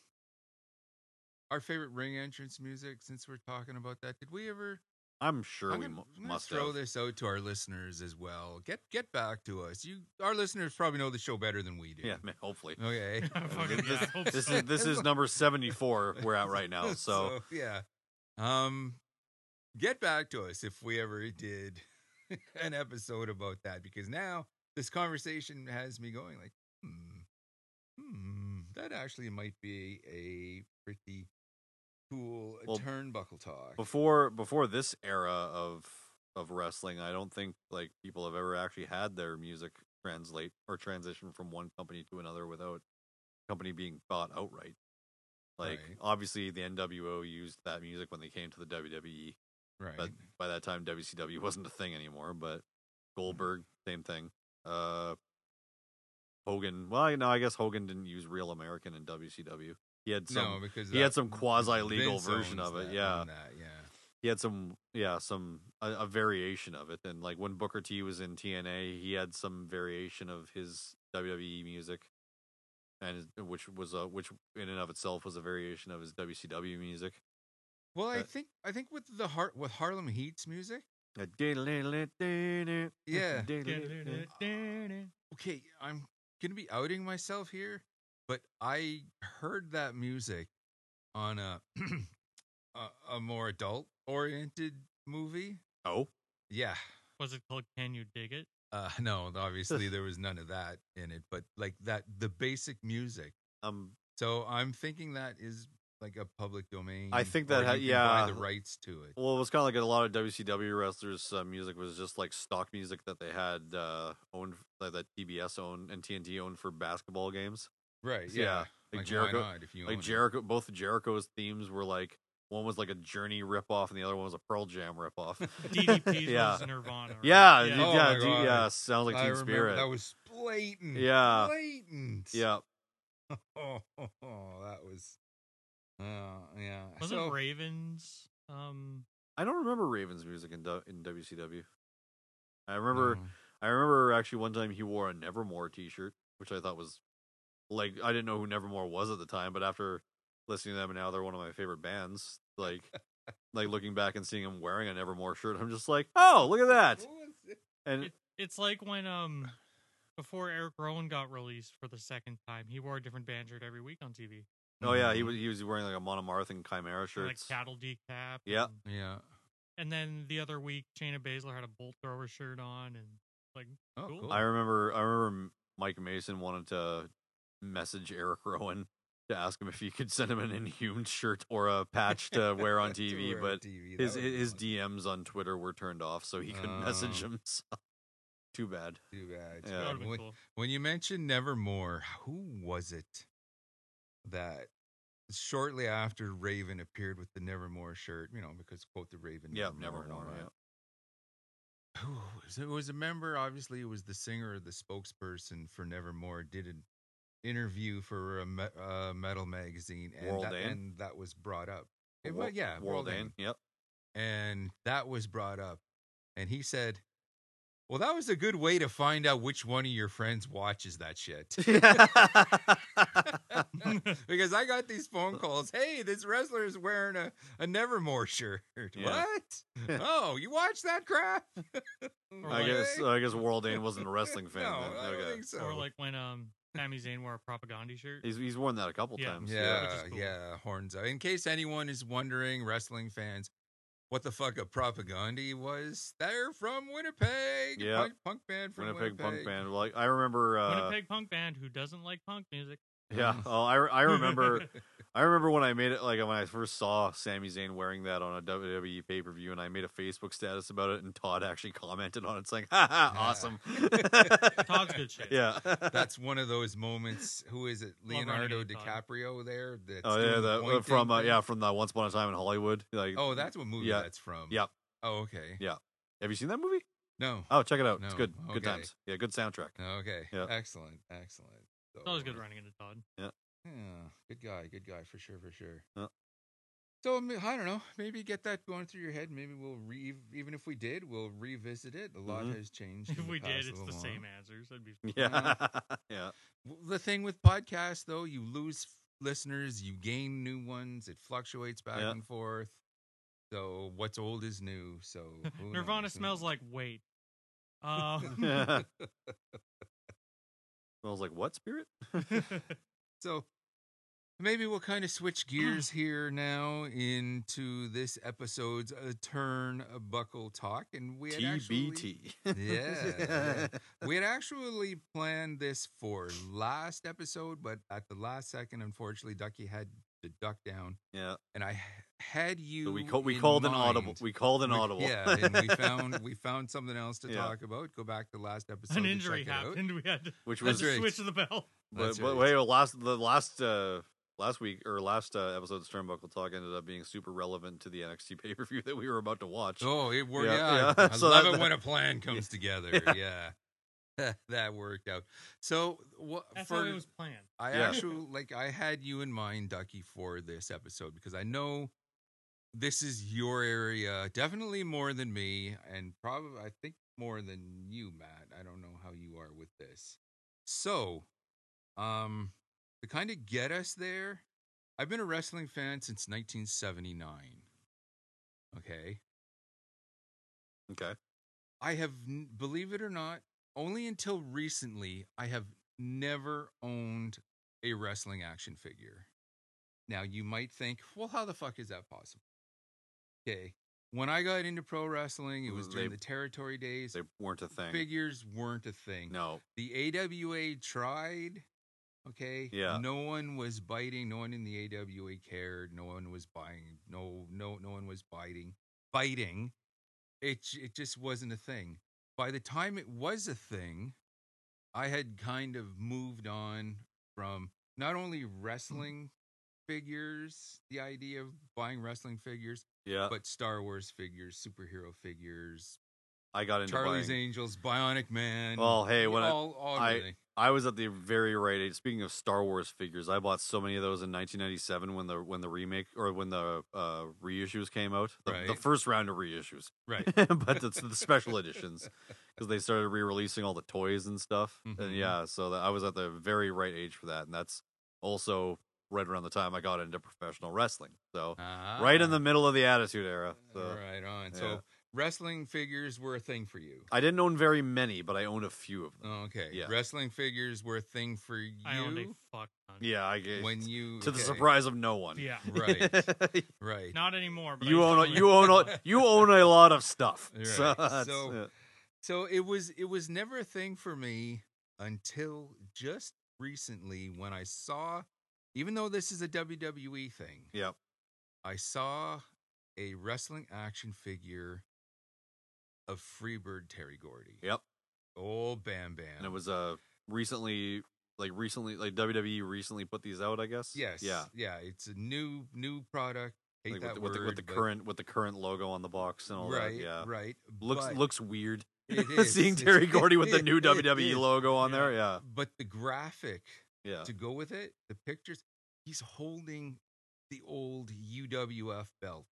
[SPEAKER 3] our favorite ring entrance music? Since we're talking about that, did we ever?
[SPEAKER 4] I'm sure
[SPEAKER 3] I'm
[SPEAKER 4] we
[SPEAKER 3] gonna,
[SPEAKER 4] mu-
[SPEAKER 3] I'm gonna
[SPEAKER 4] must
[SPEAKER 3] throw
[SPEAKER 4] have.
[SPEAKER 3] this out to our listeners as well. Get get back to us. You, our listeners, probably know the show better than we do.
[SPEAKER 4] Yeah, man, hopefully.
[SPEAKER 3] Okay.
[SPEAKER 5] Fucking
[SPEAKER 4] This-
[SPEAKER 5] yeah, I hope
[SPEAKER 4] This
[SPEAKER 5] so.
[SPEAKER 4] is this is number seventy-four we're at right now. So,
[SPEAKER 3] yeah. Um, get back to us if we ever did an episode about that, because now this conversation has me going like, hmm, hmm, that actually might be a pretty cool
[SPEAKER 4] Well,
[SPEAKER 3] turnbuckle talk.
[SPEAKER 4] before before this era of of wrestling, I don't think like people have ever actually had their music translate or transition from one company to another without company being bought outright. Like
[SPEAKER 3] Right.
[SPEAKER 4] obviously the N W O used that music when they came to the W W E,
[SPEAKER 3] Right.
[SPEAKER 4] but by that time W C W wasn't a thing anymore. But Goldberg, same thing. Uh, Hogan, well, you know, I guess Hogan didn't use Real American in W C W. He had some.
[SPEAKER 3] no, because
[SPEAKER 4] he
[SPEAKER 3] that-
[SPEAKER 4] had some quasi-legal
[SPEAKER 3] Vince
[SPEAKER 4] version
[SPEAKER 3] owns
[SPEAKER 4] of it,
[SPEAKER 3] that-
[SPEAKER 4] yeah.
[SPEAKER 3] owned that, yeah.
[SPEAKER 4] He had some, yeah, some a, a variation of it. And like when Booker T was in T N A, he had some variation of his W W E music, and his- which was a which in and of itself was a variation of his W C W music.
[SPEAKER 3] Well, I
[SPEAKER 4] Uh,
[SPEAKER 3] think I think with the heart with Harlem Heat's music.
[SPEAKER 4] Yeah.
[SPEAKER 3] Yeah. Okay, I'm gonna be outing myself here, but I heard that music on a a, a more adult oriented movie.
[SPEAKER 4] Oh,
[SPEAKER 3] Yeah.
[SPEAKER 5] Was it called Can You Dig It?
[SPEAKER 3] Uh, no, obviously there was none of that in it, but like that, the basic music.
[SPEAKER 4] um,
[SPEAKER 3] So I'm thinking that is like a public domain.
[SPEAKER 4] I think
[SPEAKER 3] or
[SPEAKER 4] that ha-
[SPEAKER 3] you can
[SPEAKER 4] yeah.
[SPEAKER 3] buy the rights to it.
[SPEAKER 4] well, it was kind of like a lot of W C W wrestlers' uh, music was just like stock music that they had uh, owned, like, that T B S owned and T N T owned for basketball games.
[SPEAKER 3] Right?
[SPEAKER 4] yeah,
[SPEAKER 3] Yeah.
[SPEAKER 4] like
[SPEAKER 3] Like,
[SPEAKER 4] Jericho-
[SPEAKER 3] why not if you own
[SPEAKER 4] Like
[SPEAKER 3] it?
[SPEAKER 4] Jericho, both Jericho's themes were like one was like a Journey ripoff and the other one was a Pearl Jam ripoff.
[SPEAKER 5] D D P's
[SPEAKER 4] Yeah.
[SPEAKER 5] was Nirvana. right?
[SPEAKER 4] yeah,
[SPEAKER 5] yeah.
[SPEAKER 4] yeah,
[SPEAKER 3] Oh
[SPEAKER 4] yeah,
[SPEAKER 3] my
[SPEAKER 4] D-
[SPEAKER 3] God.
[SPEAKER 4] yeah, sounds like
[SPEAKER 3] I
[SPEAKER 4] Teen
[SPEAKER 3] remember
[SPEAKER 4] Spirit.
[SPEAKER 3] that was blatant.
[SPEAKER 4] Yeah.
[SPEAKER 3] blatant.
[SPEAKER 4] yeah,
[SPEAKER 3] Oh, that was. Uh, yeah.
[SPEAKER 5] Wasn't
[SPEAKER 3] so,
[SPEAKER 5] Ravens? Um,
[SPEAKER 4] I don't remember Raven's music in du- in W C W. I remember,
[SPEAKER 3] no.
[SPEAKER 4] I remember actually one time he wore a Nevermore T-shirt, which I thought was like I didn't know who Nevermore was at the time, but after listening to them, now they're one of my favorite bands. Like, like looking back and seeing him wearing a Nevermore shirt, I'm just like, oh, look at that!
[SPEAKER 3] What was it?
[SPEAKER 4] And
[SPEAKER 5] it, it's like when um, before Eric Rowan got released for the second time, he wore a different band shirt every week on T V.
[SPEAKER 4] oh yeah, he was he was wearing like a Monomarth and Chimera
[SPEAKER 5] And, like
[SPEAKER 4] shirts.
[SPEAKER 5] cattle decap.
[SPEAKER 4] Yeah.
[SPEAKER 5] And,
[SPEAKER 3] Yeah.
[SPEAKER 5] and then the other week, Shayna Baszler had a bolt thrower shirt on, and like,
[SPEAKER 3] Oh,
[SPEAKER 5] Cool.
[SPEAKER 3] cool.
[SPEAKER 4] I remember I remember Mike Mason wanted to message Eric Rowan to ask him if he could send him an Inhumed shirt or a patch to wear on T
[SPEAKER 3] To
[SPEAKER 4] V,
[SPEAKER 3] wear on
[SPEAKER 4] but
[SPEAKER 3] T V, that
[SPEAKER 4] his
[SPEAKER 3] would be
[SPEAKER 4] his
[SPEAKER 3] fun.
[SPEAKER 4] D Ms on Twitter were turned off, so he couldn't message
[SPEAKER 3] Oh.
[SPEAKER 4] him. So. Too bad.
[SPEAKER 3] Too bad. too
[SPEAKER 4] Yeah.
[SPEAKER 5] that
[SPEAKER 3] bad.
[SPEAKER 5] would have been
[SPEAKER 3] When,
[SPEAKER 5] cool.
[SPEAKER 3] when you mentioned Nevermore, who was it that shortly after Raven appeared with the Nevermore shirt? You know, because quote the Raven.
[SPEAKER 4] Yeah,
[SPEAKER 3] Nevermore. and all
[SPEAKER 4] Nevermore.
[SPEAKER 3] that.
[SPEAKER 4] Yeah.
[SPEAKER 3] Who was it? It was a member. Obviously, it was the singer or the spokesperson for Nevermore. Did an interview for a me- uh, metal magazine, and
[SPEAKER 4] World
[SPEAKER 3] that,
[SPEAKER 4] Dane?
[SPEAKER 3] and that was brought up. It,
[SPEAKER 4] Wor-
[SPEAKER 3] wa- yeah,
[SPEAKER 4] World
[SPEAKER 3] Dane.
[SPEAKER 4] End. Yep.
[SPEAKER 3] And that was brought up, and he said, "Well, that was a good way to find out which one of your friends watches that shit." Because I got these phone calls. Hey, this wrestler is wearing a, a Nevermore shirt.
[SPEAKER 4] Yeah.
[SPEAKER 3] What? Oh, you watch that crap?
[SPEAKER 5] Or
[SPEAKER 4] I
[SPEAKER 5] like-
[SPEAKER 4] guess I guess World Dane wasn't a wrestling fan.
[SPEAKER 3] No,
[SPEAKER 4] then.
[SPEAKER 3] I don't
[SPEAKER 4] Okay.
[SPEAKER 3] think so.
[SPEAKER 5] Or like when um Sami Zayn wore a propaganda shirt.
[SPEAKER 4] He's he's worn that a couple
[SPEAKER 5] Yeah.
[SPEAKER 4] times.
[SPEAKER 3] Yeah,
[SPEAKER 5] which is cool.
[SPEAKER 3] yeah, horns out. In case anyone is wondering, wrestling fans, what the fuck a propaganda was? They're from Winnipeg.
[SPEAKER 4] Yeah.
[SPEAKER 3] Punk, punk band from
[SPEAKER 4] Winnipeg,
[SPEAKER 3] Winnipeg.
[SPEAKER 4] punk band. Like I remember. Uh,
[SPEAKER 5] Winnipeg punk band who doesn't like punk music.
[SPEAKER 4] Yeah. Oh, I I remember. I remember when I made it, like when I first saw Sami Zayn wearing that on a W W E pay per view, and I made a Facebook status about it, and Todd actually commented on it, saying, "Ha ha, awesome."
[SPEAKER 5] Todd's good shit.
[SPEAKER 4] Yeah.
[SPEAKER 3] That's one of those moments. Who is it?
[SPEAKER 5] Love
[SPEAKER 3] Leonardo
[SPEAKER 5] Renegade Todd.
[SPEAKER 3] DiCaprio there. That's
[SPEAKER 4] Oh
[SPEAKER 3] doing
[SPEAKER 4] yeah,
[SPEAKER 3] the
[SPEAKER 4] the,
[SPEAKER 3] pointing
[SPEAKER 4] from uh,
[SPEAKER 3] thing?
[SPEAKER 4] yeah from the Once Upon a Time in Hollywood. Like,
[SPEAKER 3] Oh, that's what movie
[SPEAKER 4] Yeah.
[SPEAKER 3] that's from.
[SPEAKER 4] Yep.
[SPEAKER 3] Oh, okay.
[SPEAKER 4] Yeah. Have you seen that movie?
[SPEAKER 3] No.
[SPEAKER 4] Oh, check it out. It's
[SPEAKER 3] No.
[SPEAKER 4] good. Good
[SPEAKER 3] Okay.
[SPEAKER 4] times. Yeah, good soundtrack.
[SPEAKER 3] Okay.
[SPEAKER 4] Yeah.
[SPEAKER 3] Excellent. Excellent. So,
[SPEAKER 5] It's always good running into Todd.
[SPEAKER 3] Yeah. Good guy. Good guy for sure. For sure.
[SPEAKER 4] Yeah.
[SPEAKER 3] So I mean, I don't know. Maybe get that going through your head. Maybe we'll re even if we did, we'll revisit it. A lot
[SPEAKER 4] Mhm.
[SPEAKER 3] has changed.
[SPEAKER 5] If
[SPEAKER 3] in the
[SPEAKER 5] we did,
[SPEAKER 3] past
[SPEAKER 5] it's the
[SPEAKER 3] little
[SPEAKER 5] same
[SPEAKER 3] while.
[SPEAKER 5] answers. That'd be
[SPEAKER 4] Yeah. Yeah.
[SPEAKER 3] W- The thing with podcasts, though, you lose f- listeners, you gain new ones. It fluctuates back
[SPEAKER 4] Yeah.
[SPEAKER 3] and forth. So what's old is new. So who
[SPEAKER 5] Nirvana
[SPEAKER 3] knows? Who
[SPEAKER 5] smells
[SPEAKER 3] knows?
[SPEAKER 5] like weight. Um,
[SPEAKER 4] Smells like what spirit?
[SPEAKER 3] So maybe we'll kind of switch gears here now into this episode's uh, turn uh, buckle talk, and we had
[SPEAKER 4] T
[SPEAKER 3] actually,
[SPEAKER 4] B T.
[SPEAKER 3] yeah, yeah. we had actually planned this for last episode, but at the last second, unfortunately, Ducky had to duck down,
[SPEAKER 4] Yeah.
[SPEAKER 3] and I h- had you.
[SPEAKER 4] So we call, we
[SPEAKER 3] in
[SPEAKER 4] called an
[SPEAKER 3] mind.
[SPEAKER 4] audible. We called an
[SPEAKER 3] We-
[SPEAKER 4] audible.
[SPEAKER 3] Yeah, and we found we found something else to
[SPEAKER 4] Yeah.
[SPEAKER 3] talk about. Go back to last episode.
[SPEAKER 5] an
[SPEAKER 3] to
[SPEAKER 5] injury
[SPEAKER 3] check it out.
[SPEAKER 5] happened. We had to,
[SPEAKER 4] Which
[SPEAKER 5] had
[SPEAKER 4] was
[SPEAKER 5] to
[SPEAKER 3] right.
[SPEAKER 5] switch the bell.
[SPEAKER 4] But,
[SPEAKER 3] That's
[SPEAKER 4] but
[SPEAKER 3] right.
[SPEAKER 4] wait, well, last the last uh last week or last uh, episode of Sternbuckle Talk ended up being super relevant to the N X T pay per view that we were about to watch.
[SPEAKER 3] Oh, it worked.
[SPEAKER 4] Yeah,
[SPEAKER 3] Yeah,
[SPEAKER 4] yeah.
[SPEAKER 3] I
[SPEAKER 4] So
[SPEAKER 3] love
[SPEAKER 4] that-
[SPEAKER 3] it when a plan comes together. Yeah, that worked out. So what?
[SPEAKER 5] That's
[SPEAKER 3] for,
[SPEAKER 5] how it was planned.
[SPEAKER 3] I
[SPEAKER 4] Yeah.
[SPEAKER 3] actually like I had you in mind, Ducky, for this episode because I know this is your area, definitely more than me, and probably I think more than you, Matt. I don't know how you are with this. So, um, to kind of get us there, I've been a wrestling fan since nineteen seventy-nine. Okay.
[SPEAKER 4] Okay.
[SPEAKER 3] I have, n- believe it or not, only until recently, I have never owned a wrestling action figure. Now, you might think, well, how the fuck is that possible? Okay. When I got into pro wrestling, it was during
[SPEAKER 4] They-
[SPEAKER 3] the territory days.
[SPEAKER 4] They weren't a thing.
[SPEAKER 3] Figures weren't a thing.
[SPEAKER 4] No.
[SPEAKER 3] The A W A tried. Okay.
[SPEAKER 4] Yeah.
[SPEAKER 3] No one was biting. No one in the A W A cared. No one was buying. No, no, no one was biting. Biting. It j- it just wasn't a thing. By the time it was a thing, I had kind of moved on from not only wrestling figures, the idea of buying wrestling figures,
[SPEAKER 4] Yeah.
[SPEAKER 3] but Star Wars figures, superhero figures,
[SPEAKER 4] I got into
[SPEAKER 3] Charlie's
[SPEAKER 4] buying.
[SPEAKER 3] Angels, Bionic Man.
[SPEAKER 4] Well, hey, when I-
[SPEAKER 3] all, all
[SPEAKER 4] I-
[SPEAKER 3] everything.
[SPEAKER 4] I was at the very right age. Speaking of Star Wars figures, I bought so many of those in nineteen ninety-seven when the when the remake or when the uh, reissues came out. The, the
[SPEAKER 3] Right.
[SPEAKER 4] first round of reissues,
[SPEAKER 3] Right.
[SPEAKER 4] but it's the special editions because they started re-releasing all the toys and stuff.
[SPEAKER 3] Mhm.
[SPEAKER 4] And yeah, so that I was at the very right age for that, and that's also right around the time I got into professional wrestling. So right in the
[SPEAKER 3] Ah,
[SPEAKER 4] middle of the Attitude Era. So.
[SPEAKER 3] right on.
[SPEAKER 4] yeah.
[SPEAKER 3] So wrestling figures were a thing for you.
[SPEAKER 4] I didn't own very many, but I owned a few of them.
[SPEAKER 3] Okay.
[SPEAKER 4] Yeah.
[SPEAKER 3] Wrestling figures were a thing for you
[SPEAKER 5] I owned a fuck ton.
[SPEAKER 4] Yeah, I guess.
[SPEAKER 3] when you
[SPEAKER 4] to the
[SPEAKER 3] okay,
[SPEAKER 4] surprise of no one.
[SPEAKER 5] Yeah.
[SPEAKER 3] Right. Right.
[SPEAKER 5] Not anymore. But I
[SPEAKER 4] you
[SPEAKER 5] used to
[SPEAKER 4] own a, you own a, you own a lot of stuff.
[SPEAKER 3] Right.
[SPEAKER 4] So, that's-
[SPEAKER 3] So-
[SPEAKER 4] yeah.
[SPEAKER 3] So it was it was never a thing for me until just recently when I saw, even though this is a W W E thing,
[SPEAKER 4] Yep.
[SPEAKER 3] I saw a wrestling action figure of Freebird Terry Gordy.
[SPEAKER 4] Yep.
[SPEAKER 3] Old Bam Bam.
[SPEAKER 4] And it was uh recently like recently like W W E recently put these out, I guess.
[SPEAKER 3] yes.
[SPEAKER 4] Yeah.
[SPEAKER 3] Yeah. It's a new new product. Hate
[SPEAKER 4] Like
[SPEAKER 3] that
[SPEAKER 4] with, the,
[SPEAKER 3] word,
[SPEAKER 4] with the with the
[SPEAKER 3] but-
[SPEAKER 4] current with the current logo on the box and all
[SPEAKER 3] right,
[SPEAKER 4] that. Yeah.
[SPEAKER 3] right.
[SPEAKER 4] Looks
[SPEAKER 3] but
[SPEAKER 4] looks weird.
[SPEAKER 3] it is.
[SPEAKER 4] Seeing
[SPEAKER 3] It's-
[SPEAKER 4] Terry Gordy with the new
[SPEAKER 3] it
[SPEAKER 4] W W E
[SPEAKER 3] is.
[SPEAKER 4] logo on
[SPEAKER 5] Yeah.
[SPEAKER 4] there. Yeah.
[SPEAKER 3] But the graphic
[SPEAKER 4] Yeah.
[SPEAKER 3] to go with it, the pictures, he's holding the old U W F belt.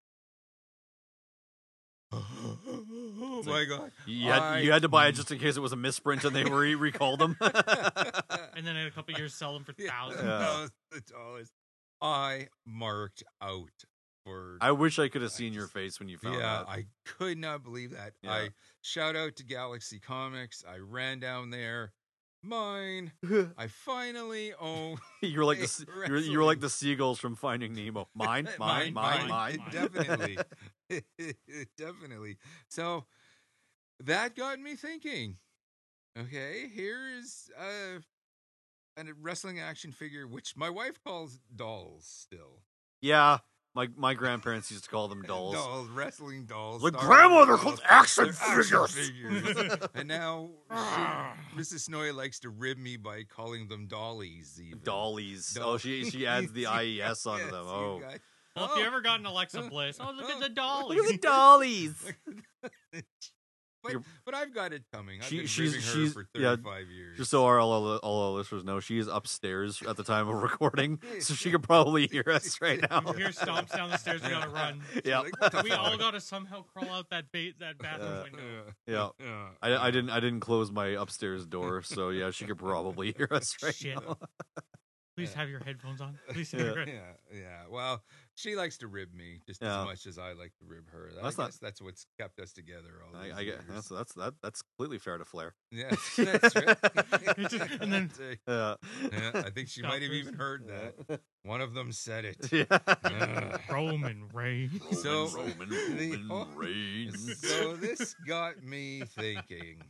[SPEAKER 3] Oh
[SPEAKER 4] It's
[SPEAKER 3] my
[SPEAKER 4] like-
[SPEAKER 3] god!
[SPEAKER 4] You had, you had to buy it just in case it was a misprint and they re- recalled them.
[SPEAKER 5] And then in a couple years, sell them for thousands.
[SPEAKER 4] Yeah.
[SPEAKER 3] Thousands of dollars. I marked out for.
[SPEAKER 4] I wish I could have
[SPEAKER 3] I
[SPEAKER 4] seen your
[SPEAKER 3] just-
[SPEAKER 4] face when you found
[SPEAKER 3] yeah,
[SPEAKER 4] that.
[SPEAKER 3] I could not believe that.
[SPEAKER 4] Yeah.
[SPEAKER 3] I shout out to Galaxy Comics. I ran down there. mine. I finally own.
[SPEAKER 4] You're like
[SPEAKER 3] a
[SPEAKER 4] the se- you're, you're like
[SPEAKER 3] wrestling-
[SPEAKER 4] the seagulls from Finding Nemo. Mine, mine, mine, mine.
[SPEAKER 5] mine.
[SPEAKER 3] Definitely. Definitely. So that got me thinking. Okay, here's uh, a wrestling action figure, which my wife calls dolls still.
[SPEAKER 4] Yeah, my my grandparents used to call them dolls.
[SPEAKER 3] Dolls, wrestling dolls.
[SPEAKER 4] Like
[SPEAKER 3] Star
[SPEAKER 4] grandmother
[SPEAKER 3] Wars
[SPEAKER 4] called
[SPEAKER 3] dolls.
[SPEAKER 4] action
[SPEAKER 3] They're
[SPEAKER 4] figures.
[SPEAKER 3] figures. And now she, Missus Snowy likes to rib me by calling them dollies. Even.
[SPEAKER 4] Dollies. Oh, she she adds the I E S onto
[SPEAKER 3] Yes,
[SPEAKER 4] them.
[SPEAKER 3] you
[SPEAKER 4] Oh,
[SPEAKER 3] guys-
[SPEAKER 5] Well, if you ever got an Alexa Bliss, oh, look at the dolly.
[SPEAKER 4] look at the dollies.
[SPEAKER 3] But,
[SPEAKER 4] You're-
[SPEAKER 3] but I've got it coming. I've
[SPEAKER 4] She-
[SPEAKER 3] been
[SPEAKER 4] she's-
[SPEAKER 3] ribbing her
[SPEAKER 4] she's-
[SPEAKER 3] for
[SPEAKER 4] yeah,
[SPEAKER 3] thirty-five years.
[SPEAKER 4] Just so our all, all, all our listeners know, she is upstairs at the time of recording, so she could probably hear us right now.
[SPEAKER 5] If you hear stomps down the stairs, we gotta run.
[SPEAKER 4] Yeah,
[SPEAKER 3] Like, what the
[SPEAKER 5] We
[SPEAKER 3] fuck?
[SPEAKER 5] all gotta somehow crawl out that ba- that bathroom
[SPEAKER 4] Uh,
[SPEAKER 5] window.
[SPEAKER 4] yeah.
[SPEAKER 3] yeah.
[SPEAKER 4] I, I didn't I didn't close my upstairs door, so yeah, she could probably hear us right
[SPEAKER 5] Shit.
[SPEAKER 4] now.
[SPEAKER 5] Please have your headphones on. Please have
[SPEAKER 4] Yeah.
[SPEAKER 5] your head-
[SPEAKER 3] Yeah, yeah. Well, she likes to rib me just
[SPEAKER 4] Yeah.
[SPEAKER 3] as much as I like to rib her. I
[SPEAKER 4] That's
[SPEAKER 3] guess
[SPEAKER 4] not-
[SPEAKER 3] that's what's kept us together all these
[SPEAKER 4] I, I
[SPEAKER 3] years.
[SPEAKER 4] get that's that's that that's completely fair to Flair.
[SPEAKER 3] Yeah, that's right.
[SPEAKER 5] And then-
[SPEAKER 4] Yeah,
[SPEAKER 3] yeah, I think she might have
[SPEAKER 5] Stop
[SPEAKER 3] even heard that. One of them said it.
[SPEAKER 4] yeah.
[SPEAKER 3] Ugh.
[SPEAKER 5] Roman Reigns.
[SPEAKER 3] So-
[SPEAKER 4] Roman,
[SPEAKER 3] the-
[SPEAKER 4] Roman
[SPEAKER 3] oh.
[SPEAKER 4] Reigns.
[SPEAKER 3] So this got me thinking.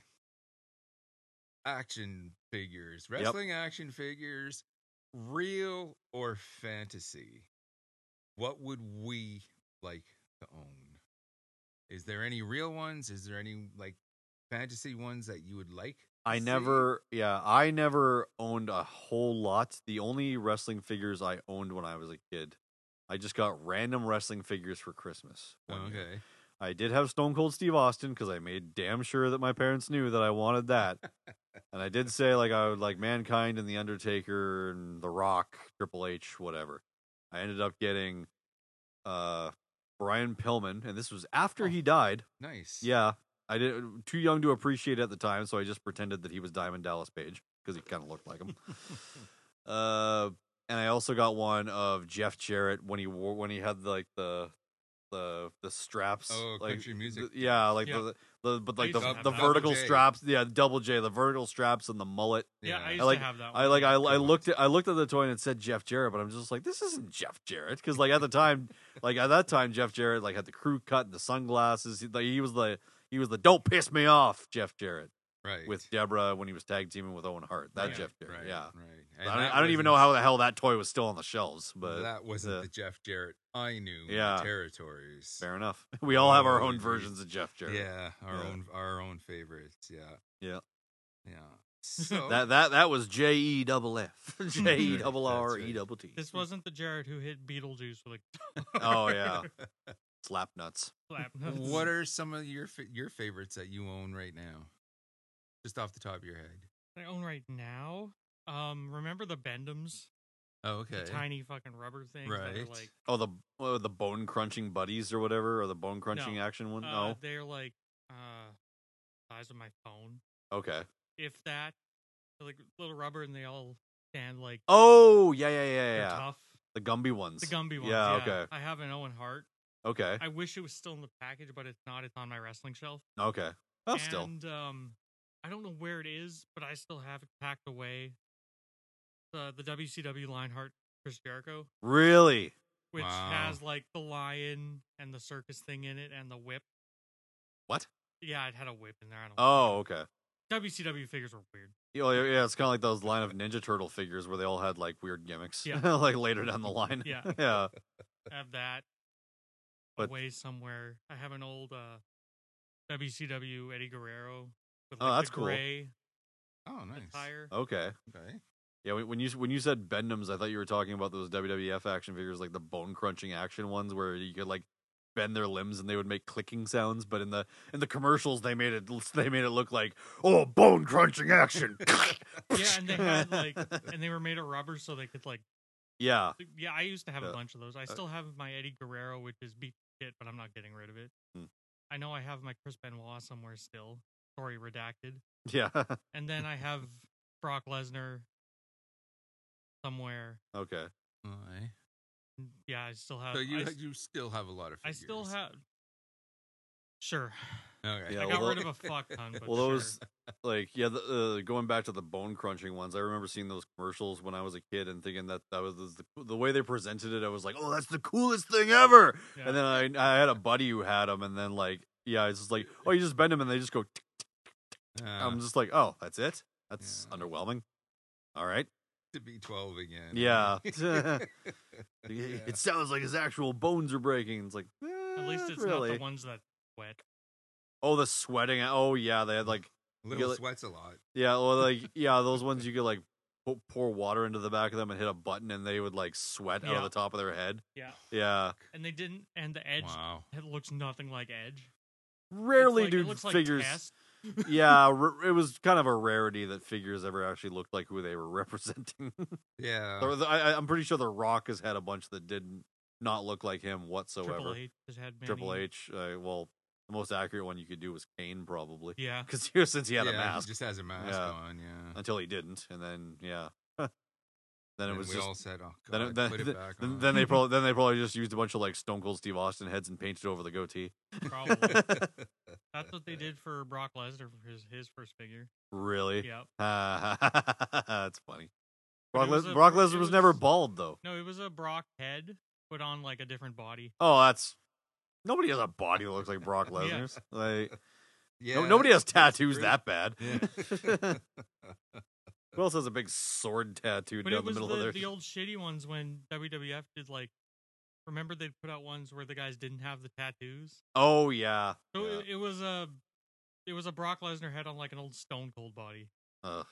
[SPEAKER 3] Action figures, wrestling action figures, real or fantasy? What would we like to own? Is there any real ones? Is there any like fantasy ones that you would like? to
[SPEAKER 4] I
[SPEAKER 3] see?
[SPEAKER 4] never, yeah, I never owned a whole lot. The only wrestling figures I owned when I was a kid, I just got random wrestling figures for Christmas. one year.
[SPEAKER 3] Okay.
[SPEAKER 4] I did have Stone Cold Steve Austin because I made damn sure that my parents knew that I wanted that. And I did say like I would like Mankind and The Undertaker and The Rock, Triple H, whatever. I ended up getting uh Brian Pillman, and this was after
[SPEAKER 3] Oh.
[SPEAKER 4] he died.
[SPEAKER 3] Nice.
[SPEAKER 4] Yeah, I did too young to appreciate it at the time, so I just pretended that he was Diamond Dallas Page because he kind of looked like him. uh, and I also got one of Jeff Jarrett when he wore when he had like the the the straps.
[SPEAKER 3] Oh,
[SPEAKER 4] like,
[SPEAKER 3] country music.
[SPEAKER 4] the- yeah, like
[SPEAKER 5] Yeah.
[SPEAKER 4] the, the but
[SPEAKER 5] I
[SPEAKER 4] like the
[SPEAKER 5] used to have
[SPEAKER 4] the
[SPEAKER 5] that.
[SPEAKER 4] vertical
[SPEAKER 3] Double J.
[SPEAKER 4] straps. Yeah, double J, the vertical straps and the mullet.
[SPEAKER 5] Yeah, I
[SPEAKER 3] Yeah.
[SPEAKER 5] used
[SPEAKER 4] I like-
[SPEAKER 5] to have that one.
[SPEAKER 4] I like I, I looked at I looked at the toy and it said Jeff Jarrett, but I'm just like, this isn't Jeff Jarrett because like at the time, like at that time, Jeff Jarrett like had the crew cut and the sunglasses. He, like, he was the he was the don't piss me off Jeff Jarrett
[SPEAKER 3] Right.
[SPEAKER 4] with Deborah when he was tag teaming with Owen Hart. That
[SPEAKER 3] Right,
[SPEAKER 4] Jeff Jarrett,
[SPEAKER 3] right,
[SPEAKER 4] yeah.
[SPEAKER 3] Right.
[SPEAKER 4] I
[SPEAKER 3] And
[SPEAKER 4] don't,
[SPEAKER 3] that
[SPEAKER 4] I don't even know
[SPEAKER 3] wasn't-
[SPEAKER 4] how the hell that toy was still on the shelves, but
[SPEAKER 3] that wasn't
[SPEAKER 4] uh,
[SPEAKER 3] the Jeff Jarrett I knew. in
[SPEAKER 4] Yeah.
[SPEAKER 3] the territories.
[SPEAKER 4] fair enough. We all have our
[SPEAKER 3] Oh,
[SPEAKER 4] own
[SPEAKER 3] agreed.
[SPEAKER 4] versions of Jeff Jarrett.
[SPEAKER 3] Yeah, our
[SPEAKER 4] Yeah.
[SPEAKER 3] own our own favorites. Yeah.
[SPEAKER 4] Yeah.
[SPEAKER 3] Yeah. So
[SPEAKER 4] That that that was J E double F, J E double
[SPEAKER 3] That's
[SPEAKER 4] R
[SPEAKER 3] right.
[SPEAKER 4] E double T.
[SPEAKER 5] This wasn't the Jared who hit Beetlejuice with a
[SPEAKER 4] Oh yeah, slap nuts.
[SPEAKER 5] slap.
[SPEAKER 3] what are some of your fa- your favorites that you own right now? Just off the top of your head.
[SPEAKER 5] I own right now? Um, remember the Bendums?
[SPEAKER 3] Oh, okay.
[SPEAKER 5] The tiny fucking rubber things that are
[SPEAKER 3] Right.
[SPEAKER 5] like
[SPEAKER 4] Oh, the oh, the bone crunching buddies or whatever, or the bone crunching
[SPEAKER 5] No.
[SPEAKER 4] action one.
[SPEAKER 5] uh,
[SPEAKER 4] No,
[SPEAKER 5] they're like uh size of my phone.
[SPEAKER 4] okay.
[SPEAKER 5] If that. They're like little rubber and they all stand like
[SPEAKER 4] Oh yeah, yeah, yeah,
[SPEAKER 5] they're
[SPEAKER 4] yeah.
[SPEAKER 5] tough.
[SPEAKER 4] The Gumby ones.
[SPEAKER 5] The Gumby ones.
[SPEAKER 4] Yeah,
[SPEAKER 5] Yeah,
[SPEAKER 4] okay.
[SPEAKER 5] I have an Owen Hart.
[SPEAKER 4] Okay,
[SPEAKER 5] I wish it was still in the package, but it's not. It's on my wrestling shelf.
[SPEAKER 4] okay. Oh, still.
[SPEAKER 5] And um, I don't know where it is, but I still have it packed away. The the W C W Lionheart Chris Jericho,
[SPEAKER 4] Really?
[SPEAKER 5] which
[SPEAKER 3] Wow.
[SPEAKER 5] has like the lion and the circus thing in it and the whip.
[SPEAKER 4] What?
[SPEAKER 5] Yeah, it had a whip in there. I don't
[SPEAKER 4] Oh, okay.
[SPEAKER 5] W C W figures were weird.
[SPEAKER 4] Yeah, yeah, yeah, it's kind of like those line of Ninja Turtle figures where they all had like weird gimmicks.
[SPEAKER 5] Yeah.
[SPEAKER 4] like later down the line.
[SPEAKER 5] Yeah.
[SPEAKER 4] yeah.
[SPEAKER 5] I have that
[SPEAKER 4] But-
[SPEAKER 5] away somewhere. I have an old uh, W C W Eddie Guerrero with
[SPEAKER 4] Oh,
[SPEAKER 5] like,
[SPEAKER 4] that's
[SPEAKER 5] the
[SPEAKER 4] cool.
[SPEAKER 5] gray
[SPEAKER 3] Oh, nice.
[SPEAKER 5] attire.
[SPEAKER 4] Okay.
[SPEAKER 3] Okay.
[SPEAKER 4] Yeah, when when you when you said Bendums, I thought you were talking about those W W F action figures, like the bone crunching action ones, where you could like bend their limbs and they would make clicking sounds. But in the in the commercials, they made it they made it look like oh bone crunching action.
[SPEAKER 5] Yeah, and they had like, and they were made of rubber, so they could like.
[SPEAKER 4] yeah,
[SPEAKER 5] Yeah, I used to have
[SPEAKER 4] Yeah.
[SPEAKER 5] a bunch of those. I still have my Eddie Guerrero, which is beat to shit, but I'm not getting rid of it.
[SPEAKER 4] Hmm.
[SPEAKER 5] I know I have my Chris Benoit somewhere still. Story redacted.
[SPEAKER 4] yeah.
[SPEAKER 5] And then I have Brock Lesnar somewhere.
[SPEAKER 4] okay.
[SPEAKER 3] Aye.
[SPEAKER 5] Yeah, I still have.
[SPEAKER 3] So you
[SPEAKER 5] I, s-
[SPEAKER 3] you still have a lot of
[SPEAKER 5] I
[SPEAKER 3] figures.
[SPEAKER 5] still have. Sure.
[SPEAKER 3] Okay.
[SPEAKER 4] Yeah,
[SPEAKER 5] I got
[SPEAKER 4] well,
[SPEAKER 5] rid of a fuck ton. But
[SPEAKER 4] Well,
[SPEAKER 5] sure.
[SPEAKER 4] those like yeah, the, uh, going back to the bone crunching ones, I remember seeing those commercials when I was a kid and thinking that that was the, the way they presented it. I was like, oh, that's the coolest thing ever.
[SPEAKER 5] Yeah.
[SPEAKER 4] And then I I had a buddy who had them, and then like yeah, it's just like oh, you just bend them and they just go. Tick, tick.
[SPEAKER 3] Uh,
[SPEAKER 4] I'm just like oh, that's it. That's
[SPEAKER 3] Yeah.
[SPEAKER 4] underwhelming. All right.
[SPEAKER 3] to be twelve again.
[SPEAKER 4] Yeah.
[SPEAKER 3] Yeah.
[SPEAKER 4] It sounds like his actual bones are breaking. It's like eh,
[SPEAKER 5] At least it's
[SPEAKER 4] really.
[SPEAKER 5] not the ones that sweat.
[SPEAKER 4] Oh, the sweating. Oh yeah, they had like
[SPEAKER 3] Little
[SPEAKER 4] like-
[SPEAKER 3] sweats a lot.
[SPEAKER 4] yeah, well like yeah, those ones you could like pu- pour water into the back of them and hit a button and they would like sweat out
[SPEAKER 5] Yeah.
[SPEAKER 4] of the top of their head.
[SPEAKER 5] Yeah.
[SPEAKER 4] Yeah,
[SPEAKER 5] And they didn't. And the edge,
[SPEAKER 3] Wow.
[SPEAKER 5] it looks nothing like Edge.
[SPEAKER 4] rarely
[SPEAKER 5] It's like,
[SPEAKER 4] do
[SPEAKER 5] it looks like
[SPEAKER 4] figures.
[SPEAKER 5] Test.
[SPEAKER 4] yeah, r- it was kind of a rarity that figures ever actually looked like who they were representing.
[SPEAKER 3] Yeah.
[SPEAKER 4] The- the- I, I'm pretty sure The Rock has had a bunch that did not look like him whatsoever.
[SPEAKER 5] Triple H has had many.
[SPEAKER 4] Triple H, uh, well, the most accurate one you could do was Kane, probably.
[SPEAKER 5] Yeah.
[SPEAKER 4] Because since he had
[SPEAKER 3] yeah,
[SPEAKER 4] a mask
[SPEAKER 3] He just has a mask
[SPEAKER 4] Yeah.
[SPEAKER 3] on, yeah.
[SPEAKER 4] until he didn't, and then yeah, then
[SPEAKER 3] And
[SPEAKER 4] it was
[SPEAKER 3] we
[SPEAKER 4] just
[SPEAKER 3] all said, oh,
[SPEAKER 4] then
[SPEAKER 3] God,
[SPEAKER 4] it, then,
[SPEAKER 3] put it
[SPEAKER 4] then,
[SPEAKER 3] back
[SPEAKER 4] then,
[SPEAKER 3] on.
[SPEAKER 4] then they probably then they probably just used a bunch of like Stone Cold Steve Austin heads and painted over the goatee.
[SPEAKER 5] Probably. That's what they did for Brock Lesnar for his, his first figure.
[SPEAKER 4] Really?
[SPEAKER 5] Yep.
[SPEAKER 4] That's funny.
[SPEAKER 5] But
[SPEAKER 4] Brock,
[SPEAKER 5] it was
[SPEAKER 4] Les-
[SPEAKER 5] a-
[SPEAKER 4] Brock
[SPEAKER 5] it
[SPEAKER 4] Lesnar was,
[SPEAKER 5] was-
[SPEAKER 4] never bald though.
[SPEAKER 5] No, it was a Brock head put on like a different body.
[SPEAKER 4] Oh, that's nobody has a body that looks like Brock
[SPEAKER 5] Yeah.
[SPEAKER 4] Lesnar's. Like
[SPEAKER 3] yeah.
[SPEAKER 4] no, nobody has
[SPEAKER 3] that's
[SPEAKER 4] tattoos
[SPEAKER 3] true.
[SPEAKER 4] that bad.
[SPEAKER 3] Yeah.
[SPEAKER 4] Who else has a big sword tattooed
[SPEAKER 5] But
[SPEAKER 4] down
[SPEAKER 5] it
[SPEAKER 4] the
[SPEAKER 5] was
[SPEAKER 4] middle
[SPEAKER 5] the,
[SPEAKER 4] of their?
[SPEAKER 5] the old shitty ones when W W F did like. Remember they'd put out ones where the guys didn't have the tattoos.
[SPEAKER 4] Oh yeah.
[SPEAKER 5] So
[SPEAKER 4] yeah.
[SPEAKER 5] it, it was a, it was a Brock Lesnar head on like an old Stone Cold body.
[SPEAKER 4] Ugh.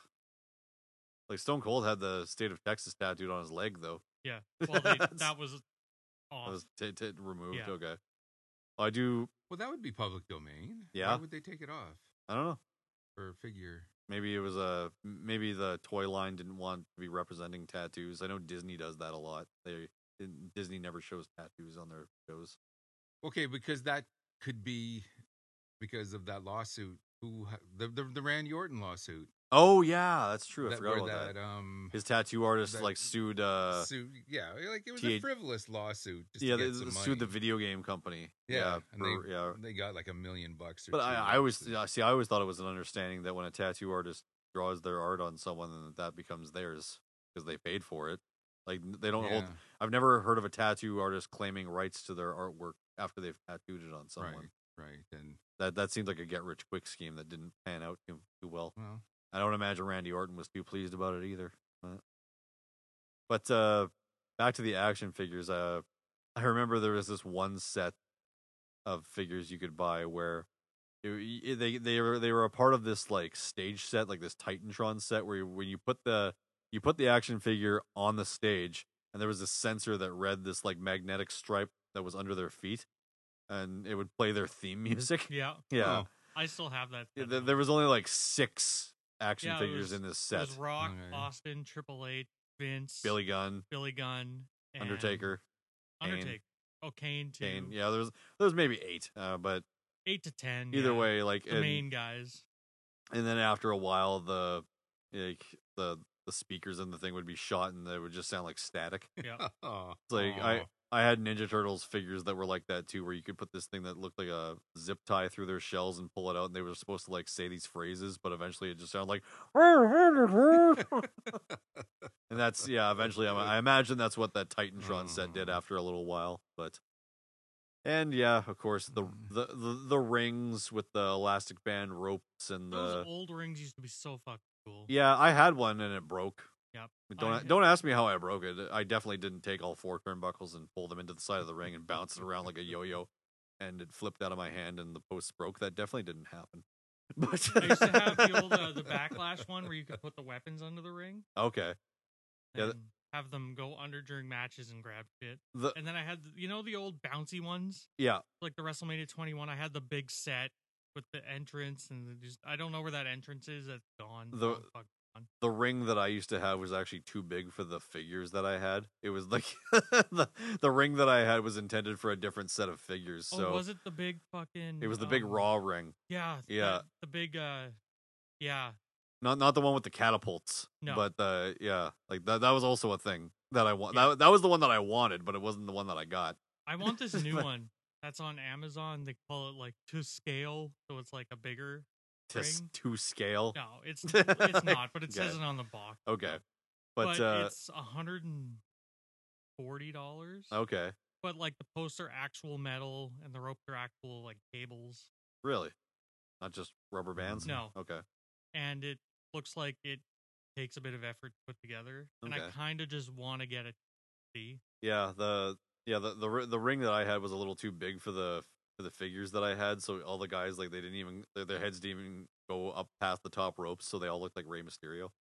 [SPEAKER 4] Like Stone Cold had the state of Texas tattooed on his leg though.
[SPEAKER 5] Yeah. Well, they,
[SPEAKER 4] That's-
[SPEAKER 5] that was
[SPEAKER 4] That
[SPEAKER 5] off.
[SPEAKER 4] was t- t- removed.
[SPEAKER 5] Yeah.
[SPEAKER 4] Okay. I do.
[SPEAKER 3] Well, that would be public domain.
[SPEAKER 4] Yeah.
[SPEAKER 3] Why would they take it off
[SPEAKER 4] I don't know.
[SPEAKER 3] for a figure?
[SPEAKER 4] Maybe it was a. Maybe the toy line didn't want to be representing tattoos. I know Disney does that a lot. They Disney never shows tattoos on their shows.
[SPEAKER 3] Okay, because that could be because of that lawsuit. Who ha- the the, the Randy Orton lawsuit?
[SPEAKER 4] Oh yeah, that's true. I
[SPEAKER 3] that,
[SPEAKER 4] forgot
[SPEAKER 3] where
[SPEAKER 4] about that.
[SPEAKER 3] that, um
[SPEAKER 4] His tattoo artist
[SPEAKER 3] that
[SPEAKER 4] like sued. uh
[SPEAKER 3] suit. Yeah, like it was
[SPEAKER 4] T-
[SPEAKER 3] a frivolous lawsuit. Just
[SPEAKER 4] Yeah,
[SPEAKER 3] to
[SPEAKER 4] they,
[SPEAKER 3] get
[SPEAKER 4] they
[SPEAKER 3] some
[SPEAKER 4] sued the
[SPEAKER 3] money.
[SPEAKER 4] video game company.
[SPEAKER 3] Yeah, and
[SPEAKER 4] for-
[SPEAKER 3] they
[SPEAKER 4] yeah.
[SPEAKER 3] they got like a million bucks. Or
[SPEAKER 4] But
[SPEAKER 3] two
[SPEAKER 4] I, I always
[SPEAKER 3] lawsuit.
[SPEAKER 4] yeah, see. I always thought it was an understanding that when a tattoo artist draws their art on someone, then that becomes theirs because they paid for it. Like they don't hold.
[SPEAKER 3] Yeah,
[SPEAKER 4] I've never heard of a tattoo artist claiming rights to their artwork after they've tattooed it on someone.
[SPEAKER 3] right, right, and
[SPEAKER 4] That that seems like a get rich quick scheme that didn't pan out too, too well.
[SPEAKER 3] well,
[SPEAKER 4] I don't imagine Randy Orton was too pleased about it either. But, but uh, back to the action figures. Uh, I remember there was this one set of figures you could buy where it, it- they they were they were a part of this like stage set, like this Titantron set, where you, when you put the you put the action figure on the stage, and there was this sensor that read this like magnetic stripe that was under their feet, and it would play their theme music.
[SPEAKER 5] Yeah.
[SPEAKER 4] Yeah,
[SPEAKER 3] Oh,
[SPEAKER 5] I still have that.
[SPEAKER 4] Yeah,
[SPEAKER 5] set
[SPEAKER 4] there,
[SPEAKER 5] now.
[SPEAKER 4] there was only like six action
[SPEAKER 5] Yeah, it
[SPEAKER 4] figures
[SPEAKER 5] was-
[SPEAKER 4] in this
[SPEAKER 5] It
[SPEAKER 4] set.
[SPEAKER 5] was Rock,
[SPEAKER 3] Okay.
[SPEAKER 5] Austin, Triple H, Vince,
[SPEAKER 4] Billy Gunn,
[SPEAKER 5] Billy Gunn, and
[SPEAKER 4] Undertaker, Kane.
[SPEAKER 5] Undertaker. Oh, Kane too.
[SPEAKER 4] Kane. Yeah, there's there's maybe eight, uh, but
[SPEAKER 5] Eight to ten.
[SPEAKER 4] either
[SPEAKER 5] yeah.
[SPEAKER 4] way, like,
[SPEAKER 5] the
[SPEAKER 4] and,
[SPEAKER 5] main guys.
[SPEAKER 4] and then after a while, the like the the speakers in the thing would be shot, and they would just sound like static.
[SPEAKER 5] Yeah.
[SPEAKER 3] oh,
[SPEAKER 4] It's like
[SPEAKER 3] oh.
[SPEAKER 4] I I had Ninja Turtles figures that were like that too, where you could put this thing that looked like a zip tie through their shells and pull it out, and they were supposed to like say these phrases, but eventually it just sounded like. And that's yeah. Eventually, I, I imagine that's what that Titantron set did
[SPEAKER 3] Oh.
[SPEAKER 4] after a little while. But and yeah, of course the
[SPEAKER 3] Mm.
[SPEAKER 4] the the, the rings with the elastic band ropes and
[SPEAKER 5] Those
[SPEAKER 4] the
[SPEAKER 5] old rings used to be so fucking cool.
[SPEAKER 4] yeah. I had one and it broke.
[SPEAKER 5] Yep.
[SPEAKER 4] Don't
[SPEAKER 5] I-
[SPEAKER 4] don't ask me how I broke it. I definitely didn't take all four turnbuckles and pull them into the side of the ring and bounce it around like a yo-yo, and it flipped out of my hand and the posts broke. That definitely didn't happen. But
[SPEAKER 5] I used to have the old uh, the backlash one where you could put the weapons under the ring
[SPEAKER 4] okay. Yeah,
[SPEAKER 5] and
[SPEAKER 4] th-
[SPEAKER 5] have them go under during matches and grab shit.
[SPEAKER 4] The
[SPEAKER 5] And then I had the- you know the old bouncy ones
[SPEAKER 4] yeah.
[SPEAKER 5] like the WrestleMania twenty-one. I had the big set with the entrance and the just I don't know where that entrance is. That's gone.
[SPEAKER 4] The-
[SPEAKER 5] Gone, fuck, gone.
[SPEAKER 4] The ring that I used to have was actually too big for the figures that I had. It was like the the ring that I had was intended for a different set of figures. So
[SPEAKER 5] oh, was it the big fucking?
[SPEAKER 4] it was the big
[SPEAKER 5] um,
[SPEAKER 4] raw ring,
[SPEAKER 5] Yeah.
[SPEAKER 4] Yeah.
[SPEAKER 5] The, the big. uh Yeah.
[SPEAKER 4] not not the one with the catapults.
[SPEAKER 5] No.
[SPEAKER 4] But the yeah, like that that was also a thing that I want.
[SPEAKER 5] Yeah.
[SPEAKER 4] That that was the one that I wanted, but it wasn't the one that I got.
[SPEAKER 5] I want this new one. That's on Amazon. They call it like to scale, so it's like a bigger
[SPEAKER 4] To, s-
[SPEAKER 5] ring.
[SPEAKER 4] to scale.
[SPEAKER 5] No, it's it's not, but it says
[SPEAKER 4] Okay.
[SPEAKER 5] it on the box.
[SPEAKER 4] Okay.
[SPEAKER 5] But,
[SPEAKER 4] But, uh,
[SPEAKER 5] it's a hundred and forty dollars.
[SPEAKER 4] okay.
[SPEAKER 5] But like the posts are actual metal and the ropes are actual like cables.
[SPEAKER 4] Really? Not just rubber bands?
[SPEAKER 5] No.
[SPEAKER 4] Okay.
[SPEAKER 5] And it looks like it takes a bit of effort to put together. And I
[SPEAKER 4] Okay.
[SPEAKER 5] kind of just want to get it. See,
[SPEAKER 4] Yeah, the yeah the, the ri- the ring that I had was a little too big for the for the figures that I had, so all the guys like they didn't even their, their heads didn't even go up past the top ropes, so they all looked like Rey Mysterio.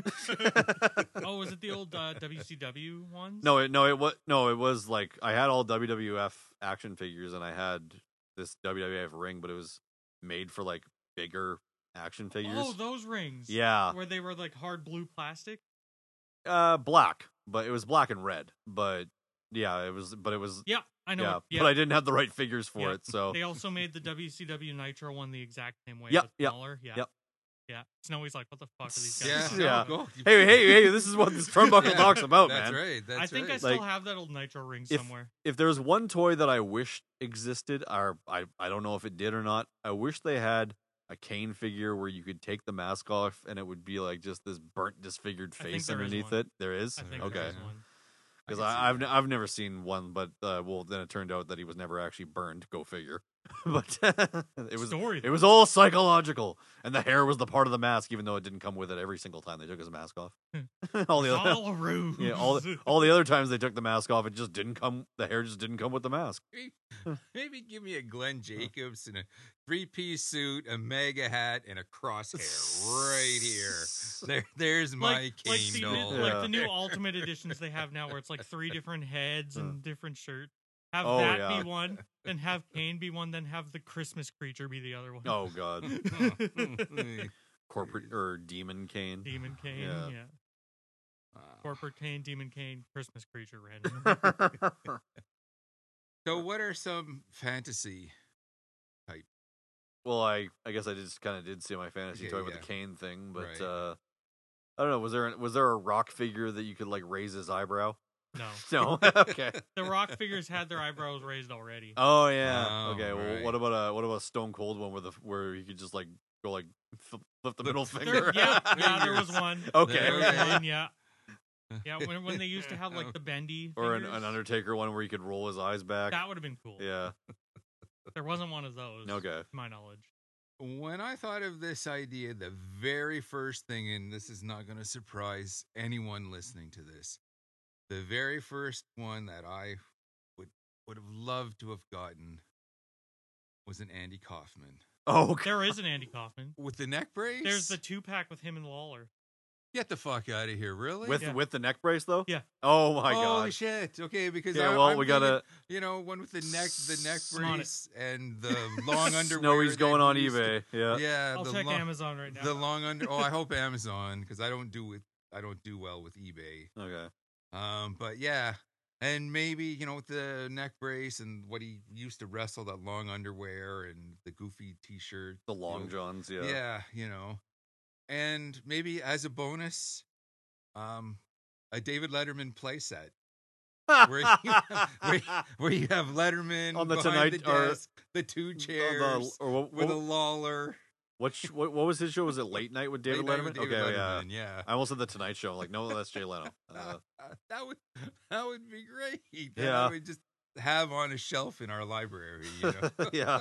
[SPEAKER 5] oh, is it the old uh, W C W ones?
[SPEAKER 4] No, it, no, it was no, it was like I had all W W F action figures and I had this W W F ring, but it was made for like bigger action figures.
[SPEAKER 5] Oh, those rings.
[SPEAKER 4] Yeah,
[SPEAKER 5] Where they were like hard blue plastic.
[SPEAKER 4] uh, black, but it was black and red. But yeah, it was, but it was
[SPEAKER 5] Yeah, I know.
[SPEAKER 4] yeah,
[SPEAKER 5] what- yeah.
[SPEAKER 4] but I didn't have the right figures for
[SPEAKER 5] Yeah.
[SPEAKER 4] it, so
[SPEAKER 5] They also made the W C W Nitro one the exact same way,
[SPEAKER 4] Yep,
[SPEAKER 5] but
[SPEAKER 4] yep,
[SPEAKER 5] smaller. Yeah.
[SPEAKER 4] yep.
[SPEAKER 5] Yeah. Snowy's like, what the fuck are these guys
[SPEAKER 3] Yeah,
[SPEAKER 5] talking
[SPEAKER 3] no,
[SPEAKER 4] Yeah.
[SPEAKER 3] go.
[SPEAKER 4] hey, hey, hey, this is what this turnbuckle
[SPEAKER 3] Yeah,
[SPEAKER 4] talks about,
[SPEAKER 3] That's
[SPEAKER 4] man.
[SPEAKER 3] right. That's
[SPEAKER 5] I think
[SPEAKER 3] right.
[SPEAKER 5] I still
[SPEAKER 4] Like,
[SPEAKER 5] have that old Nitro ring
[SPEAKER 4] if-
[SPEAKER 5] somewhere.
[SPEAKER 4] If there's one toy that I wish existed, or I, I don't know if it did or not, I wish they had a Kane figure where you could take the mask off and it would be like just this burnt, disfigured
[SPEAKER 5] I think
[SPEAKER 4] face
[SPEAKER 5] there is
[SPEAKER 4] underneath
[SPEAKER 5] one.
[SPEAKER 4] it. There is?
[SPEAKER 5] I think
[SPEAKER 4] okay.
[SPEAKER 5] there is one.
[SPEAKER 4] Because
[SPEAKER 3] I can see
[SPEAKER 4] I've
[SPEAKER 3] that.
[SPEAKER 4] n- I've never seen one, but uh, well, then it turned out that he was never actually burned. Go figure. but it was
[SPEAKER 5] Story.
[SPEAKER 4] it was all psychological, and the hair was the part of the mask, even though it didn't come with it every single time they took his mask off. all the other,
[SPEAKER 5] all a ruse.
[SPEAKER 4] yeah, all the, all the other times they took the mask off, it just didn't come. The hair just didn't come with the mask.
[SPEAKER 3] Maybe, maybe give me a Glenn Jacobs in a three-piece suit, a mega hat, and a crosshair right here. There, there's my
[SPEAKER 5] like, like,
[SPEAKER 3] Kane
[SPEAKER 5] the,
[SPEAKER 3] doll.
[SPEAKER 5] like
[SPEAKER 4] Yeah.
[SPEAKER 5] the new Ultimate Editions they have now, where it's like three different heads and different shirts. Have
[SPEAKER 4] Oh,
[SPEAKER 5] that
[SPEAKER 4] yeah.
[SPEAKER 5] be one, then have Kane be one, then have the Christmas creature be the other one.
[SPEAKER 4] Oh God,
[SPEAKER 3] Mm.
[SPEAKER 4] corporate or demon Kane.
[SPEAKER 5] Demon Kane,
[SPEAKER 4] Yeah.
[SPEAKER 5] yeah.
[SPEAKER 3] Wow.
[SPEAKER 5] Corporate Kane, Demon Kane, Christmas creature random.
[SPEAKER 3] So, what are some fantasy?
[SPEAKER 4] Well, I I guess I just kind of did see my fantasy
[SPEAKER 3] Okay,
[SPEAKER 4] toy with
[SPEAKER 3] yeah.
[SPEAKER 4] the Kane thing, but
[SPEAKER 3] Right.
[SPEAKER 4] uh, I don't know. Was there was there a rock figure that you could like raise his eyebrow?
[SPEAKER 5] No.
[SPEAKER 4] No. Okay.
[SPEAKER 5] The Rock figures had their eyebrows raised already.
[SPEAKER 4] Oh yeah.
[SPEAKER 3] Oh,
[SPEAKER 4] okay. Well,
[SPEAKER 3] right.
[SPEAKER 4] what about a what about a Stone Cold one where the where you could just like go like flip, flip the middle
[SPEAKER 5] There-
[SPEAKER 4] finger?
[SPEAKER 5] yeah, yeah, there was one.
[SPEAKER 4] Okay.
[SPEAKER 5] There was
[SPEAKER 3] Okay.
[SPEAKER 5] one, yeah. Yeah, when, when they used to have like the bendy
[SPEAKER 4] Or an,
[SPEAKER 5] figures,
[SPEAKER 4] an Undertaker one where you could roll his eyes back.
[SPEAKER 5] that would have been cool.
[SPEAKER 4] Yeah.
[SPEAKER 5] There wasn't one of those.
[SPEAKER 4] Okay.
[SPEAKER 5] To my knowledge.
[SPEAKER 3] When I thought of this idea, the very first thing, and this is not going to surprise anyone listening to this, the very first one that I would would have loved to have gotten was an Andy Kaufman
[SPEAKER 4] Oh. Okay.
[SPEAKER 5] There is an Andy Kaufman.
[SPEAKER 3] with the neck brace.
[SPEAKER 5] There's the two pack with him and Lawler.
[SPEAKER 3] Get the fuck out of here! Really?
[SPEAKER 4] With
[SPEAKER 5] Yeah.
[SPEAKER 4] with the neck brace though.
[SPEAKER 5] Yeah.
[SPEAKER 4] Oh my
[SPEAKER 3] Holy
[SPEAKER 4] god.
[SPEAKER 3] shit! Okay, because
[SPEAKER 4] Yeah.
[SPEAKER 3] I,
[SPEAKER 4] Well,
[SPEAKER 3] I'm
[SPEAKER 4] we
[SPEAKER 3] thinking,
[SPEAKER 4] gotta.
[SPEAKER 3] you know, one with the neck, the neck
[SPEAKER 5] On it.
[SPEAKER 3] brace, and the long underwear.
[SPEAKER 4] Snowy's
[SPEAKER 3] that
[SPEAKER 4] going on
[SPEAKER 3] he used to-
[SPEAKER 4] eBay. Yeah.
[SPEAKER 3] Yeah,
[SPEAKER 5] I'll
[SPEAKER 3] the
[SPEAKER 5] check
[SPEAKER 3] long,
[SPEAKER 5] Amazon right now.
[SPEAKER 3] the long under. Oh, I hope Amazon because I don't do it. I don't do well with eBay.
[SPEAKER 4] Okay.
[SPEAKER 3] Um, but yeah, and maybe you know with the neck brace and what he used to wrestle, that long underwear and the goofy T-shirt,
[SPEAKER 4] The
[SPEAKER 3] you
[SPEAKER 4] long
[SPEAKER 3] know,
[SPEAKER 4] johns. Yeah.
[SPEAKER 3] yeah, you know, and maybe as a bonus, um, a David Letterman playset where you have, where, where you have Letterman
[SPEAKER 4] On the
[SPEAKER 3] behind
[SPEAKER 4] Tonight-
[SPEAKER 3] the
[SPEAKER 4] or-
[SPEAKER 3] desk, the two
[SPEAKER 4] Uh, the-
[SPEAKER 3] chairs
[SPEAKER 4] or what,
[SPEAKER 3] with
[SPEAKER 4] what,
[SPEAKER 3] a Lawler.
[SPEAKER 4] what, sh- what what was his show? Was it Late Night with David
[SPEAKER 3] Late Night
[SPEAKER 4] Letterman?
[SPEAKER 3] with David
[SPEAKER 4] okay, yeah.
[SPEAKER 3] Letterman, yeah.
[SPEAKER 4] I almost said the Tonight Show. I'm like, no, that's Jay Leno. Uh,
[SPEAKER 3] that would that would be great. That
[SPEAKER 4] Yeah.
[SPEAKER 3] I would just have on a shelf in our library. You know?
[SPEAKER 4] yeah.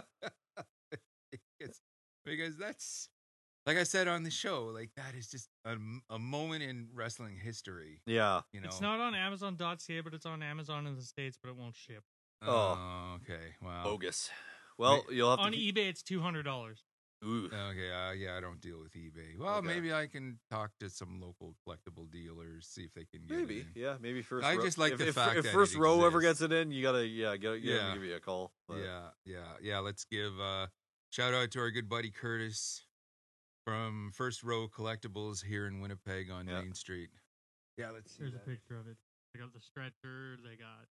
[SPEAKER 3] It's- because that's like I said on the show. Like that is just a, a moment in wrestling history.
[SPEAKER 4] Yeah.
[SPEAKER 3] You know,
[SPEAKER 5] It's not on Amazon dot C A, but it's on Amazon in the States, but it won't ship.
[SPEAKER 3] Oh, okay. Wow.
[SPEAKER 4] Bogus. Well, you'll have to.
[SPEAKER 5] On
[SPEAKER 4] keep-
[SPEAKER 5] eBay, it's two hundred dollars.
[SPEAKER 4] Ooh.
[SPEAKER 3] Okay. Uh, yeah, I don't deal with eBay. Well,
[SPEAKER 4] Okay.
[SPEAKER 3] maybe I can talk to some local collectible dealers, see if they can get
[SPEAKER 4] Maybe.
[SPEAKER 3] it. in.
[SPEAKER 4] Yeah. Maybe first.
[SPEAKER 3] I
[SPEAKER 4] row-
[SPEAKER 3] just like
[SPEAKER 4] if,
[SPEAKER 3] the
[SPEAKER 4] if,
[SPEAKER 3] fact
[SPEAKER 4] if
[SPEAKER 3] that
[SPEAKER 4] first
[SPEAKER 3] it
[SPEAKER 4] row ever
[SPEAKER 3] exists.
[SPEAKER 4] gets it in, you gotta. Yeah. Get, get
[SPEAKER 3] Yeah.
[SPEAKER 4] him to give you a call. But-
[SPEAKER 3] Yeah, yeah, yeah. Let's give uh shout out to our good buddy Curtis from First Row Collectibles here in Winnipeg on
[SPEAKER 4] Yeah.
[SPEAKER 3] Main Street. Yeah, let's see.
[SPEAKER 5] Here's a
[SPEAKER 3] that.
[SPEAKER 5] picture of it. They got the stretcher. They got.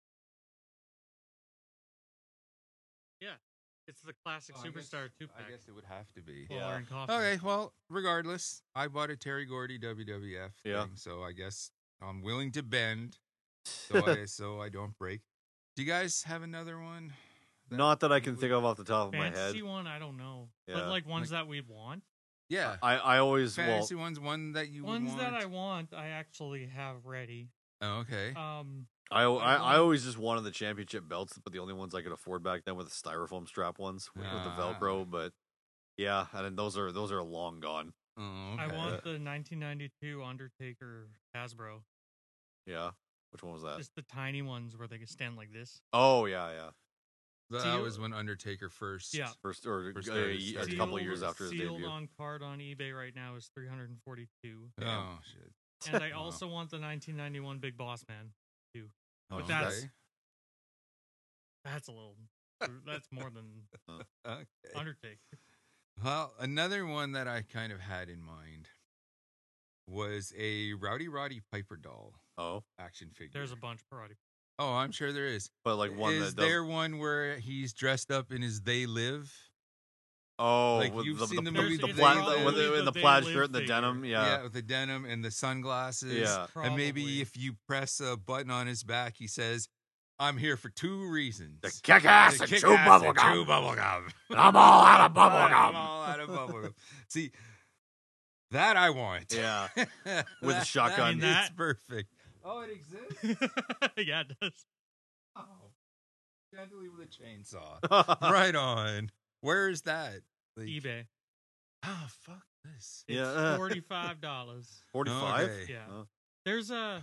[SPEAKER 5] Yeah, it's the classic
[SPEAKER 3] Oh, I guess-
[SPEAKER 5] superstar two pack.
[SPEAKER 3] I guess it would have to be.
[SPEAKER 5] Lawler
[SPEAKER 4] Yeah.
[SPEAKER 5] and Kaufman.
[SPEAKER 3] Okay, well, regardless, I bought a Terry Gordy W W F
[SPEAKER 4] Yeah.
[SPEAKER 3] thing, so I guess I'm willing to bend so I so I don't break. Do you guys have another one that
[SPEAKER 4] Not that I
[SPEAKER 3] you
[SPEAKER 4] can
[SPEAKER 3] would-
[SPEAKER 4] think of off the top of my head.
[SPEAKER 5] Fantasy one, I don't know.
[SPEAKER 4] Yeah.
[SPEAKER 5] But like ones that we want.
[SPEAKER 3] Yeah,
[SPEAKER 4] I, I always
[SPEAKER 3] fantasy
[SPEAKER 4] well,
[SPEAKER 3] one's one that you would
[SPEAKER 5] Ones
[SPEAKER 3] want.
[SPEAKER 5] that I want, I actually have ready.
[SPEAKER 3] Oh, okay.
[SPEAKER 5] Um,
[SPEAKER 4] I, I, I
[SPEAKER 5] want-
[SPEAKER 4] always just wanted the championship belts, but the only ones I could afford back then were the styrofoam strap ones with, with the
[SPEAKER 3] Ah.
[SPEAKER 4] Velcro. But yeah, and then those are those are long gone.
[SPEAKER 3] Oh, okay.
[SPEAKER 5] I want the nineteen ninety-two Undertaker Hasbro.
[SPEAKER 4] Yeah, which one was that?
[SPEAKER 5] Just the tiny ones where they can stand like this.
[SPEAKER 4] Oh yeah, yeah.
[SPEAKER 3] That
[SPEAKER 5] Seal-
[SPEAKER 3] was when Undertaker first.
[SPEAKER 5] Yeah.
[SPEAKER 4] First or
[SPEAKER 3] First
[SPEAKER 4] a,
[SPEAKER 3] started-
[SPEAKER 4] a
[SPEAKER 3] started.
[SPEAKER 4] couple
[SPEAKER 5] Sealed-
[SPEAKER 4] years after his
[SPEAKER 5] sealed
[SPEAKER 4] debut.
[SPEAKER 5] on card on eBay right now is three hundred forty-two.
[SPEAKER 3] Oh shit.
[SPEAKER 5] And I
[SPEAKER 3] Wow.
[SPEAKER 5] also want the nineteen ninety-one Big Boss Man.
[SPEAKER 3] Oh,
[SPEAKER 5] But that's-
[SPEAKER 3] okay.
[SPEAKER 5] That's a little. That's more than
[SPEAKER 3] Okay.
[SPEAKER 5] Undertaker.
[SPEAKER 3] Well, another one that I kind of had in mind was a Rowdy Roddy Piper doll
[SPEAKER 4] Oh,
[SPEAKER 3] action figure.
[SPEAKER 5] There's a bunch of karate.
[SPEAKER 3] Oh, I'm sure there is.
[SPEAKER 4] but like one
[SPEAKER 3] is
[SPEAKER 4] that does.
[SPEAKER 3] there one where he's dressed up in his They Live?
[SPEAKER 4] Oh,
[SPEAKER 3] like,
[SPEAKER 4] with
[SPEAKER 3] you've
[SPEAKER 4] the,
[SPEAKER 3] seen
[SPEAKER 4] the,
[SPEAKER 3] the movie
[SPEAKER 4] the
[SPEAKER 3] They
[SPEAKER 4] plaid,
[SPEAKER 3] Live?
[SPEAKER 4] with the, in the
[SPEAKER 5] They
[SPEAKER 4] plaid
[SPEAKER 5] Live
[SPEAKER 4] shirt and the
[SPEAKER 5] figure.
[SPEAKER 4] denim. Yeah,
[SPEAKER 3] with the denim and the sunglasses.
[SPEAKER 4] Yeah.
[SPEAKER 3] And maybe
[SPEAKER 5] Probably.
[SPEAKER 3] if you press a button on his back, he says, I'm here for two reasons.
[SPEAKER 4] the kick ass
[SPEAKER 3] To
[SPEAKER 4] and
[SPEAKER 3] kick
[SPEAKER 4] chew
[SPEAKER 3] ass
[SPEAKER 4] bubble
[SPEAKER 3] and chew
[SPEAKER 4] gum.
[SPEAKER 3] bubble gum.
[SPEAKER 4] I'm all out of bubble
[SPEAKER 3] I'm
[SPEAKER 4] gum.
[SPEAKER 3] all out of bubble gum. See, that I want.
[SPEAKER 4] Yeah, with a
[SPEAKER 3] That-
[SPEAKER 4] shotgun.
[SPEAKER 3] That is
[SPEAKER 5] That-
[SPEAKER 3] perfect. Oh, it exists?
[SPEAKER 5] Yeah, it does.
[SPEAKER 3] Oh. Gently with a chainsaw. Right on. Where is that? Like,
[SPEAKER 5] eBay.
[SPEAKER 3] Oh, fuck this.
[SPEAKER 4] yeah, uh,
[SPEAKER 5] Forty-five dollars.
[SPEAKER 4] forty-five.
[SPEAKER 3] Okay.
[SPEAKER 5] Yeah.
[SPEAKER 4] Oh.
[SPEAKER 5] There's a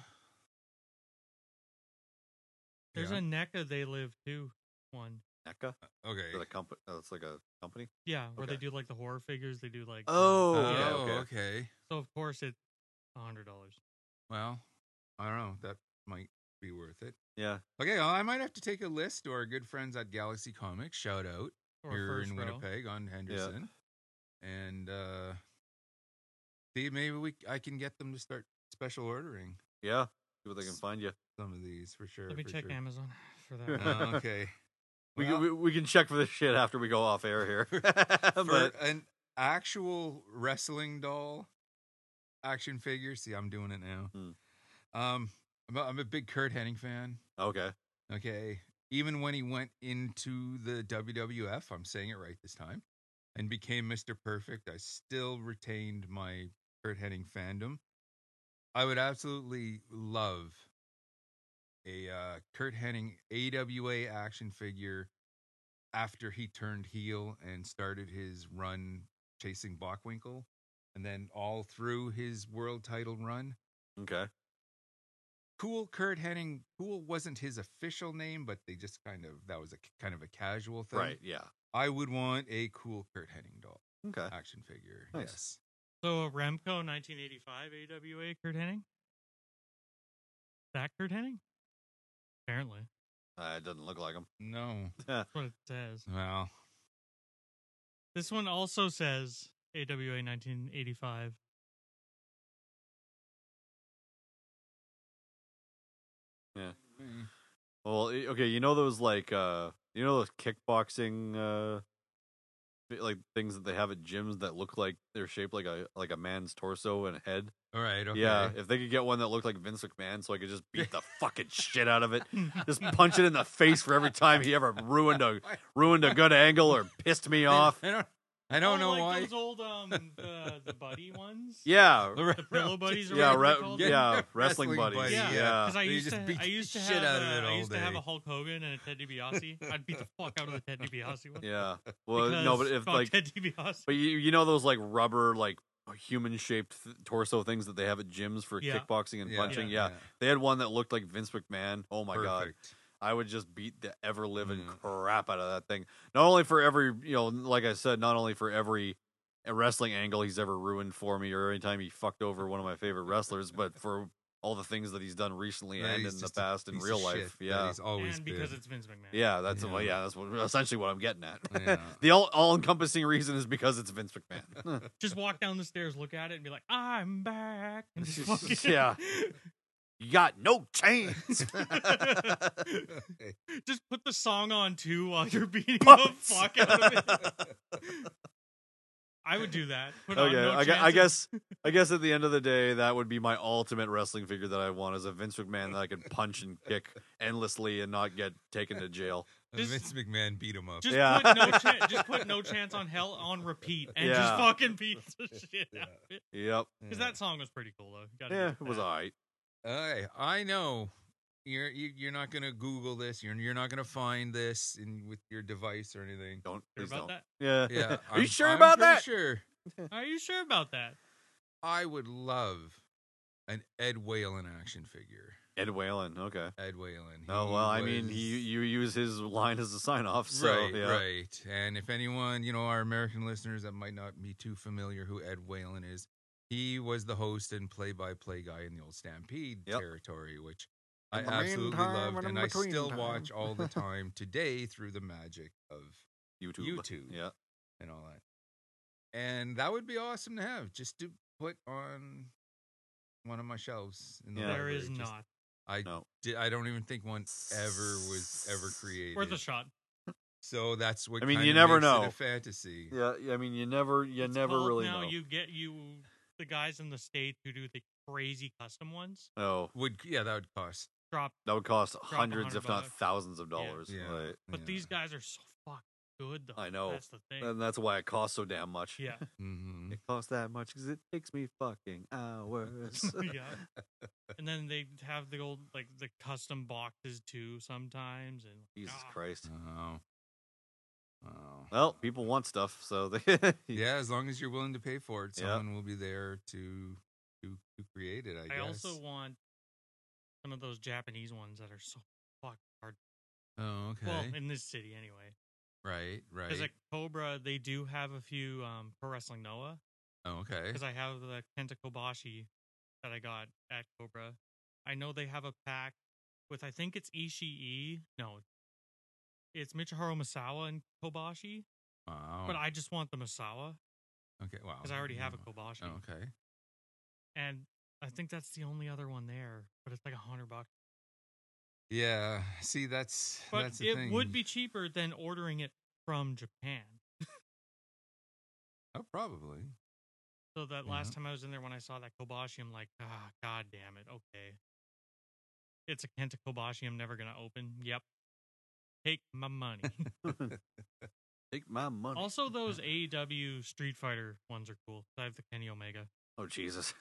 [SPEAKER 5] there's
[SPEAKER 3] Yeah.
[SPEAKER 5] a NECA They Live too one.
[SPEAKER 4] NECA?
[SPEAKER 3] Okay.
[SPEAKER 4] Is that a company? Oh, it's like a company.
[SPEAKER 5] Yeah, where they
[SPEAKER 4] Okay.
[SPEAKER 5] do like the horror figures. They do like.
[SPEAKER 4] Oh,
[SPEAKER 5] uh,
[SPEAKER 3] Oh,
[SPEAKER 4] okay,
[SPEAKER 3] okay.
[SPEAKER 4] okay.
[SPEAKER 5] So of course it's a hundred dollars.
[SPEAKER 3] Well, I don't know. That might be worth it.
[SPEAKER 4] Yeah.
[SPEAKER 3] Okay, well, I might have to take a list to our good friends at Galaxy Comics. Shout out
[SPEAKER 5] Or
[SPEAKER 3] here
[SPEAKER 5] first
[SPEAKER 3] in
[SPEAKER 5] row.
[SPEAKER 3] Winnipeg on Henderson, and uh, see maybe we I can get them to start special ordering
[SPEAKER 4] Yeah. See what they can find you.
[SPEAKER 3] some of these for sure.
[SPEAKER 5] Let me
[SPEAKER 3] for
[SPEAKER 5] check
[SPEAKER 3] sure.
[SPEAKER 5] Amazon for that. one.
[SPEAKER 3] Uh, okay.
[SPEAKER 4] We,
[SPEAKER 3] Well,
[SPEAKER 4] can, we we can check for this shit after we go off air here.
[SPEAKER 3] for
[SPEAKER 4] but
[SPEAKER 3] an actual wrestling doll action figure. See, I'm doing it now.
[SPEAKER 4] Hmm.
[SPEAKER 3] Um, I'm a, I'm a big Kurt Hennig fan.
[SPEAKER 4] okay.
[SPEAKER 3] Okay. Even when he went into the W W F, I'm saying it right this time, and became Mister Perfect, I still retained my Kurt Hennig fandom. I would absolutely love a uh, Kurt Hennig A W A action figure after he turned heel and started his run chasing Bockwinkel, and then all through his world title run.
[SPEAKER 4] Okay.
[SPEAKER 3] Cool Kurt Hennig. Cool wasn't his official name, but they just kind of, that was a kind of a casual thing.
[SPEAKER 4] Right. Yeah.
[SPEAKER 3] I would want a cool Kurt Hennig doll
[SPEAKER 4] Okay.
[SPEAKER 3] action figure.
[SPEAKER 4] Nice.
[SPEAKER 3] Yes.
[SPEAKER 5] So Remco nineteen eighty-five A W A Kurt Hennig. That Kurt Hennig? Apparently,
[SPEAKER 4] Uh, it doesn't look like him.
[SPEAKER 3] No.
[SPEAKER 5] that's what it says.
[SPEAKER 3] Well,
[SPEAKER 5] This one also says A W A nineteen eighty-five.
[SPEAKER 3] mm,
[SPEAKER 4] Well, i- okay. You know those like uh, you know those kickboxing uh, fi- like things that they have at gyms that look like they're shaped like a like a man's torso and head.
[SPEAKER 3] all right. Okay.
[SPEAKER 4] Yeah, if they could get one that looked like Vince McMahon, so I could just beat the fucking shit out of it, just punch it in the face for every time he ever ruined a ruined a good angle or pissed me off.
[SPEAKER 3] I don't, I don't
[SPEAKER 5] Oh,
[SPEAKER 3] know
[SPEAKER 5] like
[SPEAKER 3] why.
[SPEAKER 5] those old um the, the buddy ones.
[SPEAKER 4] Yeah,
[SPEAKER 5] The Pillow Buddies. Or
[SPEAKER 4] yeah,
[SPEAKER 5] whatever
[SPEAKER 4] re-
[SPEAKER 5] they're called?
[SPEAKER 4] yeah, wrestling,
[SPEAKER 3] Wrestling
[SPEAKER 4] buddies.
[SPEAKER 3] buddies,
[SPEAKER 5] Yeah,
[SPEAKER 4] yeah.
[SPEAKER 5] because I
[SPEAKER 3] You
[SPEAKER 5] used
[SPEAKER 3] just
[SPEAKER 5] to,
[SPEAKER 3] beat
[SPEAKER 5] I
[SPEAKER 3] the
[SPEAKER 5] used to
[SPEAKER 3] shit
[SPEAKER 5] have,
[SPEAKER 3] out of
[SPEAKER 5] uh,
[SPEAKER 3] it
[SPEAKER 5] I
[SPEAKER 3] all
[SPEAKER 5] used to have
[SPEAKER 3] day.
[SPEAKER 5] a Hulk Hogan and a Ted DiBiase. I'd beat the fuck out of the Ted DiBiase one.
[SPEAKER 4] Yeah. Well, no, but
[SPEAKER 5] Because
[SPEAKER 4] if
[SPEAKER 5] fuck
[SPEAKER 4] like,
[SPEAKER 5] Ted DiBiase.
[SPEAKER 4] but you you know those like rubber like human shaped th- torso things that they have at gyms for
[SPEAKER 5] Yeah.
[SPEAKER 4] kickboxing and
[SPEAKER 3] Yeah,
[SPEAKER 4] punching. Yeah. they had one that looked like Vince McMahon. Oh my god,
[SPEAKER 3] Perfect.
[SPEAKER 4] I would just beat the ever living
[SPEAKER 3] Mm.
[SPEAKER 4] crap out of that thing. Not only for every you know, like I said, not only for every wrestling angle he's ever ruined for me, or anytime he fucked over one of my favorite wrestlers, but for all the things that he's done recently
[SPEAKER 3] Yeah,
[SPEAKER 4] and
[SPEAKER 3] he's
[SPEAKER 4] in the
[SPEAKER 3] just a
[SPEAKER 4] past in
[SPEAKER 3] piece
[SPEAKER 4] real
[SPEAKER 3] of
[SPEAKER 4] life.
[SPEAKER 3] shit that
[SPEAKER 4] Yeah.
[SPEAKER 3] he's always
[SPEAKER 5] And because
[SPEAKER 3] been.
[SPEAKER 5] it's Vince McMahon.
[SPEAKER 4] Yeah, that's
[SPEAKER 3] Yeah.
[SPEAKER 4] well, yeah, that's what, essentially what I'm getting at.
[SPEAKER 3] Yeah.
[SPEAKER 4] the all, all-encompassing reason is because it's Vince McMahon.
[SPEAKER 5] Just walk down the stairs, look at it, and be like, "I'm back." And just fucking-
[SPEAKER 4] Yeah. You got no chance.
[SPEAKER 3] Okay.
[SPEAKER 5] Just put the song on too while you're beating the
[SPEAKER 4] Puppets.
[SPEAKER 5] fuck out of it. I would do that. Put on
[SPEAKER 4] Okay,
[SPEAKER 5] no
[SPEAKER 4] I, gu- I
[SPEAKER 5] chances.
[SPEAKER 4] guess I guess at the end of the day, that would be my ultimate wrestling figure that I want is a Vince McMahon that I could punch and kick endlessly and not get taken to jail.
[SPEAKER 5] Just-
[SPEAKER 3] Vince McMahon beat him up.
[SPEAKER 5] Just
[SPEAKER 4] Yeah.
[SPEAKER 5] put no chance. Just put no chance on hell on repeat, and just
[SPEAKER 4] Yeah.
[SPEAKER 5] fucking beat the shit
[SPEAKER 3] Yeah.
[SPEAKER 5] out of it.
[SPEAKER 4] Yep.
[SPEAKER 5] Because that song was pretty cool, though. Gotta
[SPEAKER 4] Yeah,
[SPEAKER 5] give
[SPEAKER 4] it was
[SPEAKER 5] that.
[SPEAKER 4] alright.
[SPEAKER 3] Okay, I know you're you, you're not gonna Google this. You're you're not gonna find this in with your device or anything.
[SPEAKER 4] Don't
[SPEAKER 5] Sure
[SPEAKER 4] please
[SPEAKER 5] about
[SPEAKER 4] don't.
[SPEAKER 5] that?
[SPEAKER 4] Yeah.
[SPEAKER 3] Yeah,
[SPEAKER 4] Are you
[SPEAKER 3] I'm-
[SPEAKER 4] sure
[SPEAKER 3] I'm
[SPEAKER 4] about
[SPEAKER 3] pretty
[SPEAKER 4] that?
[SPEAKER 3] Sure.
[SPEAKER 5] Are you sure about that?
[SPEAKER 3] I would love an Ed Whalen action figure.
[SPEAKER 4] Ed Whalen. Okay.
[SPEAKER 3] Ed Whalen.
[SPEAKER 4] Oh
[SPEAKER 3] He
[SPEAKER 4] well, I mean,
[SPEAKER 3] was-
[SPEAKER 4] he you use his line as a sign off. So
[SPEAKER 3] right,
[SPEAKER 4] yeah.
[SPEAKER 3] right. And if anyone, you know, our American listeners that might not be too familiar who Ed Whalen is, he was the host and play-by-play guy in the old Stampede
[SPEAKER 4] Yep.
[SPEAKER 3] territory, which I
[SPEAKER 4] In the
[SPEAKER 3] absolutely
[SPEAKER 4] meantime
[SPEAKER 3] loved,
[SPEAKER 4] and
[SPEAKER 3] and
[SPEAKER 4] in
[SPEAKER 3] I
[SPEAKER 4] between
[SPEAKER 3] still
[SPEAKER 4] time.
[SPEAKER 3] watch all the time today through the magic of
[SPEAKER 4] YouTube.
[SPEAKER 3] YouTube.
[SPEAKER 4] Yeah.
[SPEAKER 3] and all that. And that would be awesome to have, just to put on one of my shelves in the
[SPEAKER 4] Yeah.
[SPEAKER 5] There
[SPEAKER 3] library.
[SPEAKER 5] is
[SPEAKER 3] Just-
[SPEAKER 5] not.
[SPEAKER 3] I
[SPEAKER 4] No.
[SPEAKER 3] di- I don't even think one ever was ever created.
[SPEAKER 5] Worth a shot.
[SPEAKER 3] So that's what
[SPEAKER 4] I mean,
[SPEAKER 3] kinda
[SPEAKER 4] you never
[SPEAKER 3] makes it
[SPEAKER 4] know.
[SPEAKER 3] a fantasy.
[SPEAKER 4] Yeah. I mean, you never you
[SPEAKER 5] It's
[SPEAKER 4] never
[SPEAKER 5] called
[SPEAKER 4] really
[SPEAKER 5] now
[SPEAKER 4] know.
[SPEAKER 5] you get you the guys in the States who do the crazy custom ones
[SPEAKER 4] Oh,
[SPEAKER 3] Would yeah, that would cost.
[SPEAKER 5] drop,
[SPEAKER 4] that would cost
[SPEAKER 5] a
[SPEAKER 4] hundreds,
[SPEAKER 5] hundred
[SPEAKER 4] if not
[SPEAKER 5] bucks.
[SPEAKER 4] thousands of
[SPEAKER 5] Yeah.
[SPEAKER 4] dollars.
[SPEAKER 3] Yeah,
[SPEAKER 4] Right.
[SPEAKER 5] but
[SPEAKER 3] yeah.
[SPEAKER 5] these guys are so fucking good though.
[SPEAKER 4] I know.
[SPEAKER 5] That's the thing.
[SPEAKER 4] And that's why it costs so damn much.
[SPEAKER 5] Yeah.
[SPEAKER 3] Mhm.
[SPEAKER 4] It costs that much because it takes me fucking hours.
[SPEAKER 5] Yeah. And then they have the old like the custom boxes too sometimes and
[SPEAKER 4] Jesus
[SPEAKER 5] ah,
[SPEAKER 4] Christ.
[SPEAKER 3] Oh. Oh.
[SPEAKER 4] Well, people want stuff, so they.
[SPEAKER 3] Yeah, as long as you're willing to pay for it,
[SPEAKER 4] Yeah.
[SPEAKER 3] someone will be there to to to create it. I,
[SPEAKER 5] I
[SPEAKER 3] guess.
[SPEAKER 5] also want some of those Japanese ones that are so fucking hard.
[SPEAKER 3] Oh, okay.
[SPEAKER 5] Well, in this city anyway.
[SPEAKER 3] right, right.
[SPEAKER 5] Because at Cobra, they do have a few um, Pro Wrestling Noah.
[SPEAKER 3] oh, okay.
[SPEAKER 5] Because I have the Kenta Kobashi that I got at Cobra. I know they have a pack with, I think it's Ishii. No, it's Michiharu Misawa and Kobashi.
[SPEAKER 3] Wow.
[SPEAKER 5] But I just want the Misawa
[SPEAKER 3] okay. Wow.
[SPEAKER 5] because I already have a
[SPEAKER 3] Oh,
[SPEAKER 5] Kobashi.
[SPEAKER 3] okay.
[SPEAKER 5] And I think that's the only other one there. But it's like a hundred bucks.
[SPEAKER 3] Yeah. See, that's
[SPEAKER 5] But
[SPEAKER 3] that's the
[SPEAKER 5] it
[SPEAKER 3] thing.
[SPEAKER 5] would be cheaper than ordering it from Japan.
[SPEAKER 3] Oh, probably.
[SPEAKER 5] So that
[SPEAKER 3] Yeah.
[SPEAKER 5] last time I was in there when I saw that Kobashi, I'm like, ah, god damn it. Okay. It's a Kenta Kobashi I'm never going to open. Yep. Take my money.
[SPEAKER 4] Take my money.
[SPEAKER 5] Also, those A E W Street Fighter ones are cool. I have the Kenny Omega.
[SPEAKER 4] Oh Jesus.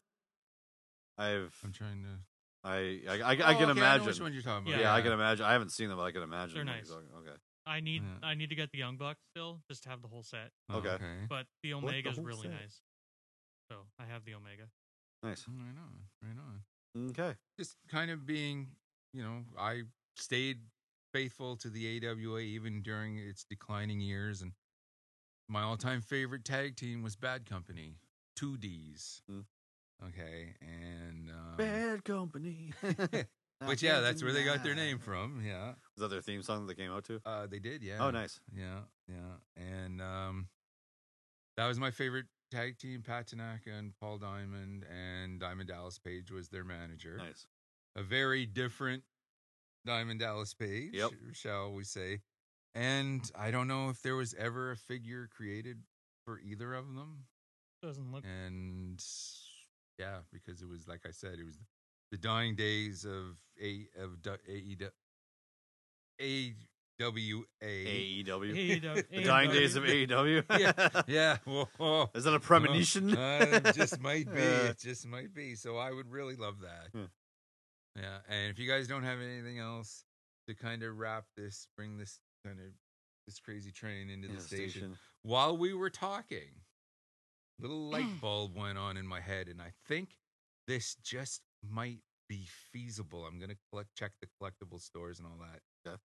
[SPEAKER 4] I've
[SPEAKER 3] I'm trying to.
[SPEAKER 4] I I, I, I
[SPEAKER 3] Oh,
[SPEAKER 4] can
[SPEAKER 3] okay, I know
[SPEAKER 4] imagine.
[SPEAKER 3] which one you're talking
[SPEAKER 4] yeah,
[SPEAKER 3] about.
[SPEAKER 5] Yeah.
[SPEAKER 4] I can imagine. I haven't seen them, but I can imagine.
[SPEAKER 5] They're
[SPEAKER 4] what
[SPEAKER 5] nice.
[SPEAKER 4] you're talking- Okay.
[SPEAKER 5] I need
[SPEAKER 3] Yeah.
[SPEAKER 5] I need to get the Young Bucks still, just to have the whole set.
[SPEAKER 3] Oh,
[SPEAKER 4] Okay.
[SPEAKER 3] okay.
[SPEAKER 5] But the
[SPEAKER 4] What, the
[SPEAKER 5] Omega's
[SPEAKER 4] whole
[SPEAKER 5] really
[SPEAKER 4] set?
[SPEAKER 5] nice. So I have the Omega.
[SPEAKER 4] Nice.
[SPEAKER 3] Right on. Right on.
[SPEAKER 4] Okay.
[SPEAKER 3] Just kind of being, you know, I stayed faithful to the A W A even during its declining years, and my all-time favorite tag team was Bad Company, two D's.
[SPEAKER 4] Hmm.
[SPEAKER 3] Okay, and um,
[SPEAKER 4] Bad Company.
[SPEAKER 3] which yeah, that's where they got their name from. Yeah,
[SPEAKER 4] Is that their theme song that they came out to?
[SPEAKER 3] uh, they did. Yeah.
[SPEAKER 4] Oh, nice.
[SPEAKER 3] Yeah, yeah, and um, that was my favorite tag team. Pat Tanaka and Paul Diamond, and Diamond Dallas Page was their manager.
[SPEAKER 4] Nice.
[SPEAKER 3] A very different Diamond Dallas Page,
[SPEAKER 4] Yep.
[SPEAKER 3] shall we say. And I don't know if there was ever a figure created for either of them.
[SPEAKER 5] Doesn't look.
[SPEAKER 3] And yeah, because it was, like I said, it was the dying days of A of du- A E W A W
[SPEAKER 4] A
[SPEAKER 3] A.
[SPEAKER 4] E W.
[SPEAKER 5] A E W.
[SPEAKER 4] The dying days of A E W.
[SPEAKER 3] Yeah, yeah. Whoa, whoa.
[SPEAKER 4] Is that a premonition?
[SPEAKER 3] Uh, it just might be.
[SPEAKER 4] Uh,
[SPEAKER 3] It just might be. So I would really love that.
[SPEAKER 4] Hmm.
[SPEAKER 3] Yeah. And if you guys don't have anything else to kind of wrap this, bring this kind of this crazy train into
[SPEAKER 4] in
[SPEAKER 3] the
[SPEAKER 4] a
[SPEAKER 3] station. While we were talking, little light bulb went on in my head, and I think this just might be feasible. I'm gonna collect, check the collectible stores and all that.
[SPEAKER 4] Yeah.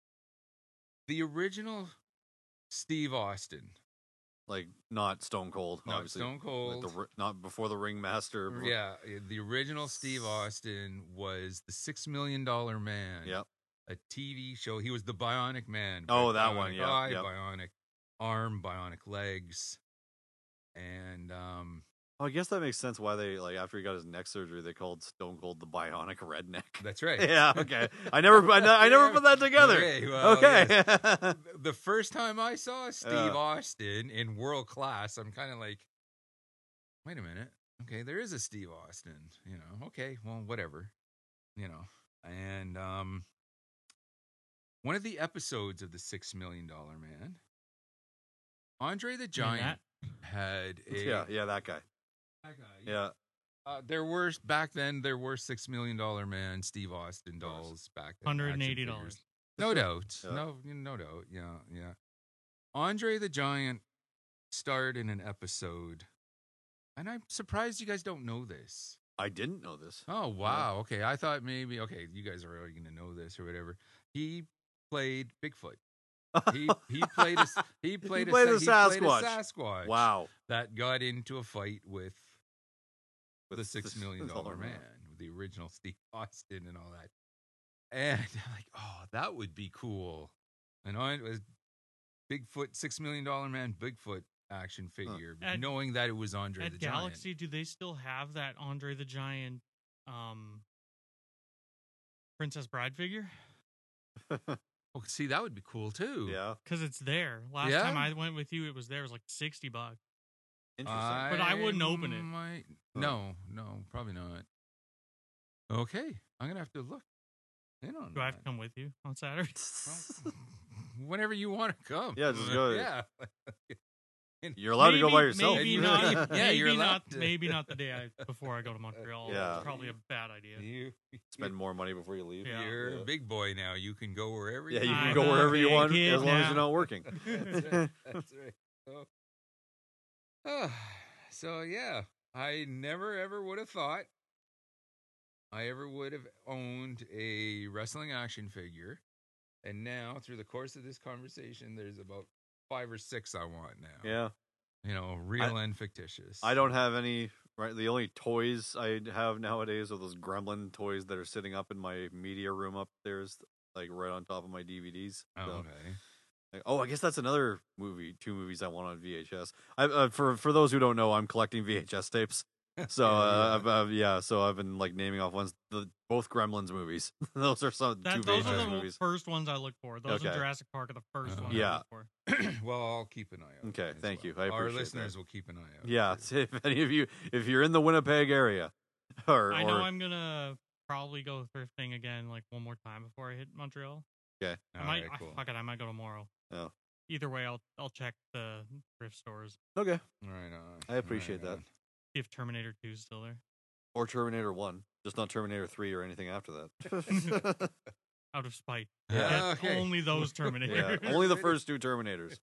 [SPEAKER 3] The original Steve Austin,
[SPEAKER 4] Like not Stone Cold,
[SPEAKER 3] not
[SPEAKER 4] obviously.
[SPEAKER 3] Stone
[SPEAKER 4] Like
[SPEAKER 3] Cold.
[SPEAKER 4] the, ri- not before the Ringmaster. before-
[SPEAKER 3] Yeah, uh, the original Steve Austin was the Six Million Dollar Man.
[SPEAKER 4] Yep.
[SPEAKER 3] A T V show. He was the Bionic Man.
[SPEAKER 4] Oh,
[SPEAKER 3] Bionic
[SPEAKER 4] that one, yeah,
[SPEAKER 3] Eye,
[SPEAKER 4] yep.
[SPEAKER 3] Bionic arm, bionic legs, and um,
[SPEAKER 4] Oh, I guess that makes sense why they, like, after he got his neck surgery, they called Stone Cold the Bionic Redneck.
[SPEAKER 3] That's right.
[SPEAKER 4] Yeah, okay. I never I, ne- I never put that together.
[SPEAKER 3] Okay. Well,
[SPEAKER 4] Okay.
[SPEAKER 3] yes. The first time I saw Steve
[SPEAKER 4] Yeah.
[SPEAKER 3] Austin in World Class, I'm kind of like, wait a minute. Okay, there is a Steve Austin. You know. Okay. Well, whatever. You know. And um, one of the episodes of the Six Million Dollar Man, Andre the Giant had a
[SPEAKER 4] Yeah, yeah, that guy.
[SPEAKER 3] That guy,
[SPEAKER 4] Yeah.
[SPEAKER 3] Uh, there were back then. There were Six Million Dollar Man Steve Austin dolls back then.
[SPEAKER 5] Hundred and
[SPEAKER 3] action
[SPEAKER 5] eighty
[SPEAKER 3] figures.
[SPEAKER 5] dollars.
[SPEAKER 3] No doubt.
[SPEAKER 4] Yeah.
[SPEAKER 3] No, no doubt. Yeah, yeah. Andre the Giant starred in an episode, and I'm surprised you guys don't know this.
[SPEAKER 4] I didn't know this.
[SPEAKER 3] Oh wow. Okay, I thought maybe okay, you guys are already going to know this or whatever. He played Bigfoot. He he played a he played,
[SPEAKER 4] played
[SPEAKER 3] a,
[SPEAKER 4] a
[SPEAKER 3] he
[SPEAKER 4] Sasquatch.
[SPEAKER 3] played a Sasquatch.
[SPEAKER 4] Wow.
[SPEAKER 3] That got into a fight with
[SPEAKER 4] With
[SPEAKER 3] the Six
[SPEAKER 4] the
[SPEAKER 3] Million Dollar
[SPEAKER 4] Man.
[SPEAKER 3] Man, with the original Steve Austin and all that. And I'm like, oh, that would be cool. And I was Bigfoot, Six Million Dollar Man, Bigfoot action figure,
[SPEAKER 5] At-
[SPEAKER 3] knowing that it was Andre
[SPEAKER 5] At
[SPEAKER 3] the
[SPEAKER 5] Galaxy, do they still have that Andre the Giant um, Princess Bride figure?
[SPEAKER 3] Giant. Oh, see, that would be cool too.
[SPEAKER 4] Yeah.
[SPEAKER 5] Because it's there. Last
[SPEAKER 3] Yeah?
[SPEAKER 5] time I went with you, it was there. It was like sixty bucks.
[SPEAKER 4] Interesting.
[SPEAKER 5] But I wouldn't open it.
[SPEAKER 3] might-
[SPEAKER 4] Huh.
[SPEAKER 3] No, no, probably not. Okay, I'm gonna have to look. In on
[SPEAKER 5] Do I have to
[SPEAKER 3] that.
[SPEAKER 5] come with you on Saturday?
[SPEAKER 3] Well, whenever you want to come.
[SPEAKER 4] Yeah, just go.
[SPEAKER 3] Yeah.
[SPEAKER 4] You're allowed to go by
[SPEAKER 5] Maybe-
[SPEAKER 4] yourself.
[SPEAKER 5] Maybe not.
[SPEAKER 3] Yeah,
[SPEAKER 5] maybe
[SPEAKER 3] you're allowed
[SPEAKER 5] not.
[SPEAKER 3] to.
[SPEAKER 5] Maybe not the day I, before I go to Montreal.
[SPEAKER 4] Yeah.
[SPEAKER 5] It's probably a bad idea.
[SPEAKER 3] You,
[SPEAKER 4] Spend more money before you leave.
[SPEAKER 5] Yeah.
[SPEAKER 3] You're
[SPEAKER 4] Yeah.
[SPEAKER 3] a big boy now. You can go wherever
[SPEAKER 4] Yeah,
[SPEAKER 3] you
[SPEAKER 4] you
[SPEAKER 5] I'm
[SPEAKER 4] can
[SPEAKER 3] want.
[SPEAKER 4] go
[SPEAKER 5] a
[SPEAKER 4] wherever you
[SPEAKER 5] big
[SPEAKER 4] want
[SPEAKER 5] kid
[SPEAKER 4] as long as
[SPEAKER 5] now.
[SPEAKER 4] you're not working.
[SPEAKER 3] That's right. That's right. So, ah, so yeah, I never ever would have thought I ever would have owned a wrestling action figure, and now through the course of this conversation, there's about five or six I want now.
[SPEAKER 4] Yeah.
[SPEAKER 3] you know, real and fictitious.
[SPEAKER 4] I don't have any. Right, the only toys I have nowadays are those Gremlin toys that are sitting up in my media room upstairs, like right on top of my D V Ds.
[SPEAKER 3] Oh,
[SPEAKER 4] So,
[SPEAKER 3] okay.
[SPEAKER 4] like, oh, I guess that's another movie. Two movies I want on V H S. I, uh, for for those who don't know, I'm collecting V H S tapes. So
[SPEAKER 3] Yeah,
[SPEAKER 4] uh,
[SPEAKER 3] yeah.
[SPEAKER 4] I've, I've, yeah, so I've been like naming off ones. The both Gremlins movies. Those are some
[SPEAKER 5] That,
[SPEAKER 4] two
[SPEAKER 5] those
[SPEAKER 4] V H S
[SPEAKER 5] are the
[SPEAKER 4] movies.
[SPEAKER 5] first ones I look for. Those in
[SPEAKER 4] Okay.
[SPEAKER 5] Jurassic Park are the first
[SPEAKER 3] Uh,
[SPEAKER 5] ones
[SPEAKER 4] Yeah.
[SPEAKER 5] I look for.
[SPEAKER 3] Well, I'll keep an eye out.
[SPEAKER 4] Okay,
[SPEAKER 3] as
[SPEAKER 4] thank
[SPEAKER 3] well.
[SPEAKER 4] you. I
[SPEAKER 3] Our
[SPEAKER 4] appreciate
[SPEAKER 3] listeners
[SPEAKER 4] that.
[SPEAKER 3] will keep an eye out.
[SPEAKER 4] Yeah,
[SPEAKER 3] too.
[SPEAKER 4] if any of you, if you're in the Winnipeg area, or
[SPEAKER 5] I know
[SPEAKER 4] or
[SPEAKER 5] I'm gonna probably go thrifting again, like one more time before I hit Montreal.
[SPEAKER 4] okay,
[SPEAKER 5] I
[SPEAKER 3] All
[SPEAKER 5] might.
[SPEAKER 3] right,
[SPEAKER 5] I-
[SPEAKER 3] cool.
[SPEAKER 5] fuck it, I might go tomorrow.
[SPEAKER 4] Oh.
[SPEAKER 5] Either way, I'll I'll check the thrift stores.
[SPEAKER 4] okay,
[SPEAKER 3] Right on.
[SPEAKER 4] I appreciate
[SPEAKER 3] Right
[SPEAKER 4] that.
[SPEAKER 3] on.
[SPEAKER 5] See if Terminator two is still there.
[SPEAKER 4] or Terminator One, just not Terminator Three or anything after that.
[SPEAKER 5] Out of spite.
[SPEAKER 3] Yeah,
[SPEAKER 5] Yeah,
[SPEAKER 3] okay.
[SPEAKER 5] Only those
[SPEAKER 4] yeah,
[SPEAKER 5] Terminators.
[SPEAKER 4] only the first two Terminators.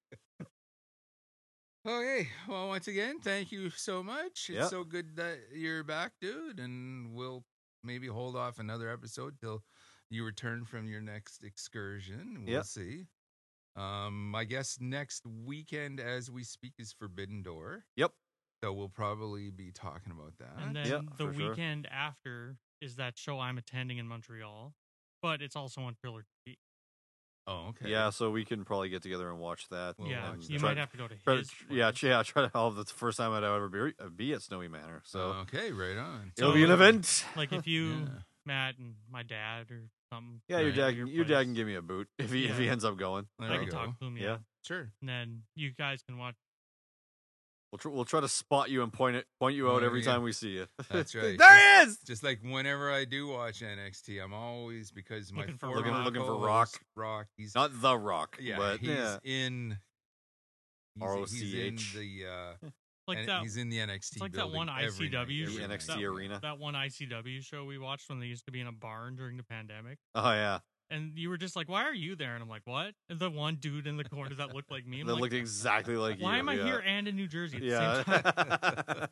[SPEAKER 3] Okay. Well, once again, thank you so much. It's
[SPEAKER 4] Yeah.
[SPEAKER 3] so good that you're back, dude. And we'll maybe hold off another episode till you return from your next excursion. We'll
[SPEAKER 4] Yeah.
[SPEAKER 3] see. Um, I guess next weekend as we speak is Forbidden Door.
[SPEAKER 4] Yep.
[SPEAKER 3] So we'll probably be talking about that.
[SPEAKER 5] And then
[SPEAKER 4] Yeah,
[SPEAKER 5] the
[SPEAKER 4] for sure.
[SPEAKER 5] weekend after is that show I'm attending in Montreal, but it's also on Triller T V.
[SPEAKER 3] oh, okay.
[SPEAKER 4] Yeah, so we can probably get together and watch that.
[SPEAKER 3] We'll
[SPEAKER 5] yeah,
[SPEAKER 3] watch
[SPEAKER 5] you
[SPEAKER 3] that.
[SPEAKER 5] might have to go to
[SPEAKER 4] Try
[SPEAKER 5] his.
[SPEAKER 4] to, yeah,
[SPEAKER 5] place.
[SPEAKER 4] yeah. Try to. Oh, that's the first time I'd ever be, be at Snowy Manor. So
[SPEAKER 3] okay, right on.
[SPEAKER 4] it'll
[SPEAKER 5] So,
[SPEAKER 4] be an
[SPEAKER 5] uh,
[SPEAKER 4] event.
[SPEAKER 5] Like if you,
[SPEAKER 3] Yeah.
[SPEAKER 5] Matt, and my dad or something.
[SPEAKER 4] Yeah, your
[SPEAKER 3] Right.
[SPEAKER 4] dad.
[SPEAKER 5] at
[SPEAKER 4] Can,
[SPEAKER 5] your
[SPEAKER 4] your dad
[SPEAKER 5] place,
[SPEAKER 4] can give me a boot if he if he
[SPEAKER 5] Yeah.
[SPEAKER 4] ends up going.
[SPEAKER 3] There
[SPEAKER 5] I
[SPEAKER 3] we
[SPEAKER 5] can
[SPEAKER 3] go.
[SPEAKER 5] talk to him.
[SPEAKER 4] Yeah.
[SPEAKER 5] Yeah.
[SPEAKER 3] Sure.
[SPEAKER 5] And then you guys can watch.
[SPEAKER 4] We'll tr- we'll try to spot you and point it point you out
[SPEAKER 3] There
[SPEAKER 4] every
[SPEAKER 3] we go.
[SPEAKER 4] time we see you.
[SPEAKER 3] That's right.
[SPEAKER 4] there he is.
[SPEAKER 3] Just like whenever I do watch N X T, I'm always because my
[SPEAKER 5] Looking for
[SPEAKER 3] former
[SPEAKER 5] Rock.
[SPEAKER 4] Looking for
[SPEAKER 3] co-host,
[SPEAKER 4] Rock.
[SPEAKER 3] Rock. He's
[SPEAKER 4] Not the Rock,
[SPEAKER 3] yeah,
[SPEAKER 4] but
[SPEAKER 3] he's
[SPEAKER 4] yeah.
[SPEAKER 3] in he's,
[SPEAKER 4] R O
[SPEAKER 3] he's
[SPEAKER 4] C
[SPEAKER 3] in
[SPEAKER 4] H.
[SPEAKER 3] the uh,
[SPEAKER 5] Like
[SPEAKER 3] and
[SPEAKER 5] that.
[SPEAKER 3] he's in the N X T.
[SPEAKER 5] It's like that
[SPEAKER 3] building
[SPEAKER 5] one
[SPEAKER 3] every
[SPEAKER 5] I C
[SPEAKER 3] night,
[SPEAKER 5] W
[SPEAKER 3] every
[SPEAKER 4] The
[SPEAKER 3] night.
[SPEAKER 4] N X T
[SPEAKER 5] that,
[SPEAKER 4] arena.
[SPEAKER 5] That one I C W show we watched when they used to be in a barn during the pandemic.
[SPEAKER 4] Oh yeah,
[SPEAKER 5] And you were just like, "Why are you there?" And I'm like, "What?" And the one dude in the corner that looked like me. I'm
[SPEAKER 4] that
[SPEAKER 5] like,
[SPEAKER 4] looked exactly like you.
[SPEAKER 5] "Why am I
[SPEAKER 4] yeah.
[SPEAKER 5] here and in New Jersey at the
[SPEAKER 4] Yeah.
[SPEAKER 5] same time?"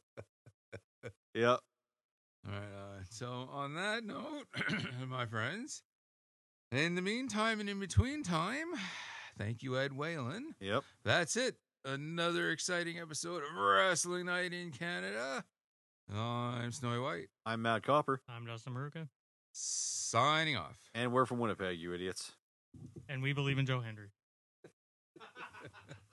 [SPEAKER 4] Yep.
[SPEAKER 3] All right. Uh, so on that note, my friends, in the meantime and in between time, thank you, Ed Whalen.
[SPEAKER 4] Yep.
[SPEAKER 3] That's it. Another exciting episode of Wrestling Night in Canada. I'm Snowy White,
[SPEAKER 4] I'm Matt Copper,
[SPEAKER 5] I'm Dustin Maruka,
[SPEAKER 3] signing off.
[SPEAKER 4] and we're from Winnipeg, you idiots.
[SPEAKER 5] and we believe in Joe Hendry.